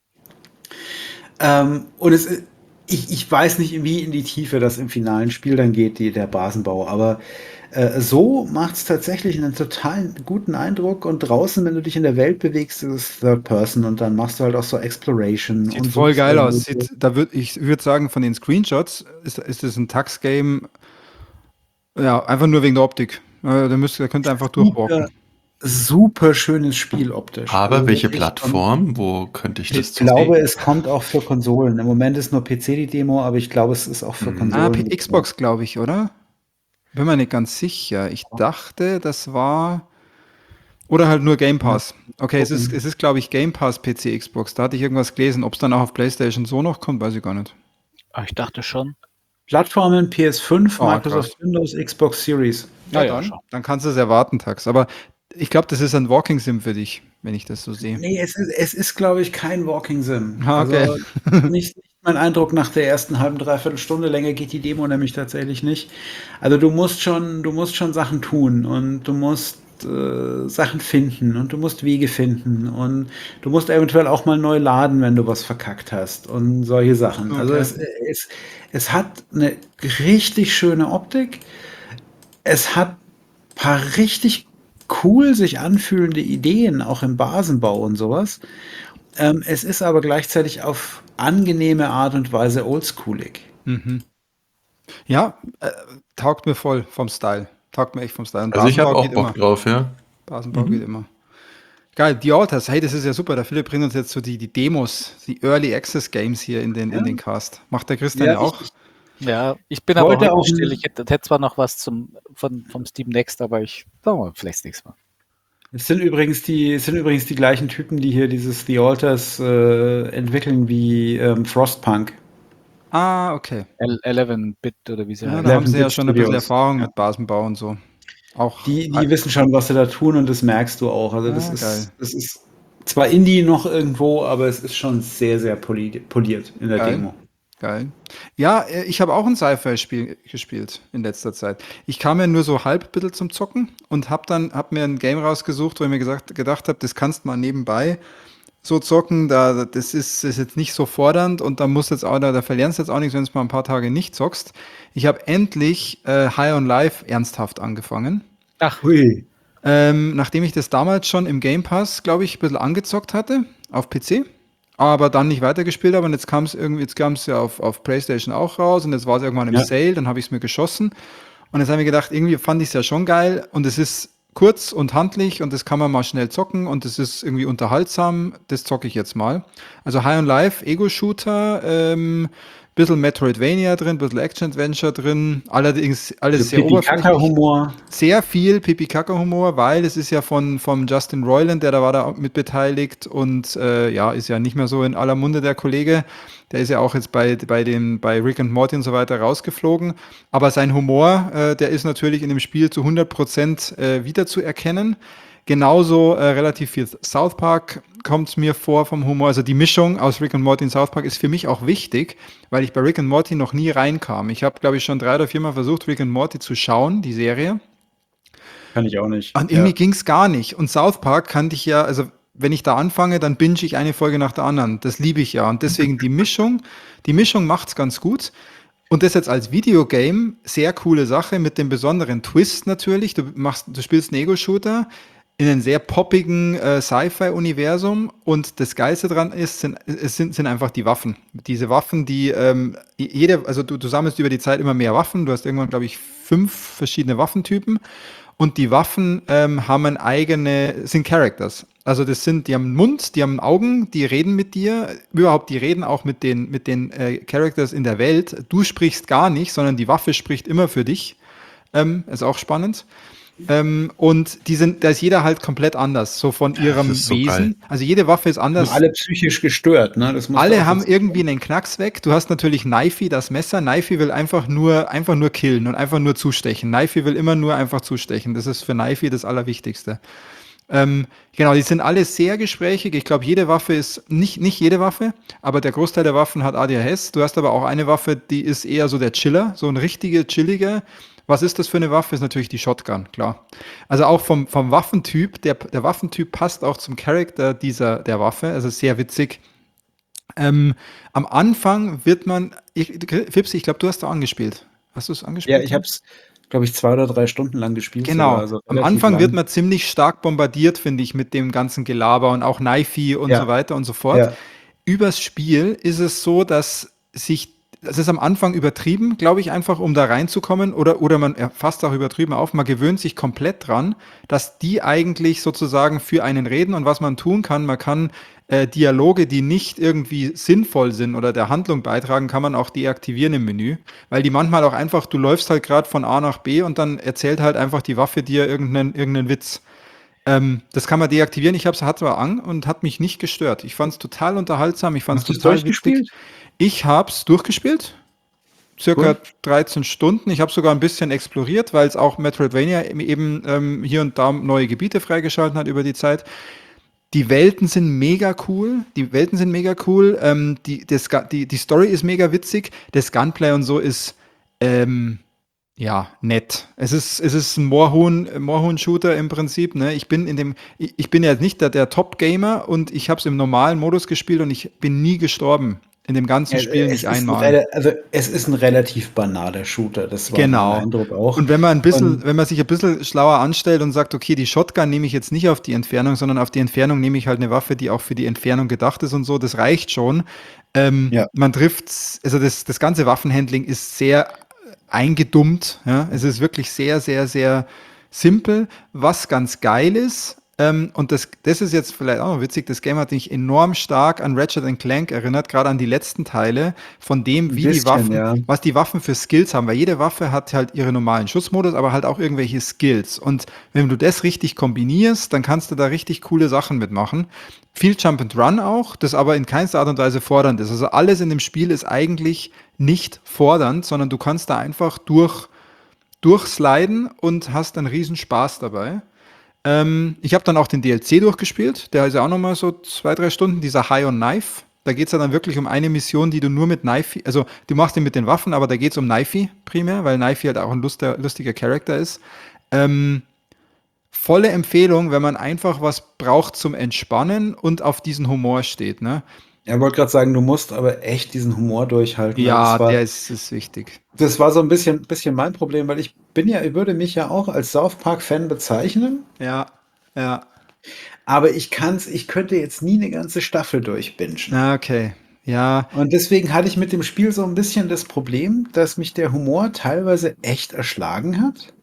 Ähm, und es i ich ich weiß nicht, wie in die Tiefe das im finalen Spiel dann geht, die der Basenbau, aber, äh, so macht's tatsächlich 'nen total guten Eindruck und draußen, wenn du dich in der Welt bewegst, ist es Third Person und dann machst du halt auch so Exploration Sieht und voll suchst geil aus. irgendwelche Sieht, da würd, ich würde sagen, von den Screenshots ist, ist es ein Tux-Game, ja, einfach nur wegen der Optik. Äh, Da müsst, da könnt ihr einfach super durchwalken. super schönes Spiel optisch. Also, Aber das welche ist echt schon Plattform? Wo könnte ich das ich zu glaube, sehen? es kommt auch für Konsolen. Im Moment ist nur P C die Demo, aber ich glaube, es ist auch für Mhm. Ah, Konsolen P- geplant. Xbox, glaube ich, oder? Bin mir nicht ganz sicher. Ich dachte, das war. Oder halt nur Game Lass Pass. mich Okay, es ist, gucken. es ist, glaube ich, Game Pass P C, Xbox. Da hatte ich irgendwas gelesen. Ob es dann auch auf PlayStation so noch kommt, weiß ich gar nicht. Ah, ich dachte schon. Plattformen P S fünf, Oh, Microsoft krass. Windows, Xbox Series. Ja, Ja, ja, dann. schon. Dann kannst du es erwarten, Tax. Aber ich glaube, das ist ein Walking Sim für dich, wenn ich das so sehe. Ne, es ist es ist, glaube ich, kein Walking Sim. Ah, okay. Also, nicht nicht mein Eindruck nach der ersten halben, dreiviertel Stunde. Länger geht die Demo nämlich tatsächlich nicht. Also, du musst schon du musst schon Sachen tun und du musst, äh, Sachen finden und du musst Wege finden und du musst eventuell auch mal neu laden, wenn du was verkackt hast und solche Sachen. Also, Okay. es äh, es es hat 'ne richtig schöne Optik. Es hat paar richtig cool sich anfühlende Ideen, auch im Basenbau und sowas. Ähm, es ist aber gleichzeitig auf angenehme Art und Weise oldschoolig. Mhm. Ja, äh, taugt mir voll vom Style. Taugt mir echt vom Style. Und Also ich habe Basenbau auch geht Bock immer. drauf, ja. Basenbau geht Mhm. immer. Geil, die Alters, hey, das ist ja super. Der Philipp bringt uns jetzt so die, die Demos, die Early Access Games hier in den, Ja, in den Cast. Macht der Christian ja, ja ich auch? ich Ja, ich bin aber wollte heute auch still. Ich 'n hätte, hätte zwar noch was zum, von, vom Steam Next, aber ich, sagen wir mal, vielleicht das nächste Mal. es sind übrigens die es sind übrigens die gleichen Typen, die hier dieses The Alters, äh, entwickeln wie, ähm, Frostpunk. Ah, okay. El- elf Bit oder wie sie Ja, da haben heißen. sie ja elf-Bit schon ein bisschen Studios. Erfahrung Ja. mit Basenbau und so. Auch. Die die wissen schon, was sie da tun und das merkst du auch. Also, das Ah, geil. ist das ist zwar Indie noch irgendwo, aber es ist schon sehr, sehr poli poliert in der Geil. Demo. Geil. Ja, äh, ich habe auch ein Sci-Fi-Spiel gespielt in letzter Zeit. Ich kam ja nur so halb ein bisschen zum Zocken und habe dann hab mir ein Game rausgesucht, wo ich mir gesagt, gedacht habe, das kannst du mal nebenbei so zocken, da, das ist, ist jetzt nicht so fordernd und da musst jetzt auch, da, da verlernst du jetzt auch nichts, wenn du mal ein paar Tage nicht zockst. Ich habe endlich äh, High on Life ernsthaft angefangen. Ach, Hui. Ähm, nachdem ich das damals schon im Game Pass, glaube ich, ein bisschen angezockt hatte auf P C, aber dann nicht weitergespielt habe und jetzt kam es irgendwie, jetzt kam es ja auf, auf PlayStation auch raus und jetzt war es irgendwann im Ja. Sale, dann habe ich es mir geschossen und jetzt habe ich gedacht, irgendwie fand ich es ja schon geil und es ist kurz und handlich und das kann man mal schnell zocken und es ist irgendwie unterhaltsam, das zocke ich jetzt mal. Also High on Life, Ego-Shooter, ähm, bisschen Metroidvania drin, bisschen Action-Adventure drin, allerdings alles sehr oberflächlich. Pipi-Kaka-Humor. Sehr viel Pipi-Kaka-Humor, weil es ist ja von vom Justin Roiland, der da war da auch mit beteiligt und äh, ja, ist ja nicht mehr so in aller Munde der Kollege. Der ist ja auch jetzt bei, bei, dem, bei Rick and Morty und so weiter rausgeflogen. Aber sein Humor, äh, der ist natürlich in dem Spiel zu hundert Prozent äh, wiederzuerkennen. Genauso äh, relativ viel South Park kommt es mir vor vom Humor. Also die Mischung aus Rick and Morty und South Park ist für mich auch wichtig, weil ich bei Rick and Morty noch nie reinkam. Ich habe, glaube ich, schon drei oder viermal versucht, Rick and Morty zu schauen, die Serie. Kann ich auch nicht. Und irgendwie Ja. ging es gar nicht. Und South Park kannte ich ja, also wenn ich da anfange, dann binge ich eine Folge nach der anderen. Das liebe ich ja. Und deswegen die Mischung, die Mischung macht es ganz gut. Und das jetzt als Videogame, sehr coole Sache mit dem besonderen Twist natürlich. Du machst, du spielst einen Ego-Shooter in einem sehr poppigen äh, Sci-Fi-Universum und das Geilste dran ist, sind, es sind, sind einfach die Waffen. Diese Waffen, die ähm, jede, also du, du sammelst über die Zeit immer mehr Waffen. Du hast irgendwann, glaube ich, fünf verschiedene Waffentypen und die Waffen ähm, haben ein eigene, sind Characters. Also das sind, die haben einen Mund, die haben Augen, die reden mit dir. Überhaupt, die reden auch mit den, mit den äh, Characters in der Welt. Du sprichst gar nicht, sondern die Waffe spricht immer für dich. Ähm, ist auch spannend. Ähm, und die sind, da ist jeder halt komplett anders, so von ihrem ist so Wesen. geil. Also jede Waffe ist Sind anders. alle psychisch gestört, ne? Das musst du Alle auch haben dazu irgendwie sagen. einen Knacks weg. Du hast natürlich Knifey, das Messer. Knifey will einfach nur, einfach nur killen und einfach nur zustechen. Knifey will immer nur einfach zustechen. Das ist für Knifey das Allerwichtigste. Ähm, genau, die sind alle sehr gesprächig. Ich glaube, jede Waffe ist, nicht, nicht jede Waffe, aber der Großteil der Waffen hat A D H S. Du hast aber auch eine Waffe, die ist eher so der Chiller, so ein richtiger chilliger. Was ist das für eine Waffe? Ist natürlich die Shotgun, klar. Also auch vom, vom Waffentyp, der, der Waffentyp passt auch zum Charakter dieser, der Waffe. Also sehr witzig. Ähm, am Anfang wird man, ich, Fipsi, ich glaube, du hast da angespielt. Hast du es Ja, angespielt? ich habe es, glaube ich, zwei oder drei Stunden lang gespielt sogar, Genau. also Am relativ Anfang wird lang. man ziemlich stark bombardiert, finde ich, mit dem ganzen Gelaber und auch Knifey und so Ja, weiter und so fort. ja. Übers Spiel ist es so, dass sich, es ist am Anfang übertrieben, glaube ich, einfach, um da reinzukommen, oder, oder man ja, fasst auch übertrieben auf, man gewöhnt sich komplett dran, dass die eigentlich sozusagen für einen reden, und was man tun kann, man kann äh, Dialoge, die nicht irgendwie sinnvoll sind oder der Handlung beitragen, kann man auch deaktivieren im Menü, weil die manchmal auch einfach, du läufst halt gerade von A nach B und dann erzählt halt einfach die Waffe dir irgendeinen, irgendeinen Witz. Ähm, das kann man deaktivieren. Ich habe es, hatte aber an und hat mich nicht gestört. Ich fand es total unterhaltsam, ich fand es Hast du es total witzig. durchgespielt? Ich habe es durchgespielt, circa Cool. dreizehn Stunden. Ich habe sogar ein bisschen exploriert, weil es auch Metroidvania eben ähm, hier und da neue Gebiete freigeschalten hat über die Zeit. Die Welten sind mega cool. Die Welten sind mega cool. Ähm, die, das, Gu- die, die Story ist mega witzig. Das Gunplay und so ist ähm, ja nett. Es ist, es ist ein Moorhuhn, Moorhuhn-Shooter im Prinzip. Ne? Ich bin in dem, ich, ich bin ja nicht der, der Top-Gamer und ich habe es im normalen Modus gespielt und ich bin nie gestorben. In dem ganzen Ja, Spiel es nicht ist ein, einmal. rela- also es ist ein relativ banaler Shooter, das war mein Genau. Eindruck auch. Und wenn man ein bisschen, Und wenn man sich ein bisschen schlauer anstellt und sagt, okay, die Shotgun nehme ich jetzt nicht auf die Entfernung, sondern auf die Entfernung nehme ich halt eine Waffe, die auch für die Entfernung gedacht ist und so, das reicht schon. Ähm, ja, man trifft, also das, das ganze Waffenhandling ist sehr eingedummt. Ja? Es ist wirklich sehr, sehr, sehr simpel, was ganz geil ist. Ähm, und das, das ist jetzt vielleicht auch noch witzig, das Game hat mich enorm stark an Ratchet and Clank erinnert, gerade an die letzten Teile, von dem, ein wie die bisschen, Waffen, ja. was die Waffen für Skills haben, weil jede Waffe hat halt ihre normalen Schussmodus, aber halt auch irgendwelche Skills. Und wenn du das richtig kombinierst, dann kannst du da richtig coole Sachen mitmachen. Viel Jump and Run auch, das aber in keinster Art und Weise fordernd ist. Also alles in dem Spiel ist eigentlich nicht fordernd, sondern du kannst da einfach durch, durchsliden und hast einen riesen Spaß dabei. Ähm, ich habe dann auch den D L C durchgespielt. Der ist ja auch nochmal so zwei, drei Stunden, dieser High on Knife. Da geht es ja dann wirklich um eine Mission, die du nur mit Knifey, also du machst den mit den Waffen, aber da geht es um Knifey primär, weil Knifey halt auch ein lustiger, lustiger Charakter ist. Ähm, volle Empfehlung, wenn man einfach was braucht zum Entspannen und auf diesen Humor steht, ne? Er wollte gerade sagen, du musst aber echt diesen Humor durchhalten, weil Ja, das war, der ist, ist wichtig. das war so ein bisschen, bisschen mein Problem, weil ich bin ja, ich würde mich ja auch als South Park-Fan bezeichnen, Ja, ja. aber ich kann's, ich könnte jetzt nie eine ganze Staffel durchbingen. Na, okay. Ja, Und deswegen hatte ich mit dem Spiel so ein bisschen das Problem, dass mich der Humor teilweise echt erschlagen hat.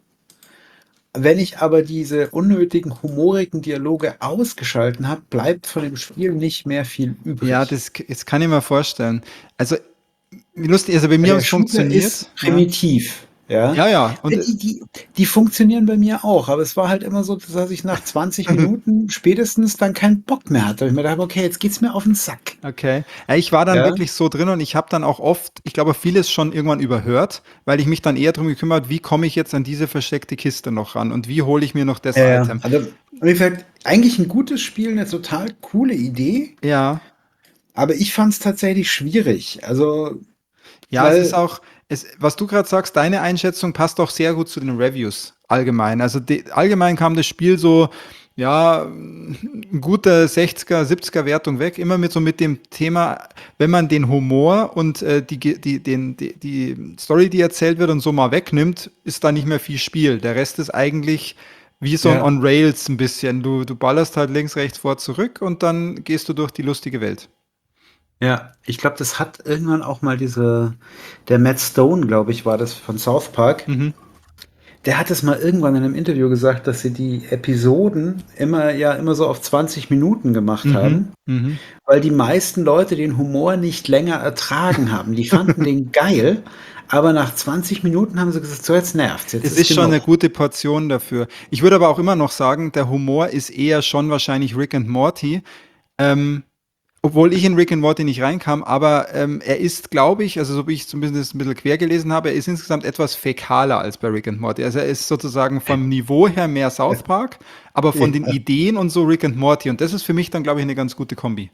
Wenn ich aber diese unnötigen, humorigen Dialoge ausgeschalten habe, bleibt von dem Spiel nicht mehr viel übrig. ja, das, das kann ich mir vorstellen. Also, lustig, also bei Weil mir der hat es Shooter funktioniert. ist Ja, primitiv, ja. ja. ja. Und, Die, die, die funktionieren bei mir auch, aber es war halt immer so, dass ich nach zwanzig Minuten spätestens dann keinen Bock mehr hatte. Ich mir dachte, okay, jetzt geht's mir auf den Sack. okay. Ja, ich war dann Ja, wirklich so drin und ich habe dann auch oft, ich glaube, vieles schon irgendwann überhört, weil ich mich dann eher darum gekümmert, wie komme ich jetzt an diese versteckte Kiste noch ran und wie hole ich mir noch das ja, ja. Item. Also, wie gesagt, eigentlich ein gutes Spiel, eine total coole Idee, Ja, aber ich fand es tatsächlich schwierig. Also, ja, es ist weil, auch, es, was du gerade sagst, deine Einschätzung passt auch sehr gut zu den Reviews allgemein. Also die, allgemein kam das Spiel so, ja, ein guter sechziger, siebziger Wertung weg, immer mit so mit dem Thema, wenn man den Humor und äh, die, Ge- die, den, die, die Story, die erzählt wird und so mal wegnimmt, ist da nicht mehr viel Spiel. Der Rest ist eigentlich wie so ein ja, On Rails ein bisschen. Du, du ballerst halt links, rechts, vor, zurück und dann gehst du durch die lustige Welt. ja, ich glaube, das hat irgendwann auch mal diese, der Matt Stone, glaube ich, war das von South Park. Mhm. der hat es mal irgendwann in einem Interview gesagt, dass sie die Episoden immer ja immer so auf zwanzig Minuten gemacht Mhm. haben, Mhm. weil die meisten Leute den Humor nicht länger ertragen haben. Die fanden den geil, aber nach zwanzig Minuten haben sie gesagt, so jetzt nervt's, jetzt Es ist ist schon eine genug. gute Portion dafür. Ich würde aber auch immer noch sagen, der Humor ist eher schon wahrscheinlich Rick and Morty. Ähm, obwohl ich in Rick and Morty nicht reinkam, aber ähm, er ist, glaube ich, also so wie ich zumindest ein bisschen quer gelesen habe, er ist insgesamt etwas fäkaler als bei Rick and Morty. Also er ist sozusagen vom Niveau her mehr South Park, aber von den Ja. Ideen und so Rick and Morty. Und das ist für mich dann, glaube ich, eine ganz gute Kombi.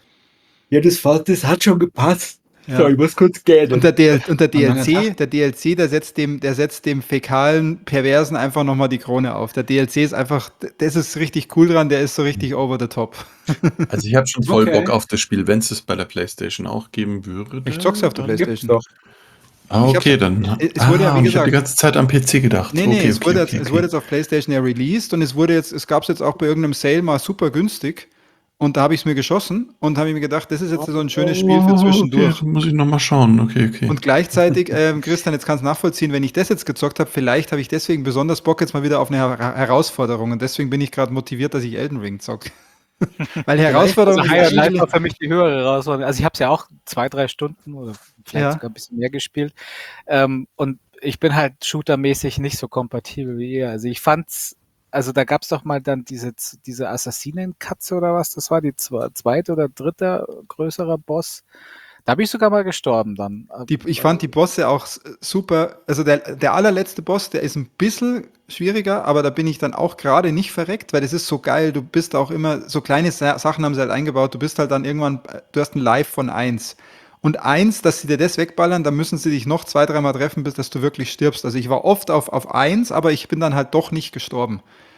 Ja, das, war, das hat schon gepasst. Ja. So, ich muss kurz gehen. Und der, D L und der Am langen D L C, Tag. der D L C, der setzt dem, der setzt dem fäkalen, perversen einfach nochmal die Krone auf. Der D L C ist einfach, das ist richtig cool dran, der ist so richtig over the top. Also ich habe schon voll Okay. Bock auf das Spiel, wenn es es bei der PlayStation auch geben würde. Ich zock's auf der dann- Gibt's PlayStation. doch. Ah, Ich okay, hab's- dann. es wurde ja, ah, wie und ich habe gesagt- die ganze Zeit am P C gedacht. Nee, nee, okay, es, okay, wurde okay, jetzt, es okay. wurde jetzt auf PlayStation ja released und es wurde jetzt, es gab es jetzt auch bei irgendeinem Sale mal super günstig. Und da habe ich es mir geschossen und habe mir gedacht, das ist jetzt so ein schönes Spiel für Oh, zwischendurch. Okay, muss ich nochmal schauen. Okay, okay. Und gleichzeitig, ähm, Christian, jetzt kannst du nachvollziehen, wenn ich das jetzt gezockt habe, vielleicht habe ich deswegen besonders Bock jetzt mal wieder auf eine Her Herausforderung. Und deswegen bin ich gerade motiviert, dass ich Elden Ring zocke. Weil die Herausforderung Also ist Higher Life eigentlich- war für mich die höhere Herausforderung. Also ich habe es ja auch zwei, drei Stunden oder vielleicht Ja. sogar ein bisschen mehr gespielt. Ähm, und ich bin halt shootermäßig nicht so kompatibel wie ihr. Also ich fand's, also da gab's doch mal dann diese, diese Assassinenkatze oder was das war, die zwe- zweite oder dritte größere Boss. Da bin ich sogar mal gestorben dann. Die, ich fand die Bosse auch s- super. Also der, der allerletzte Boss, der ist ein bisschen schwieriger, aber da bin ich dann auch gerade nicht verreckt, weil das ist so geil. Du bist auch immer, so kleine Sa Sachen haben sie halt eingebaut. Du bist halt dann irgendwann, du hast ein Live von eins. Und eins, dass sie dir das wegballern, dann müssen sie dich noch zwei, dreimal treffen, bis dass du wirklich stirbst. Also ich war oft auf, auf eins, aber ich bin dann halt doch nicht gestorben.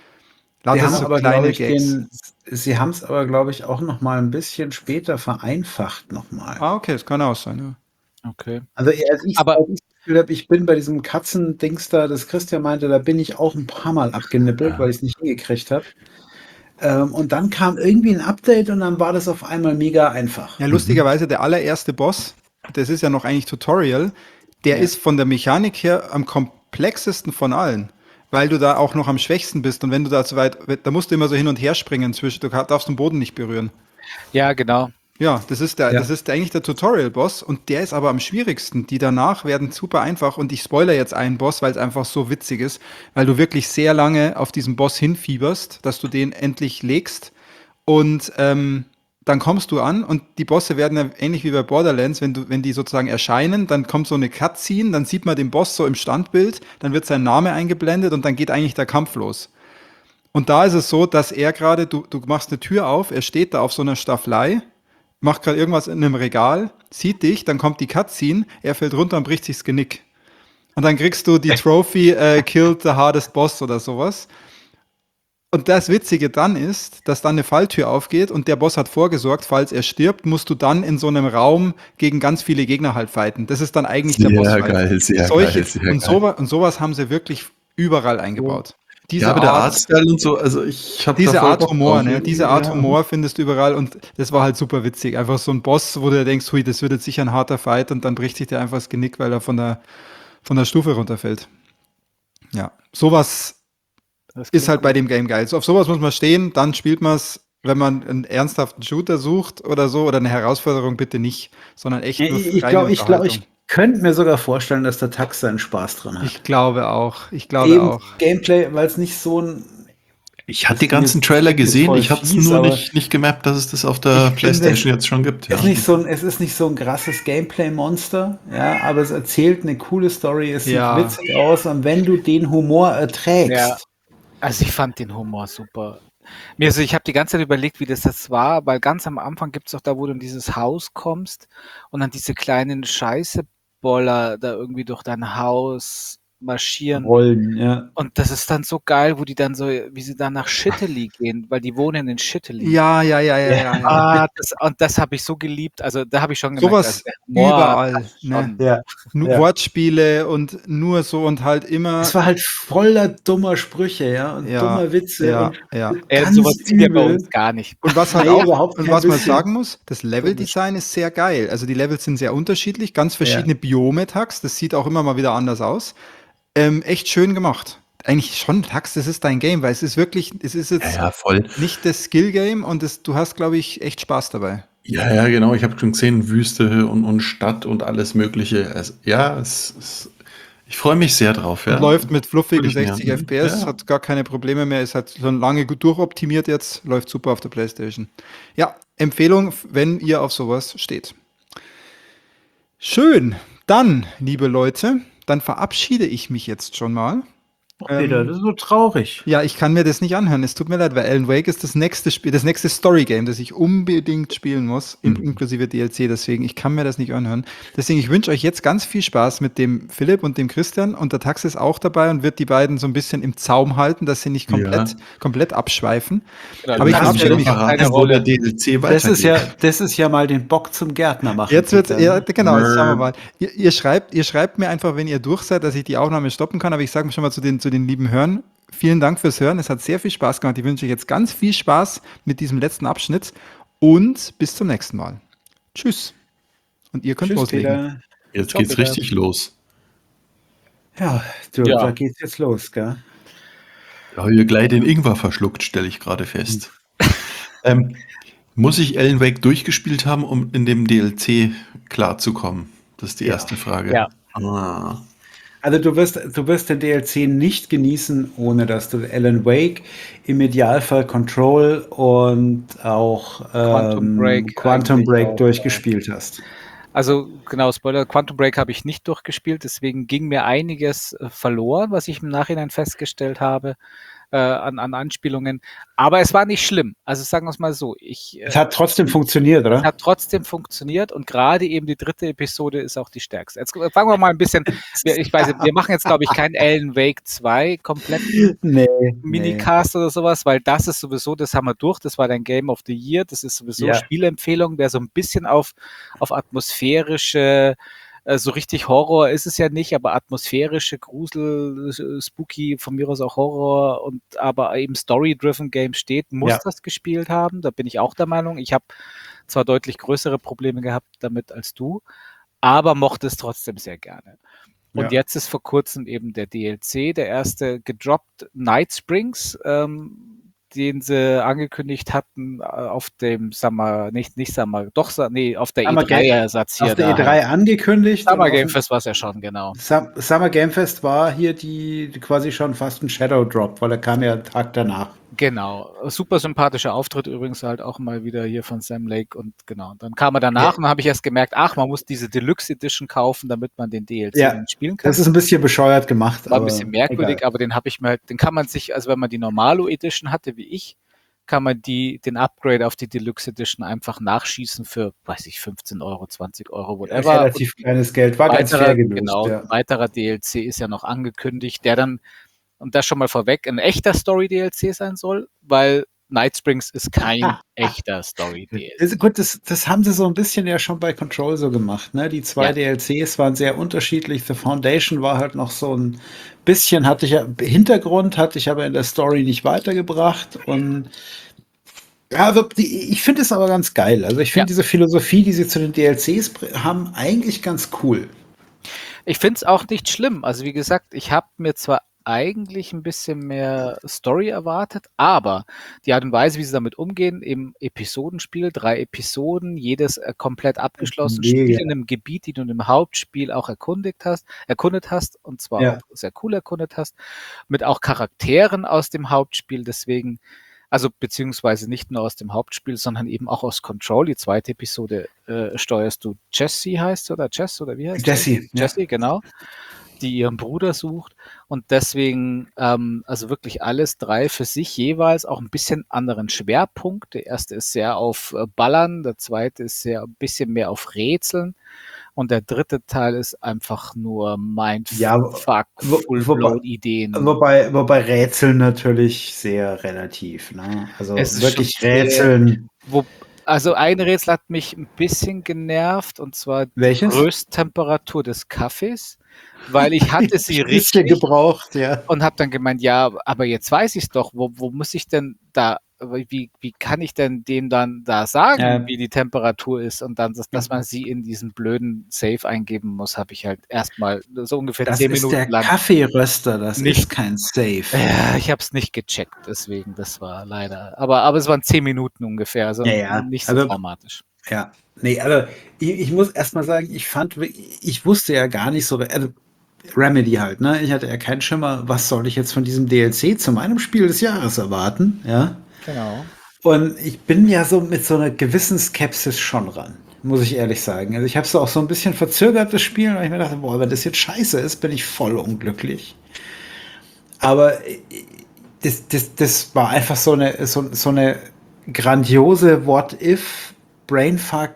Sie Lauter haben so aber, kleine glaube ich, Gags. den, sie haben es aber, glaube ich, auch noch mal ein bisschen später vereinfacht nochmal. Ah, okay, das kann auch sein, ja. Okay. Also, als ich, Aber- als ich das Gefühl habe, ich bin bei diesem Katzen-Dings da, das Christian meinte, da bin ich auch ein paar Mal abgenippelt, Ja. weil ich es nicht hingekriegt habe. Ähm, und dann kam irgendwie ein Update und dann war das auf einmal mega einfach. Ja, lustigerweise der allererste Boss, das ist ja noch eigentlich Tutorial, der Ja. ist von der Mechanik her am komplexesten von allen, weil du da auch noch am schwächsten bist und wenn du da zu weit, da musst du immer so hin und her springen zwischen, du darfst den Boden nicht berühren. Ja, genau. Ja, das ist der, Ja. das ist eigentlich der Tutorial-Boss und der ist aber am schwierigsten. Die danach werden super einfach und ich spoiler jetzt einen Boss, weil es einfach so witzig ist, weil du wirklich sehr lange auf diesen Boss hinfieberst, dass du den endlich legst und ähm, dann kommst du an und die Bosse werden ja ähnlich wie bei Borderlands, wenn du, wenn die sozusagen erscheinen, dann kommt so eine Cutscene, dann sieht man den Boss so im Standbild, dann wird sein Name eingeblendet und dann geht eigentlich der Kampf los. Und da ist es so, dass er gerade, du, du machst eine Tür auf, er steht da auf so einer Staffelei, macht gerade irgendwas in einem Regal, sieht dich, dann kommt die Cutscene, er fällt runter und bricht sich das Genick. Und dann kriegst du die Trophy äh, Killed the Hardest Boss oder sowas. Und das Witzige dann ist, dass dann eine Falltür aufgeht und der Boss hat vorgesorgt, falls er stirbt, musst du dann in so einem Raum gegen ganz viele Gegner halt fighten. Das ist dann eigentlich der Sehr Bossfight. geil, sehr Solche, geil, sehr und, geil. sowas, und sowas haben sie wirklich überall eingebaut. Diese Ja, aber der Art- Artstyle und so, also ich habe diese Art Humor, ne? Diese Diese Art Humor findest du überall und das war halt super witzig. Einfach so ein Boss, wo du dir denkst, hui, das wird jetzt sicher ein harter Fight und dann bricht sich dir einfach das Genick, weil er von der, von der Stufe runterfällt. Ja, sowas Das ist halt bei dem Game geil. So, auf sowas muss man stehen, dann spielt man es, wenn man einen ernsthaften Shooter sucht oder so oder eine Herausforderung, bitte nicht, sondern echt nur Ich, ich reine glaube, ich, glaub, ich Unterhaltung. könnte mir sogar vorstellen, dass der Tax seinen Spaß dran hat. Ich glaube auch. Ich glaube Eben auch. Gameplay, weil es nicht so ein. Ich hatte die ganzen Trailer ist gesehen, voll ich habe es fies, nur aber nicht, nicht gemerkt, dass es das auf der ich finde, PlayStation jetzt schon gibt. Ja. Ist nicht so ein, es ist nicht so ein krasses Gameplay-Monster, ja, aber es erzählt eine coole Story, es Ja. sieht witzig aus und wenn du den Humor erträgst, Ja. Also ich fand den Humor super. Mir also ich habe die ganze Zeit überlegt, wie das jetzt war, weil ganz am Anfang gibt es doch da, wo du in dieses Haus kommst und dann diese kleinen Scheißeboller da irgendwie durch dein Haus marschieren. rollen, ja. Und das ist dann so geil, wo die dann so, wie sie dann nach Shittely gehen, weil die wohnen in Shittely. Ja, ja, ja, ja, ja. ja. Ah, das, und das habe ich so geliebt. Also da habe ich schon gemerkt, Sowas also der Humor überall, passt ne? schon. Ja. Nur Ja. Wortspiele und nur so und halt immer. Es war halt voller dummer Sprüche, ja, und Ja, dummer Witze ja, und ja. Äh, ganz sowas zieht ja bei übel. uns gar nicht. Und was halt Nee, auch, überhaupt und kein was man bisschen. sagen muss, das Leveldesign ist sehr geil. Also die Levels sind sehr unterschiedlich, ganz verschiedene Ja. Biome-Tags, das sieht auch immer mal wieder anders aus. Ähm, echt schön gemacht. Eigentlich schon, Tax, das ist dein Game, weil es ist wirklich, es ist Ja, jetzt ja, voll. nicht das Skill-Game und das, du hast, glaube ich, echt Spaß dabei. Ja, ja, genau. Ich habe schon gesehen, Wüste und, und Stadt und alles Mögliche. Also, ja, es, es, ich freue mich sehr drauf, Und ja. läuft mit fluffigen Würde ich mir sechzig anhören. F P S, Ja. hat gar keine Probleme mehr, ist halt schon lange gut durchoptimiert jetzt, läuft super auf der PlayStation. Ja, Empfehlung, wenn ihr auf sowas steht. Schön. Dann, liebe Leute, dann verabschiede ich mich jetzt schon mal. Oh, Peter, Ähm, das ist so traurig. ja, ich kann mir das nicht anhören. Es tut mir leid, weil Alan Wake ist das nächste Spiel, das nächste Story-Game, das ich unbedingt spielen muss, in, Mhm. inklusive D L C. Deswegen, ich kann mir das nicht anhören. Deswegen, ich wünsche euch jetzt ganz viel Spaß mit dem Philipp und dem Christian. Und der Tax ist auch dabei und wird die beiden so ein bisschen im Zaum halten, dass sie nicht komplett, Ja. komplett abschweifen. Genau, Aber ich Kannst verabschiede du mich. noch verraten, wo der D L C Das ist, ja, weitergeht? das ist ja mal den Bock zum Gärtner machen. Jetzt wird's, Peter, ja, ne? genau, jetzt schauen wir mal. Ihr, ihr, schreibt, ihr schreibt mir einfach, wenn ihr durch seid, dass ich die Aufnahme stoppen kann, aber ich sage schon mal zu den, zu den lieben Hörern, vielen Dank fürs Hören, es hat sehr viel Spaß gemacht. Ich wünsche euch jetzt ganz viel Spaß mit diesem letzten Abschnitt und bis zum nächsten Mal. Tschüss. Und ihr könnt Tschüss, loslegen. Peter. Jetzt Ciao, geht's Peter. richtig los. Ja, du, Ja. da geht's jetzt los, gell? Da habe ich gleich den Ingwer verschluckt, stelle ich gerade fest. ähm, muss ich Alan Wake durchgespielt haben, um in dem D L C klarzukommen? Das ist die Ja. erste Frage. Ja. Ah. Also du wirst, du wirst den D L C nicht genießen, ohne dass du Alan Wake, im Idealfall Control und auch ähm, Quantum Break Quantum eigentlich Break auch, durchgespielt hast. Also genau, Spoiler, Quantum Break habe ich nicht durchgespielt, deswegen ging mir einiges äh, verloren, was ich im Nachhinein festgestellt habe äh, an, an Anspielungen. Aber es war nicht schlimm. Also sagen wir es mal so, ich, äh, Es hat trotzdem funktioniert, es oder? hat trotzdem funktioniert und gerade eben die dritte Episode ist auch die stärkste. Jetzt fangen wir mal ein bisschen, wir, ich weiß, wir machen jetzt glaube ich kein Alan Wake zwei komplett Nee, Minicast oder sowas, weil das ist sowieso, das haben wir durch, das war dein Game of the Year, das ist sowieso Ja. Spielempfehlung, wer so ein bisschen auf, auf atmosphärische, äh, so richtig Horror ist es ja nicht, aber atmosphärische Grusel, äh, Spooky, von mir aus auch Horror und aber eben Story-driven Game steht, muss Ja. das gespielt haben, da bin ich auch der Meinung. Ich habe zwar deutlich größere Probleme gehabt damit als du, aber mochte es trotzdem sehr gerne. Und Ja. jetzt ist vor kurzem eben der D L C, der erste gedroppt, Night Springs, ähm, den sie angekündigt hatten äh, auf dem Summer, nicht, nicht Summer, doch, Sa- nee, auf der Summer E drei Game- Ersatz hier. Auf der da E drei halt. angekündigt. Summer und auf Game dem- Fest war es ja schon, genau. Sum- Summer Game Fest war hier die, die quasi schon fast ein Shadow Drop, weil er kam ja einen Tag danach. Genau. Super sympathischer Auftritt übrigens halt auch mal wieder hier von Sam Lake und genau. Dann kam er danach Ja. und dann habe ich erst gemerkt, ach, man muss diese Deluxe Edition kaufen, damit man den D L C Ja, dann spielen kann. Das ist ein bisschen bescheuert gemacht. War ein aber bisschen merkwürdig, egal. aber den habe ich mir halt, den kann man sich, also wenn man die Normalo Edition hatte, wie ich, kann man die, den Upgrade auf die Deluxe Edition einfach nachschießen für, weiß ich, fünfzehn Euro, zwanzig Euro, whatever. Relativ kleines Geld, war Und ganz weiterer, fair gelöst. genau, ja. ein weiterer D L C ist ja noch angekündigt, der dann, und das schon mal vorweg, ein echter Story-D L C sein soll, weil Night Springs ist kein echter Story-D L C. Also gut, das, das haben sie so ein bisschen ja schon bei Control so gemacht. Ne? Die zwei Ja. D L Cs waren sehr unterschiedlich. The Foundation war halt noch so ein bisschen, hatte ich ja, Hintergrund hatte ich aber in der Story nicht weitergebracht. Und ja, also die, ich finde es aber ganz geil. Also ich finde Ja. diese Philosophie, die sie zu den D L Cs br- haben, eigentlich ganz cool. Ich finde es auch nicht schlimm. Also wie gesagt, ich habe mir zwar eigentlich ein bisschen mehr Story erwartet, aber die Art und Weise, wie sie damit umgehen, im Episodenspiel, drei Episoden, jedes äh, komplett abgeschlossen, Mega. Spiel in einem Gebiet, die du im Hauptspiel auch erkundigt hast, erkundet hast, und zwar Ja. auch sehr cool erkundet hast, mit auch Charakteren aus dem Hauptspiel, deswegen, also beziehungsweise nicht nur aus dem Hauptspiel, sondern eben auch aus Control. Die zweite Episode äh, steuerst du Jessie, heißt sie, oder Jess, oder wie heißt sie? Jessie, ja. Jessie, genau, die ihren Bruder sucht und deswegen, ähm, also wirklich alles drei für sich jeweils auch ein bisschen anderen Schwerpunkt. Der erste ist sehr auf äh, Ballern, der zweite ist sehr ein bisschen mehr auf Rätseln und der dritte Teil ist einfach nur Mindfuck, Ja, wo- Full-Blown-Ideen. Wobei, wobei Rätseln natürlich sehr relativ. Ne? Also Es ist wirklich schon sehr- Rätseln. Wo, also ein Rätsel hat mich ein bisschen genervt und zwar die Welches? Rösttemperatur des Kaffees. weil ich hatte sie Ein bisschen richtig gebraucht, ja. und habe dann gemeint, ja, aber jetzt weiß ich es doch, wo, wo muss ich denn da, wie, wie kann ich denn dem dann da sagen, Ja. wie die Temperatur ist und dann, dass, dass man sie in diesen blöden Safe eingeben muss, habe ich halt erstmal so ungefähr Das zehn ist Minuten der lang. Kaffeeröster, das Nicht- ist kein Safe. Ja, ich habe es nicht gecheckt, deswegen, das war leider, aber, aber es waren zehn Minuten ungefähr, also Ja, ja. nicht so Also- traumatisch. Ja, nee, also ich, ich muss erst mal sagen, ich fand, ich wusste ja gar nicht so, also Remedy halt, ne? Ich hatte ja keinen Schimmer, was soll ich jetzt von diesem D L C zu meinem Spiel des Jahres erwarten, ja? Genau. Und ich bin ja so mit so einer gewissen Skepsis schon ran, muss ich ehrlich sagen. Also ich habe so auch so ein bisschen verzögert, das Spiel, weil ich mir dachte, boah, wenn das jetzt scheiße ist, bin ich voll unglücklich. Aber äh, das, das, das war einfach so eine, so, so eine grandiose What-If, Brainfuck,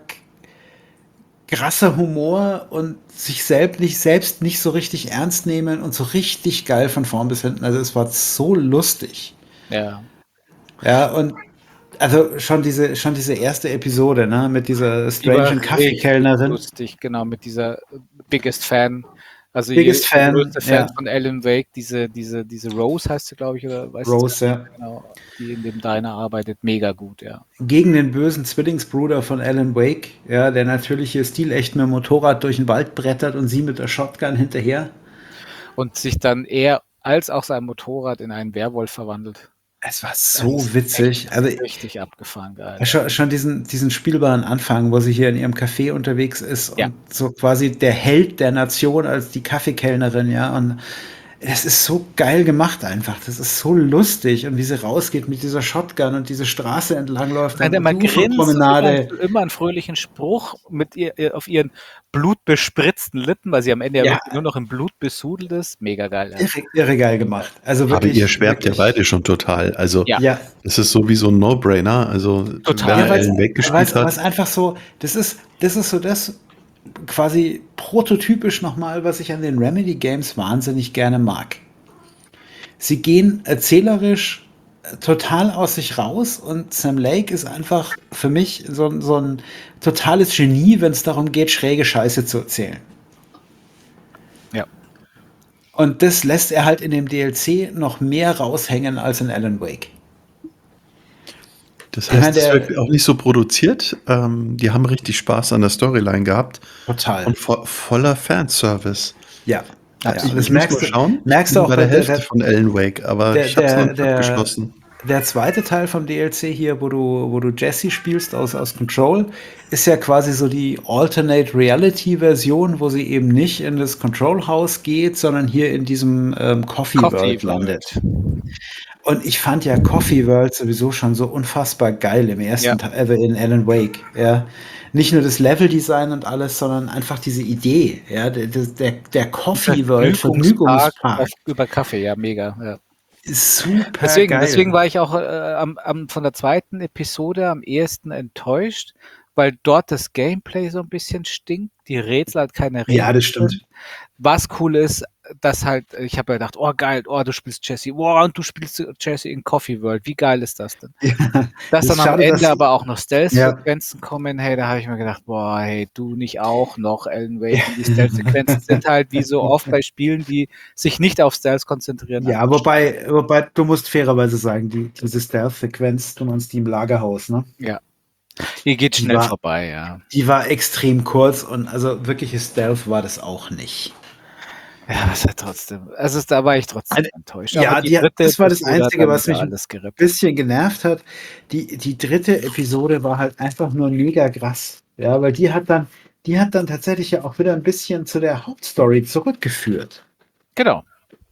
krasser Humor und sich selbst nicht, selbst nicht so richtig ernst nehmen und so richtig geil von vorn bis hinten. Also es war so lustig. Ja. Ja, und also schon diese, schon diese erste Episode, ne, mit dieser Die war strangen richtig Kaffeekellnerin. lustig, genau, mit dieser äh, Biggest Fan. Also Biggest ihr Fan, größter Fan ja. von Alan Wake, diese, diese, diese Rose heißt sie, glaube ich, oder weißt Rose, ja. du? Genau, die in dem Diner arbeitet, mega gut, ja. Gegen den bösen Zwillingsbruder von Alan Wake, ja, der natürlich hier stilecht mit dem Motorrad durch den Wald brettert und sie mit der Shotgun hinterher. Und sich dann er als auch sein Motorrad in einen Werwolf verwandelt. Es war Das so ist witzig. echt Also richtig abgefahren, geil. schon, schon diesen, diesen spielbaren Anfang, wo sie hier in ihrem Café unterwegs ist Ja. und so quasi der Held der Nation als die Kaffeekellnerin, ja, und es ist so geil gemacht einfach. Das ist so lustig und wie sie rausgeht mit dieser Shotgun und diese Straße entlang läuft. Wenn der mal die grinst, und Uferpromenade. immer, immer einen fröhlichen Spruch mit ihr ihr- auf ihren blutbespritzten Lippen, weil sie am Ende ja, Ja. wirklich nur noch im Blut besudelt ist. Mega geil. Ja. Irre, irre geil gemacht. Also Aber wirklich. ihr schwärmt ja wirklich. beide schon total. Also, Ja. Ja, das ist so wie so ein No-Brainer. Also, Total. wenn Ja, er weil's- Alan Wake gespielt weil's- hat. weil's einfach so, das ist, das ist so das quasi prototypisch nochmal, was ich an den Remedy Games wahnsinnig gerne mag. Sie gehen erzählerisch äh, total aus sich raus und Sam Lake ist einfach für mich so, ein- so ein totales Genie, wenn es darum geht, schräge Scheiße zu erzählen. Ja. Und das lässt er halt in dem D L C noch mehr raushängen als in Alan Wake. Das Ich meine, heißt, es der- wird auch nicht so produziert. Ähm, die haben richtig Spaß an der Storyline gehabt Total. und vo voller Fanservice. Ja. Ja, Also, das ich merkst muss mal du, schauen. merkst Ich du bin auch bei der bei Hälfte der, von Alan Wake, aber der- ich habe es noch der- nicht der- abgeschlossen. der zweite Teil vom D L C hier, wo du, wo du Jesse spielst aus, aus Control, ist ja quasi so die Alternate Reality Version, wo sie eben nicht in das Control House geht, sondern hier in diesem ähm, Coffee, Coffee World World. landet. Und ich fand ja Coffee World sowieso schon so unfassbar geil im ersten Ja. Teil, äh, in Alan Wake. Ja. Nicht nur das Leveldesign und alles, sondern einfach diese Idee. Ja. Der, der, der Coffee World Vergnügungspark auf, über Kaffee, ja, mega. Ja. ist super Deswegen, geil. deswegen war ich auch äh, am, am, von der zweiten Episode am ehesten enttäuscht, weil dort das Gameplay so ein bisschen stinkt, die Rätsel halt keine Rätsel Ja, das stimmt. sind. Was cool ist, dass halt, ich habe ja gedacht, oh geil, oh, du spielst Jesse, oh, und du spielst Jesse in Coffee World, wie geil ist das denn? Dass Das dann ist am schade, Ende dass- aber auch noch Ja. Stealth-Sequenzen kommen, hey, da habe ich mir gedacht, boah, hey, du nicht auch noch, Alan Wake, die Stealth-Sequenzen sind halt wie so oft bei Spielen, die sich nicht auf Stealth konzentrieren. Ja, einfach wobei, wobei du musst fairerweise sagen, die, diese Stealth-Sequenz, du meinst die im Lagerhaus, ne? Ja. Ihr geht Die schnell war- vorbei, ja. Die war extrem kurz und also wirkliches Stealth war das auch nicht. Ja, was halt trotzdem. Also da war ich trotzdem Also, enttäuscht. ja, Aber die- das war das Episode hat Einzige, dann was wieder mich- alles gerippt. Bisschen genervt hat. Die, die dritte Episode war halt einfach nur mega krass. Ja, weil die hat dann, die hat dann tatsächlich ja auch wieder ein bisschen zu der Hauptstory zurückgeführt. Genau.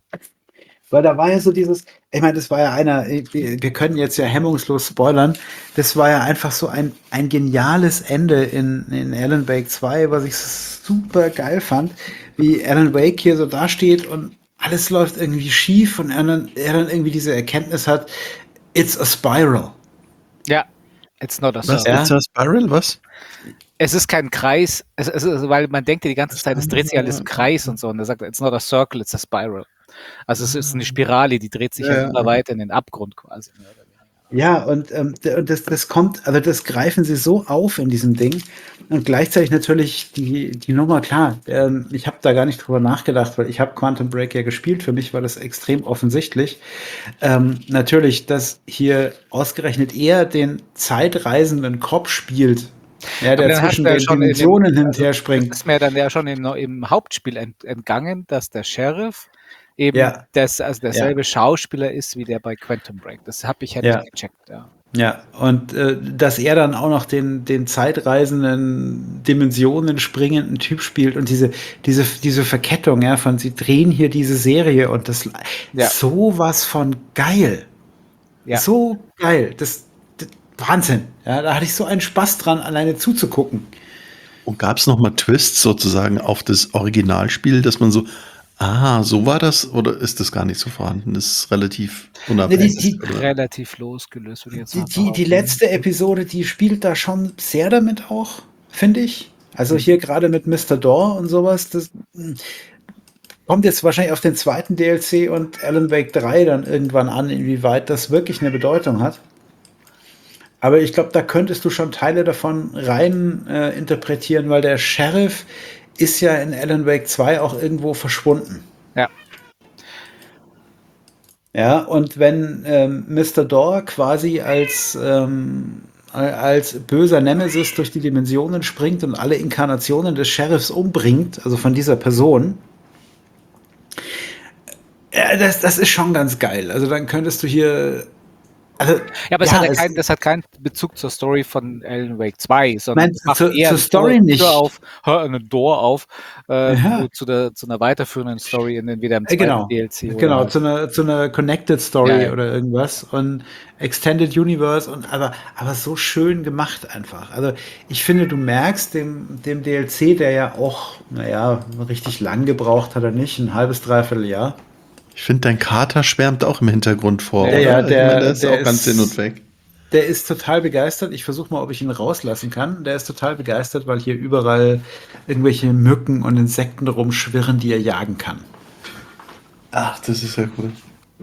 Weil da war ja so dieses, ich meine, das war ja einer, wir wir können jetzt ja hemmungslos spoilern, das war ja einfach so ein, ein geniales Ende in, in Alan Wake zwei, was ich super geil fand, wie Alan Wake hier so dasteht und alles läuft irgendwie schief und er dann, er dann irgendwie diese Erkenntnis hat, it's a spiral. Ja. It's not a Was? circle. Ja. Ist das Spiral? Was? Es ist kein Kreis, es, es ist, weil man denkt ja die ganze Zeit, es dreht sich alles im Kreis und so. Und er sagt, it's not a circle, it's a spiral. Also es ist eine Spirale, die dreht sich Ja, ja, ja. immer weiter in den Abgrund quasi. Ja, und ähm, d- und das, das kommt, also das greifen sie so auf in diesem Ding. Und gleichzeitig natürlich die, die Nummer, klar, ähm, ich habe da gar nicht drüber nachgedacht, weil ich habe Quantum Break ja gespielt. Für mich war das extrem offensichtlich. Ähm, natürlich, dass hier ausgerechnet er den zeitreisenden Cop spielt, ja, Aber der dann hast zwischen du ja den schon in dem, Dimensionen hin und also her das springt. ist mir dann ja schon im, im Hauptspiel ent, entgangen, dass der Sheriff eben Ja, das, also ja, derselbe Schauspieler ist wie der bei Quantum Break. Das habe ich ja nicht ja. gecheckt, ja. Ja, und äh, dass er dann auch noch den, den zeitreisenden, Dimensionen springenden Typ spielt und diese, diese, diese Verkettung, ja, von sie drehen hier diese Serie und das Ja, sowas von geil. ja. So geil. Das, das Wahnsinn. Ja, da hatte ich so einen Spaß dran, alleine zuzugucken. Und gab es nochmal Twists sozusagen auf das Originalspiel, dass man so, ah, so war das, oder ist das gar nicht so vorhanden? Das ist relativ Ne, die, unabhängig, die, oder? Relativ losgelöst, würde ich jetzt die, mal die, die behaupten. letzte Episode, die spielt da schon sehr damit auch, finde ich. Also hier gerade mit Mister Door und sowas, das kommt jetzt wahrscheinlich auf den zweiten D L C und Alan Wake drei dann irgendwann an, inwieweit das wirklich eine Bedeutung hat. Aber ich glaube, da könntest du schon Teile davon rein äh, interpretieren, weil der Sheriff ist ja in Alan Wake zwei auch irgendwo verschwunden. Ja, Ja, und wenn ähm, Mister Door quasi als, ähm, als böser Nemesis durch die Dimensionen springt und alle Inkarnationen des Sheriffs umbringt, also von dieser Person, ja, das, das ist schon ganz geil. Also dann könntest du hier. Also, ja aber es ja, hat ja es, kein, das hat keinen Bezug zur Story von Alan Wake zwei, sondern nein, es macht zur, eher zur eine Tür, Story Tür nicht. auf, hör eine Door auf äh, Ja, zu, zu, der, zu einer weiterführenden Story in entweder im äh, zweiten genau. D L C oder Genau, halt. zu einer, zu einer Connected Ja, Story ja. oder irgendwas und Extended Universe und aber, aber so schön gemacht einfach. Also ich finde, du merkst dem, dem D L C, der ja auch, naja, richtig lang gebraucht hat er nicht, ein halbes, dreiviertel Jahr. Ich finde, dein Kater schwärmt auch im Hintergrund vor, Ja, Ja, ja, oder? Ich meine, der der, ist der auch ganz hin und ist, weg. der ist total begeistert. Ich versuche mal, ob ich ihn rauslassen kann. Der ist total begeistert, weil hier überall irgendwelche Mücken und Insekten rumschwirren, die er jagen kann. Ach, das ist ja cool.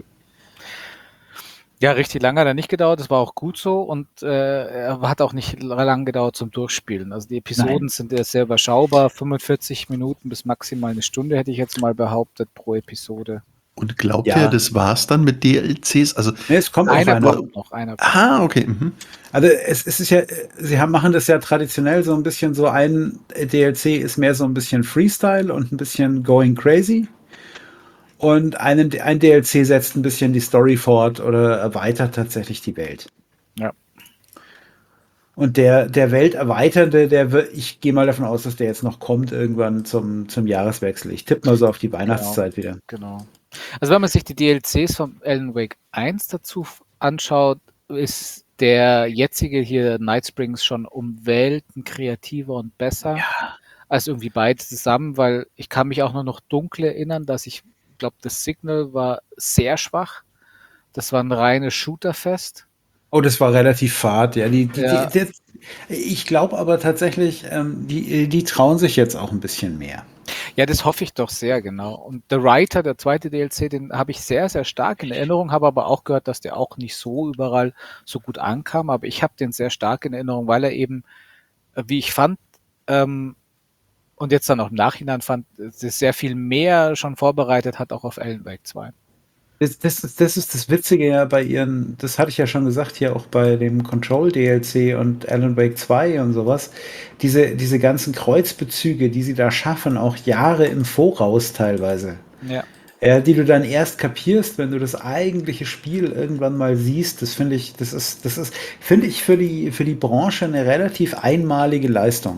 Ja, richtig lange hat er nicht gedauert, das war auch gut so und äh, er hat auch nicht lang gedauert zum Durchspielen. Also die Episoden Nein. sind ja sehr überschaubar, fünfundvierzig Minuten bis maximal eine Stunde, hätte ich jetzt mal behauptet, pro Episode. Und glaubt Ja. ihr, das war's dann mit D L Cs? Also, Nee, es kommt auch Einer einer. kommt noch, einer kommt. ah, okay. Mhm. Also es, es ist ja, sie haben, machen das ja traditionell so ein bisschen so, ein D L C ist mehr so ein bisschen Freestyle und ein bisschen Going Crazy. Und einen, ein D L C setzt ein bisschen die Story fort oder erweitert tatsächlich die Welt. Ja. Und der, der Welterweiternde, der wird, ich gehe mal davon aus, dass der jetzt noch kommt irgendwann zum, zum Jahreswechsel. Ich tippe mal so auf die Weihnachtszeit wieder. Genau. Also wenn man sich die D L Cs von Alan Wake eins dazu f- anschaut, ist der jetzige hier Night Springs schon um Welten kreativer und besser als irgendwie beide zusammen, weil ich kann mich auch nur noch dunkel erinnern, dass ich glaube, das Signal war sehr schwach. Das war ein reines Shooterfest. Oh, das war relativ fad, ja. Die, die, Ja. die, die, ich glaube aber tatsächlich, ähm, die, die trauen sich jetzt auch ein bisschen mehr. Ja, das hoffe ich doch sehr, genau. Und The Writer, der zweite D L C, den habe ich sehr, sehr stark in Erinnerung, habe aber auch gehört, dass der auch nicht so überall so gut ankam. Aber ich habe den sehr stark in Erinnerung, weil er eben, äh, wie ich fand, ähm, und jetzt dann auch im Nachhinein fand, das sehr viel mehr schon vorbereitet hat, auch auf Alan Wake zwei. Das, das, ist, das ist das Witzige ja bei ihren, das hatte ich ja schon gesagt, hier auch bei dem Control D L C und Alan Wake zwei und sowas. Diese, diese ganzen Kreuzbezüge, die sie da schaffen, auch Jahre im Voraus teilweise. Ja. Ja, die du dann erst kapierst, wenn du das eigentliche Spiel irgendwann mal siehst, das finde ich, das ist, das ist, finde ich für die, für die Branche eine relativ einmalige Leistung.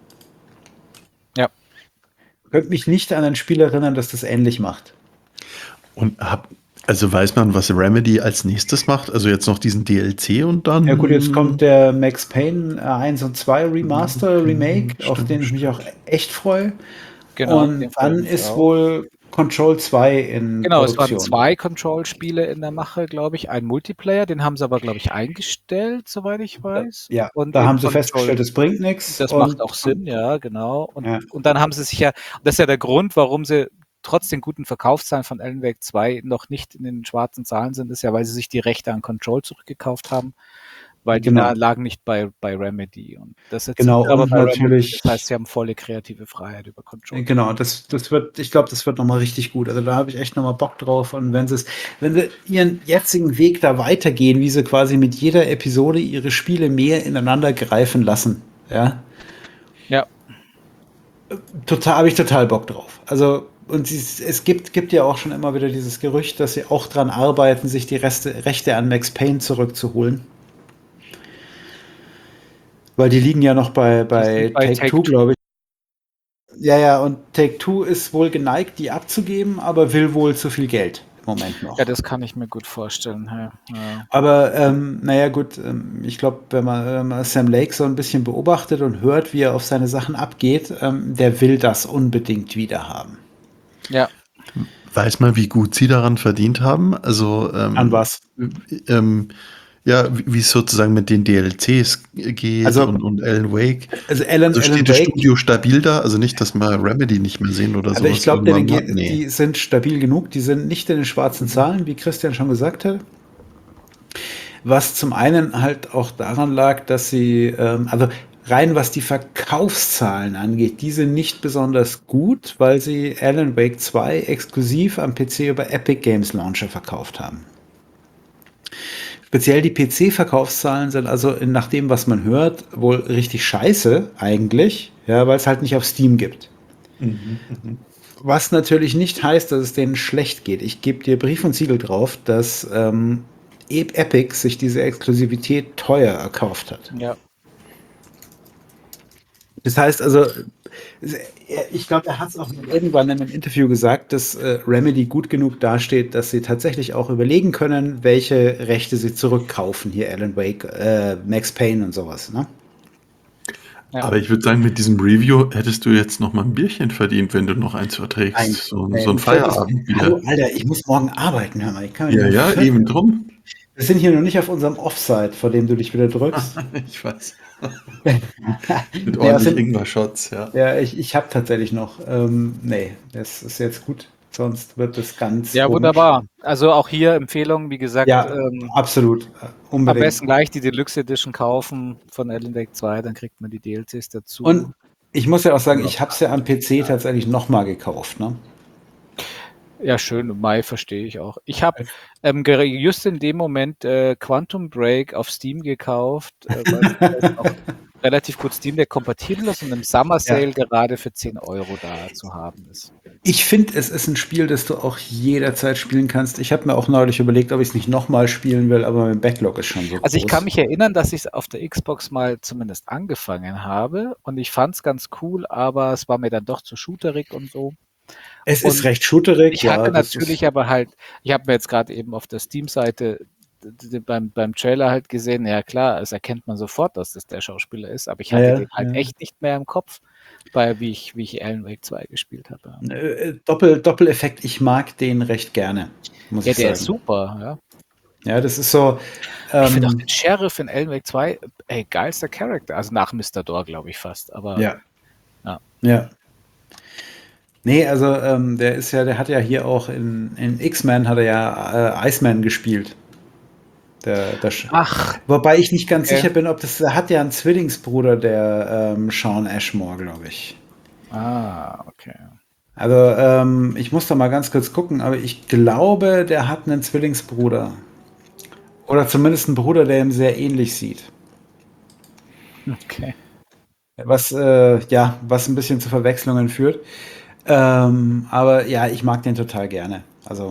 Ja. Ich könnte mich nicht an ein Spiel erinnern, das das ähnlich macht. Und hab, also weiß man, was Remedy als nächstes macht? Also jetzt noch diesen D L C und dann. Ja gut, jetzt kommt der Max Payne äh, eins und zwei Remaster, Remake, Stimmt, auf den ich mich auch echt freue. Genau. Und den freue dann ich mich ist auch. wohl Control zwei in Genau, es Produktion. waren zwei Control-Spiele in der Mache, glaube ich. Ein Multiplayer, den haben sie aber, glaube ich, eingestellt, soweit ich weiß. Ja, Und da eben haben sie Control- festgestellt, das bringt nichts. Das macht auch Sinn, ja, genau. Und, Ja. und dann haben sie sich ja, das ist ja der Grund, warum sie trotz den guten Verkaufszahlen von Alan Wake zwei noch nicht in den schwarzen Zahlen sind, ist ja, weil sie sich die Rechte an Control zurückgekauft haben, weil die Genau. lagen nicht bei, bei Remedy. Und das jetzt Genau, aber und bei Remedy, natürlich- das heißt, sie haben volle kreative Freiheit über Control. Genau, das, das wird, ich glaube, das wird nochmal richtig gut. Also da habe ich echt nochmal Bock drauf. Und wenn sie es, wenn sie ihren jetzigen Weg da weitergehen, wie sie quasi mit jeder Episode ihre Spiele mehr ineinander greifen lassen, ja, Ja, total, habe ich total Bock drauf. Also, und sie, es gibt, gibt ja auch schon immer wieder dieses Gerücht, dass sie auch dran arbeiten, sich die Reste, Rechte an Max Payne zurückzuholen. Weil die liegen ja noch bei, bei, sind bei Take-Two, Take-Two. glaube ich. Ja, ja, und Take-Two ist wohl geneigt, die abzugeben, aber will wohl zu viel Geld im Moment noch. ja, das kann ich mir gut vorstellen. Ja, ja. Aber ähm, naja, gut, ähm, ich glaube, wenn man, wenn man Sam Lake so ein bisschen beobachtet und hört, wie er auf seine Sachen abgeht, ähm, der will das unbedingt wieder haben. ja. Weiß man, wie gut sie daran verdient haben? Also, ähm, An was? Ähm, ja, wie wie es sozusagen mit den D L Cs geht Also- und, und Alan Wake. Also Alan, Also Alan steht das Wake, Studio stabil da? Also nicht, dass wir Remedy nicht mehr sehen oder also sowas. ich glaube, denen irgendwann geht, mal? Nee. die sind stabil genug, die sind nicht in den schwarzen Zahlen, wie Christian schon gesagt hat. Was zum einen halt auch daran lag, dass sie, ähm, also rein was die Verkaufszahlen angeht, die sind nicht besonders gut, weil sie Alan Wake zwei exklusiv am P C über Epic Games Launcher verkauft haben. Speziell die P C-Verkaufszahlen sind also in, nach dem, was man hört, wohl richtig scheiße eigentlich, ja, weil es halt nicht auf Steam gibt. Was natürlich nicht heißt, dass es denen schlecht geht. Ich gebe dir Brief und Siegel drauf, dass ähm, Epic sich diese Exklusivität teuer erkauft hat. ja. Das heißt also, ich glaube, er hat es auch irgendwann in einem Interview gesagt, dass äh, Remedy gut genug dasteht, dass sie tatsächlich auch überlegen können, welche Rechte sie zurückkaufen. Hier Alan Wake, äh, Max Payne und sowas. Ne? Ja. Aber ich würde sagen, mit diesem Review hättest du jetzt noch mal ein Bierchen verdient, wenn du noch eins verträgst. Ein- so, äh, so ein Feierabend Hallo, wieder. Alter, ich muss morgen arbeiten. Hör mal. Ich kann Ja, nicht ja, viertel- eben drum. Wir sind hier noch nicht auf unserem Offside, vor dem du dich wieder drückst. Ich weiß. Ja, Mit was ordentlich sind- Ingwer-Shots, ja. Ja, ich, ich habe tatsächlich noch. Ähm, nee, das ist jetzt gut. Sonst wird das ganz. Ja, komisch. wunderbar. Also auch hier Empfehlung, wie gesagt, Ja, ähm, absolut. Äh, am Unbedingt. besten gleich die Deluxe Edition kaufen von Alan Wake zwei, dann kriegt man die D L Cs dazu. Und ich muss ja auch sagen, ich habe es ja am P C tatsächlich nochmal gekauft. Ne? ja, schön, im Mai verstehe ich auch. Ich habe ähm, ger- just in dem Moment äh, Quantum Break auf Steam gekauft, äh, weil es auch relativ gut Steam Deck kompatibel ist und im Summer Sale gerade für zehn Euro da zu haben ist. Ich finde, es ist ein Spiel, das du auch jederzeit spielen kannst. Ich habe mir auch neulich überlegt, ob ich es nicht nochmal spielen will, aber mein Backlog ist schon so groß. Also ich kann mich erinnern, dass ich es auf der Xbox mal zumindest angefangen habe und ich fand es ganz cool, aber es war mir dann doch zu shooterig und so. Es und ist recht shooterig. Ich ja, hatte das natürlich ist, aber halt, ich habe mir jetzt gerade eben auf der Steam-Seite d- d- beim, beim Trailer halt gesehen, ja klar, es erkennt man sofort, dass das der Schauspieler ist, aber ich hatte Ja, den halt ja. echt nicht mehr im Kopf, bei, wie, ich, wie ich Alan Wake zwei gespielt habe. äh, Doppel, Doppeleffekt, ich mag den recht gerne, muss Ja, ich der sagen. ist super, ja. Ja, das ist so. Ich finde auch Ähm, den Sheriff in Alan Wake zwei, ey, geilster Charakter, also nach Mister Door, glaube ich fast, aber ja. Ja. Ja. Nee, also ähm, der ist ja, der hat ja hier auch in, in X-Men hat er ja äh, Iceman gespielt. Der, der Sch- ach, Wobei ich nicht ganz Okay. sicher bin, ob das, der hat ja einen Zwillingsbruder, der ähm, Sean Ashmore, glaube ich. ah, okay. Also ähm, ich muss da mal ganz kurz gucken, aber ich glaube, der hat einen Zwillingsbruder. Oder zumindest einen Bruder, der ihm sehr ähnlich sieht. Okay. Was, äh, ja, was ein bisschen zu Verwechslungen führt. Ähm, aber ja, ich mag den total gerne. Also,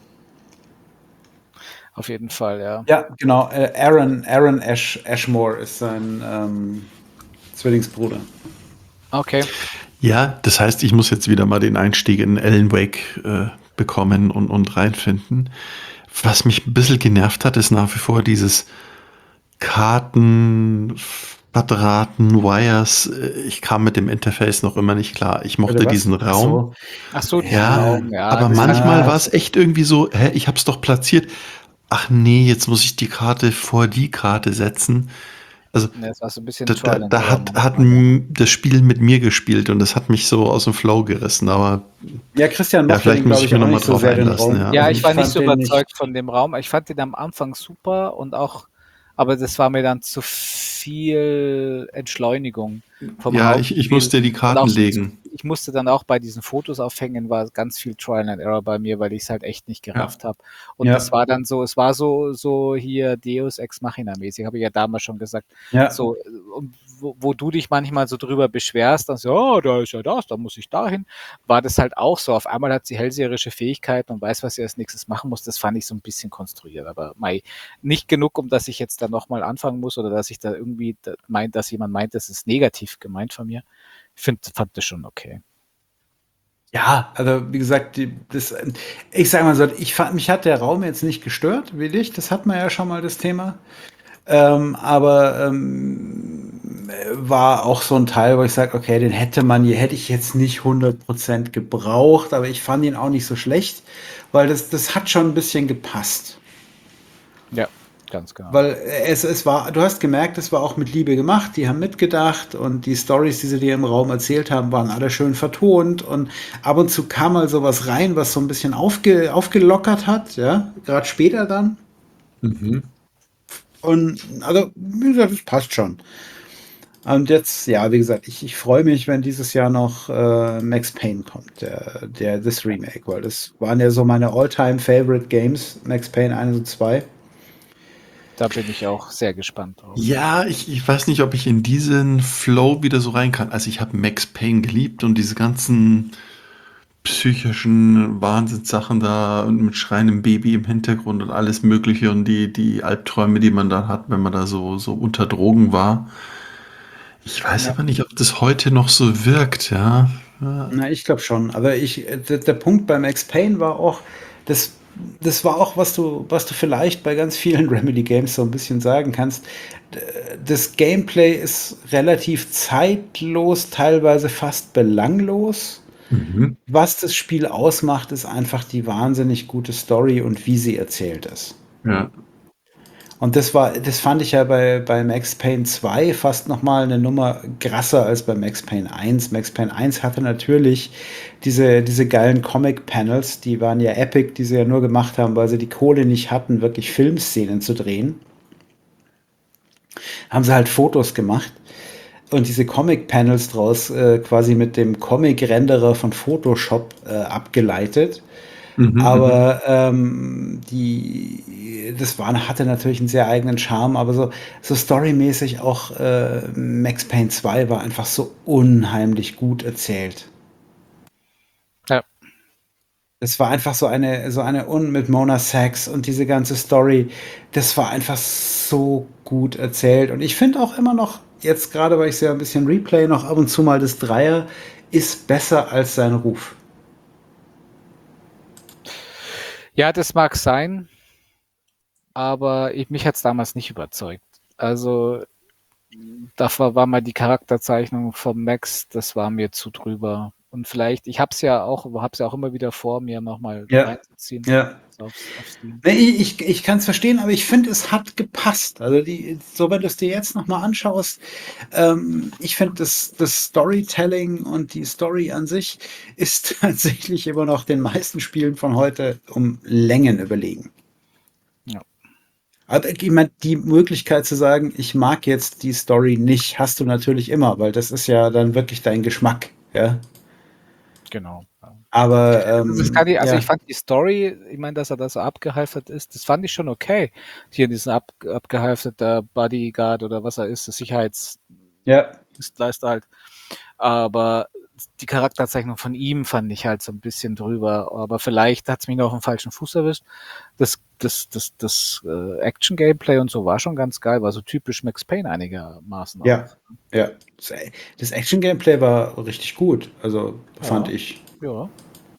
Auf jeden Fall, ja. ja, genau. Äh, Aaron, Aaron Ash, Ashmore ist sein ähm, Zwillingsbruder. Okay. Ja, das heißt, ich muss jetzt wieder mal den Einstieg in Alan Wake äh, bekommen und, und reinfinden. Was mich ein bisschen genervt hat, ist nach wie vor dieses Karten, Quadraten, Wires. Äh, Ich kam mit dem Interface noch immer nicht klar. Ich mochte Oder was? diesen Ach Raum. so. Ach so, die Ja, Raum, ja. aber das- manchmal Ah. war es echt irgendwie so, hä, ich hab's doch platziert. Ach nee, jetzt muss ich die Karte vor die Karte setzen. Also Ja, das war so ein bisschen da, da, Trial and da Error hat, hat manchmal, ja. m- das Spiel mit mir gespielt und das hat mich so aus dem Flow gerissen. Aber Ja, Christian ja, mochte vielleicht den, muss glaube ich ich, mir auch noch mal nicht so drauf sehr, den einlassen. Raum. Ja, Ja, Also ich ich war nicht fand so den überzeugt nicht. von dem Raum. Ich fand den am Anfang super und auch, aber das war mir dann zu viel Entschleunigung vom ja, ich, ich muss Hauptspiel dir die und Karten auch so zu, legen. ich musste dann auch bei diesen Fotos aufhängen, war ganz viel Trial and Error bei mir, weil ich es halt echt nicht Ja, gerafft habe. Und das Ja, war dann so, es war so, so hier Deus Ex Machina mäßig, habe ich ja damals schon gesagt. ja, So, äh, und wo, wo du dich manchmal so drüber beschwerst, dann so, oh, da ist ja das, da muss ich dahin, war das halt auch so. Auf einmal hat sie hellseherische Fähigkeiten und weiß, was sie als nächstes machen muss. Das fand ich so ein bisschen konstruiert, aber mei, nicht genug, um dass ich jetzt da nochmal anfangen muss oder dass ich da irgendwie da meint, dass jemand meint, das ist negativ gemeint von mir. Ich find, fand das schon okay. ja, also wie gesagt, die, das, ich sage mal so, ich fand, mich hat der Raum jetzt nicht gestört, wie dich, das hat man ja schon mal das Thema. Ähm, aber ähm, war auch so ein Teil, wo ich sage, okay, den hätte man, hätte ich jetzt nicht hundert Prozent gebraucht, aber ich fand ihn auch nicht so schlecht, weil das, das hat schon ein bisschen gepasst. Ja, ganz genau. Weil es, es war, du hast gemerkt, es war auch mit Liebe gemacht, die haben mitgedacht und die Stories, die sie dir im Raum erzählt haben, waren alle schön vertont und ab und zu kam mal sowas rein, was so ein bisschen aufge, aufgelockert hat, ja, gerade später dann. mhm. Und also, wie gesagt, es passt schon. Und jetzt, ja, wie gesagt, ich, ich freue mich, wenn dieses Jahr noch äh, Max Payne kommt, der, der das Remake, weil das waren ja so meine All-Time-Favorite Games, Max Payne eins und zwei. Da bin ich auch sehr gespannt drauf. Ja, ich, ich weiß nicht, ob ich in diesen Flow wieder so rein kann. Also ich habe Max Payne geliebt und diese ganzen psychischen Wahnsinnssachen da und mit schreiendem Baby im Hintergrund und alles Mögliche und die, die Albträume, die man da hat, wenn man da so, so unter Drogen war. Ich weiß Ja. aber nicht, ob das heute noch so wirkt, ja. Ja. Na, ich glaube schon. Aber ich, äh, der, der Punkt beim Max Payne war auch, das, das war auch, was du, was du vielleicht bei ganz vielen Remedy Games so ein bisschen sagen kannst. D- Das Gameplay ist relativ zeitlos, teilweise fast belanglos. Mhm. Was das Spiel ausmacht, ist einfach die wahnsinnig gute Story und wie sie erzählt ist. Ja. Und das war, das fand ich ja bei, bei Max Payne zwei fast noch mal eine Nummer krasser als bei Max Payne eins. Max Payne eins hatte natürlich diese, diese geilen Comic-Panels, die waren ja epic, die sie ja nur gemacht haben, weil sie die Kohle nicht hatten, wirklich Filmszenen zu drehen. Haben sie halt Fotos gemacht und diese Comic-Panels draus äh, quasi mit dem Comic-Renderer von Photoshop äh, abgeleitet. Mhm, mhm. Aber ähm, die, das war, hatte natürlich einen sehr eigenen Charme, aber so, so storymäßig auch äh, Max Payne zwei war einfach so unheimlich gut erzählt. Ja, Das war einfach so eine, so eine, und mit Mona Sachs und diese ganze Story, das war einfach so gut erzählt. Und ich finde auch immer noch, jetzt gerade, weil ich ja ein bisschen Replay noch ab und zu mal das Dreier, ist besser als sein Ruf. ja, das mag sein, aber ich, mich hat es damals nicht überzeugt. Also dafür war mal die Charakterzeichnung vom Max, das war mir zu drüber. Und vielleicht, ich habe es ja auch, habe es ja auch immer wieder vor, mir nochmal Ja, reinzuziehen ja. auf, auf Steam. Nee, Ich, ich, ich kann es verstehen, aber ich finde, es hat gepasst. Also die, so wenn du es dir jetzt nochmal anschaust, ähm, ich finde, das, das Storytelling und die Story an sich ist tatsächlich immer noch den meisten Spielen von heute um Längen überlegen. Ja. Aber ich meine, die Möglichkeit zu sagen, ich mag jetzt die Story nicht, hast du natürlich immer, weil das ist ja dann wirklich dein Geschmack. Ja? Genau. Aber Also, das kann ähm, ich, also ich ja, fand die Story, ich meine, dass er da so abgehalftert ist, das fand ich schon okay. Hier diesen ab, abgehalfterter Bodyguard oder was er ist, das ja, Sicherheitsdienstleister halt. Aber die Charakterzeichnung von ihm fand ich halt so ein bisschen drüber. Aber vielleicht hat es mich noch auf den falschen Fuß erwischt. Das, das, das, das äh, Action-Gameplay und so war schon ganz geil, war so typisch Max Payne einigermaßen ja, auch. ja. Das, das Action-Gameplay war richtig gut, also fand Ja, ich. ja.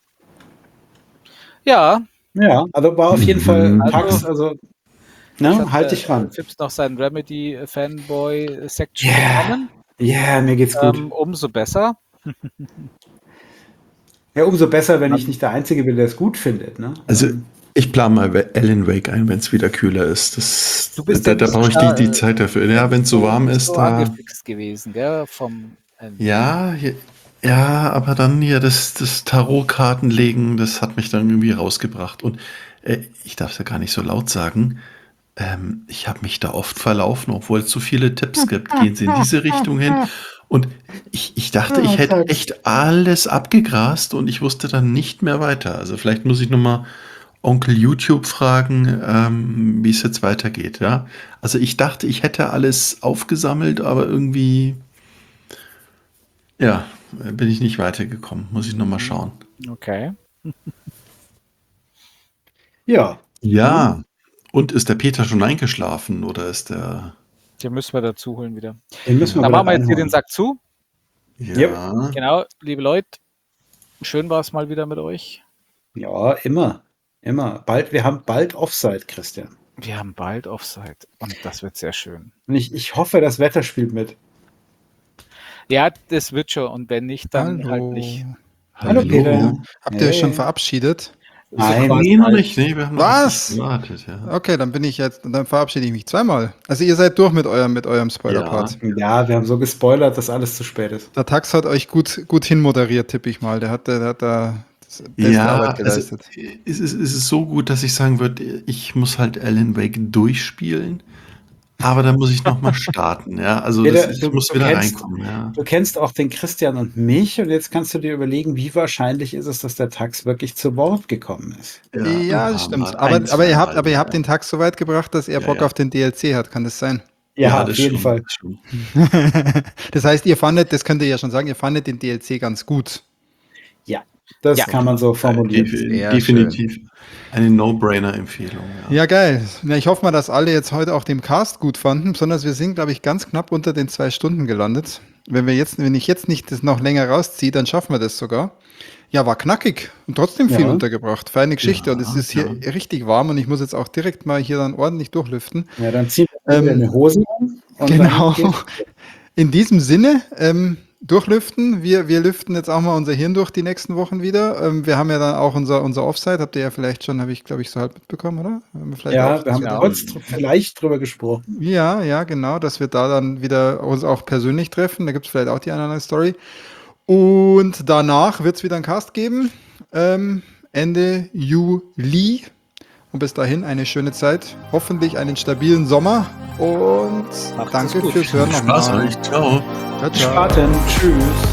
Ja, Ja, also war auf jeden Fall Mhm. Pax, also also, jetzt ne, hat halt der dich ran. Fips noch seinen Remedy-Fanboy-Section Yeah, bekommen. yeah, mir geht's gut. Ähm, umso besser. Ja, umso besser, wenn ich Dann, nicht der Einzige bin, der es gut findet, ne? Also Ähm, Ich plane mal Alan Wake ein, wenn es wieder kühler ist. Das, Du bist da ja da nicht brauche ich da, die, die äh, Zeit dafür. Ja, wenn es so warm ist, so da. angefixt gewesen, gell? Vom, ähm, Ja, je- ja, aber dann hier das, das Tarotkartenlegen, das hat mich dann irgendwie rausgebracht. Und äh, ich darf es ja gar nicht so laut sagen. Ähm, ich habe mich da oft verlaufen, obwohl es so viele Tipps gibt. Gehen Sie in diese Richtung hin. Und ich, ich dachte, ich hätte echt alles abgegrast und ich wusste dann nicht mehr weiter. Also vielleicht muss ich nochmal Onkel YouTube fragen, ähm, wie es jetzt weitergeht. Ja? Also ich dachte, ich hätte alles aufgesammelt, aber irgendwie, ja, bin ich nicht weitergekommen. Muss ich nochmal schauen. okay. Ja. Ja. Und ist der Peter schon eingeschlafen oder ist der? Den müssen wir dazu holen wieder. Den müssen wir Dann wieder machen wir jetzt hier den reinholen. Sack zu. Ja. Genau, liebe Leute, schön war es mal wieder mit euch. Ja, immer. Immer. Bald, wir haben bald Offside, Christian. Wir haben bald Offside und das wird sehr schön. Und ich, ich hoffe, das Wetter spielt mit. Ja, das wird schon und wenn nicht, dann Hallo. halt nicht. Hallo, Peter. Habt ihr euch schon Hey. verabschiedet? Nein. quasi Nee, noch halt- nicht. Nee, wir haben noch Was? nicht gewartet. Ja. Okay, dann bin ich jetzt, dann verabschiede ich mich zweimal. Also ihr seid durch mit eurem, mit eurem Spoiler-Part. Ja, wir haben so gespoilert, dass alles zu spät ist. Der Tax hat euch gut, gut hinmoderiert, tippe ich mal. Der hat, der hat da das beste Ja, Arbeit also, geleistet. es, ist, es ist so gut, dass ich sagen würde, ich muss halt Alan Wake durchspielen, aber dann muss ich nochmal starten. Ja, also Peter, das, ich du- muss du wieder kennst- reinkommen. Ja. Du kennst auch den Christian und mich und jetzt kannst du dir überlegen, wie wahrscheinlich ist es, dass der Tax wirklich zu Wort gekommen ist. Ja, ein das paar stimmt. Mal, Aber, ein, aber, ihr zwei habt, Mal, aber ihr habt ja. den Tax so weit gebracht, dass er Ja, Bock ja. auf den D L C hat. Kann das sein? Ja, das auf jeden schon, Fall. das schon. Das heißt, ihr fandet, das könnt ihr ja schon sagen, ihr fandet den D L C ganz gut. Ja, das Ja. kann man so formulieren. Def Sehr definitiv eine No-Brainer-Empfehlung. Ja. Ja, geil. Na, ich hoffe mal, dass alle jetzt heute auch den Cast gut fanden. Besonders wir sind, glaube ich, ganz knapp unter den zwei Stunden gelandet. Wenn wir jetzt, wenn ich jetzt nicht das noch länger rausziehe, dann schaffen wir das sogar. Ja, war knackig und trotzdem viel Ja. untergebracht. Feine Geschichte. Ja, und es ist hier ja. richtig warm und ich muss jetzt auch direkt mal hier dann ordentlich durchlüften. Ja, dann zieh dir Ähm, eine Hose an. Und Genau. Dann geht's. In diesem Sinne, ähm, durchlüften. Wir, wir lüften jetzt auch mal unser Hirn durch die nächsten Wochen wieder. Ähm, wir haben ja dann auch unser, unser Offside, habt ihr ja vielleicht schon, habe ich glaube ich so halb mitbekommen, oder? Haben wir vielleicht Ja, auch, wir haben dass wir kurz dr- vielleicht drüber gesprochen. da, ja, ja, genau, dass wir da dann wieder uns auch persönlich treffen. Da gibt es vielleicht auch die eine oder andere Story. Und danach wird es wieder einen Cast geben. Ähm, Ende Juli. Und bis dahin eine schöne Zeit. Hoffentlich einen stabilen Sommer. Und Macht's danke gut. fürs Hören Spaß nochmal. euch. Ciao. Ciao, ciao. Spaten. Tschüss.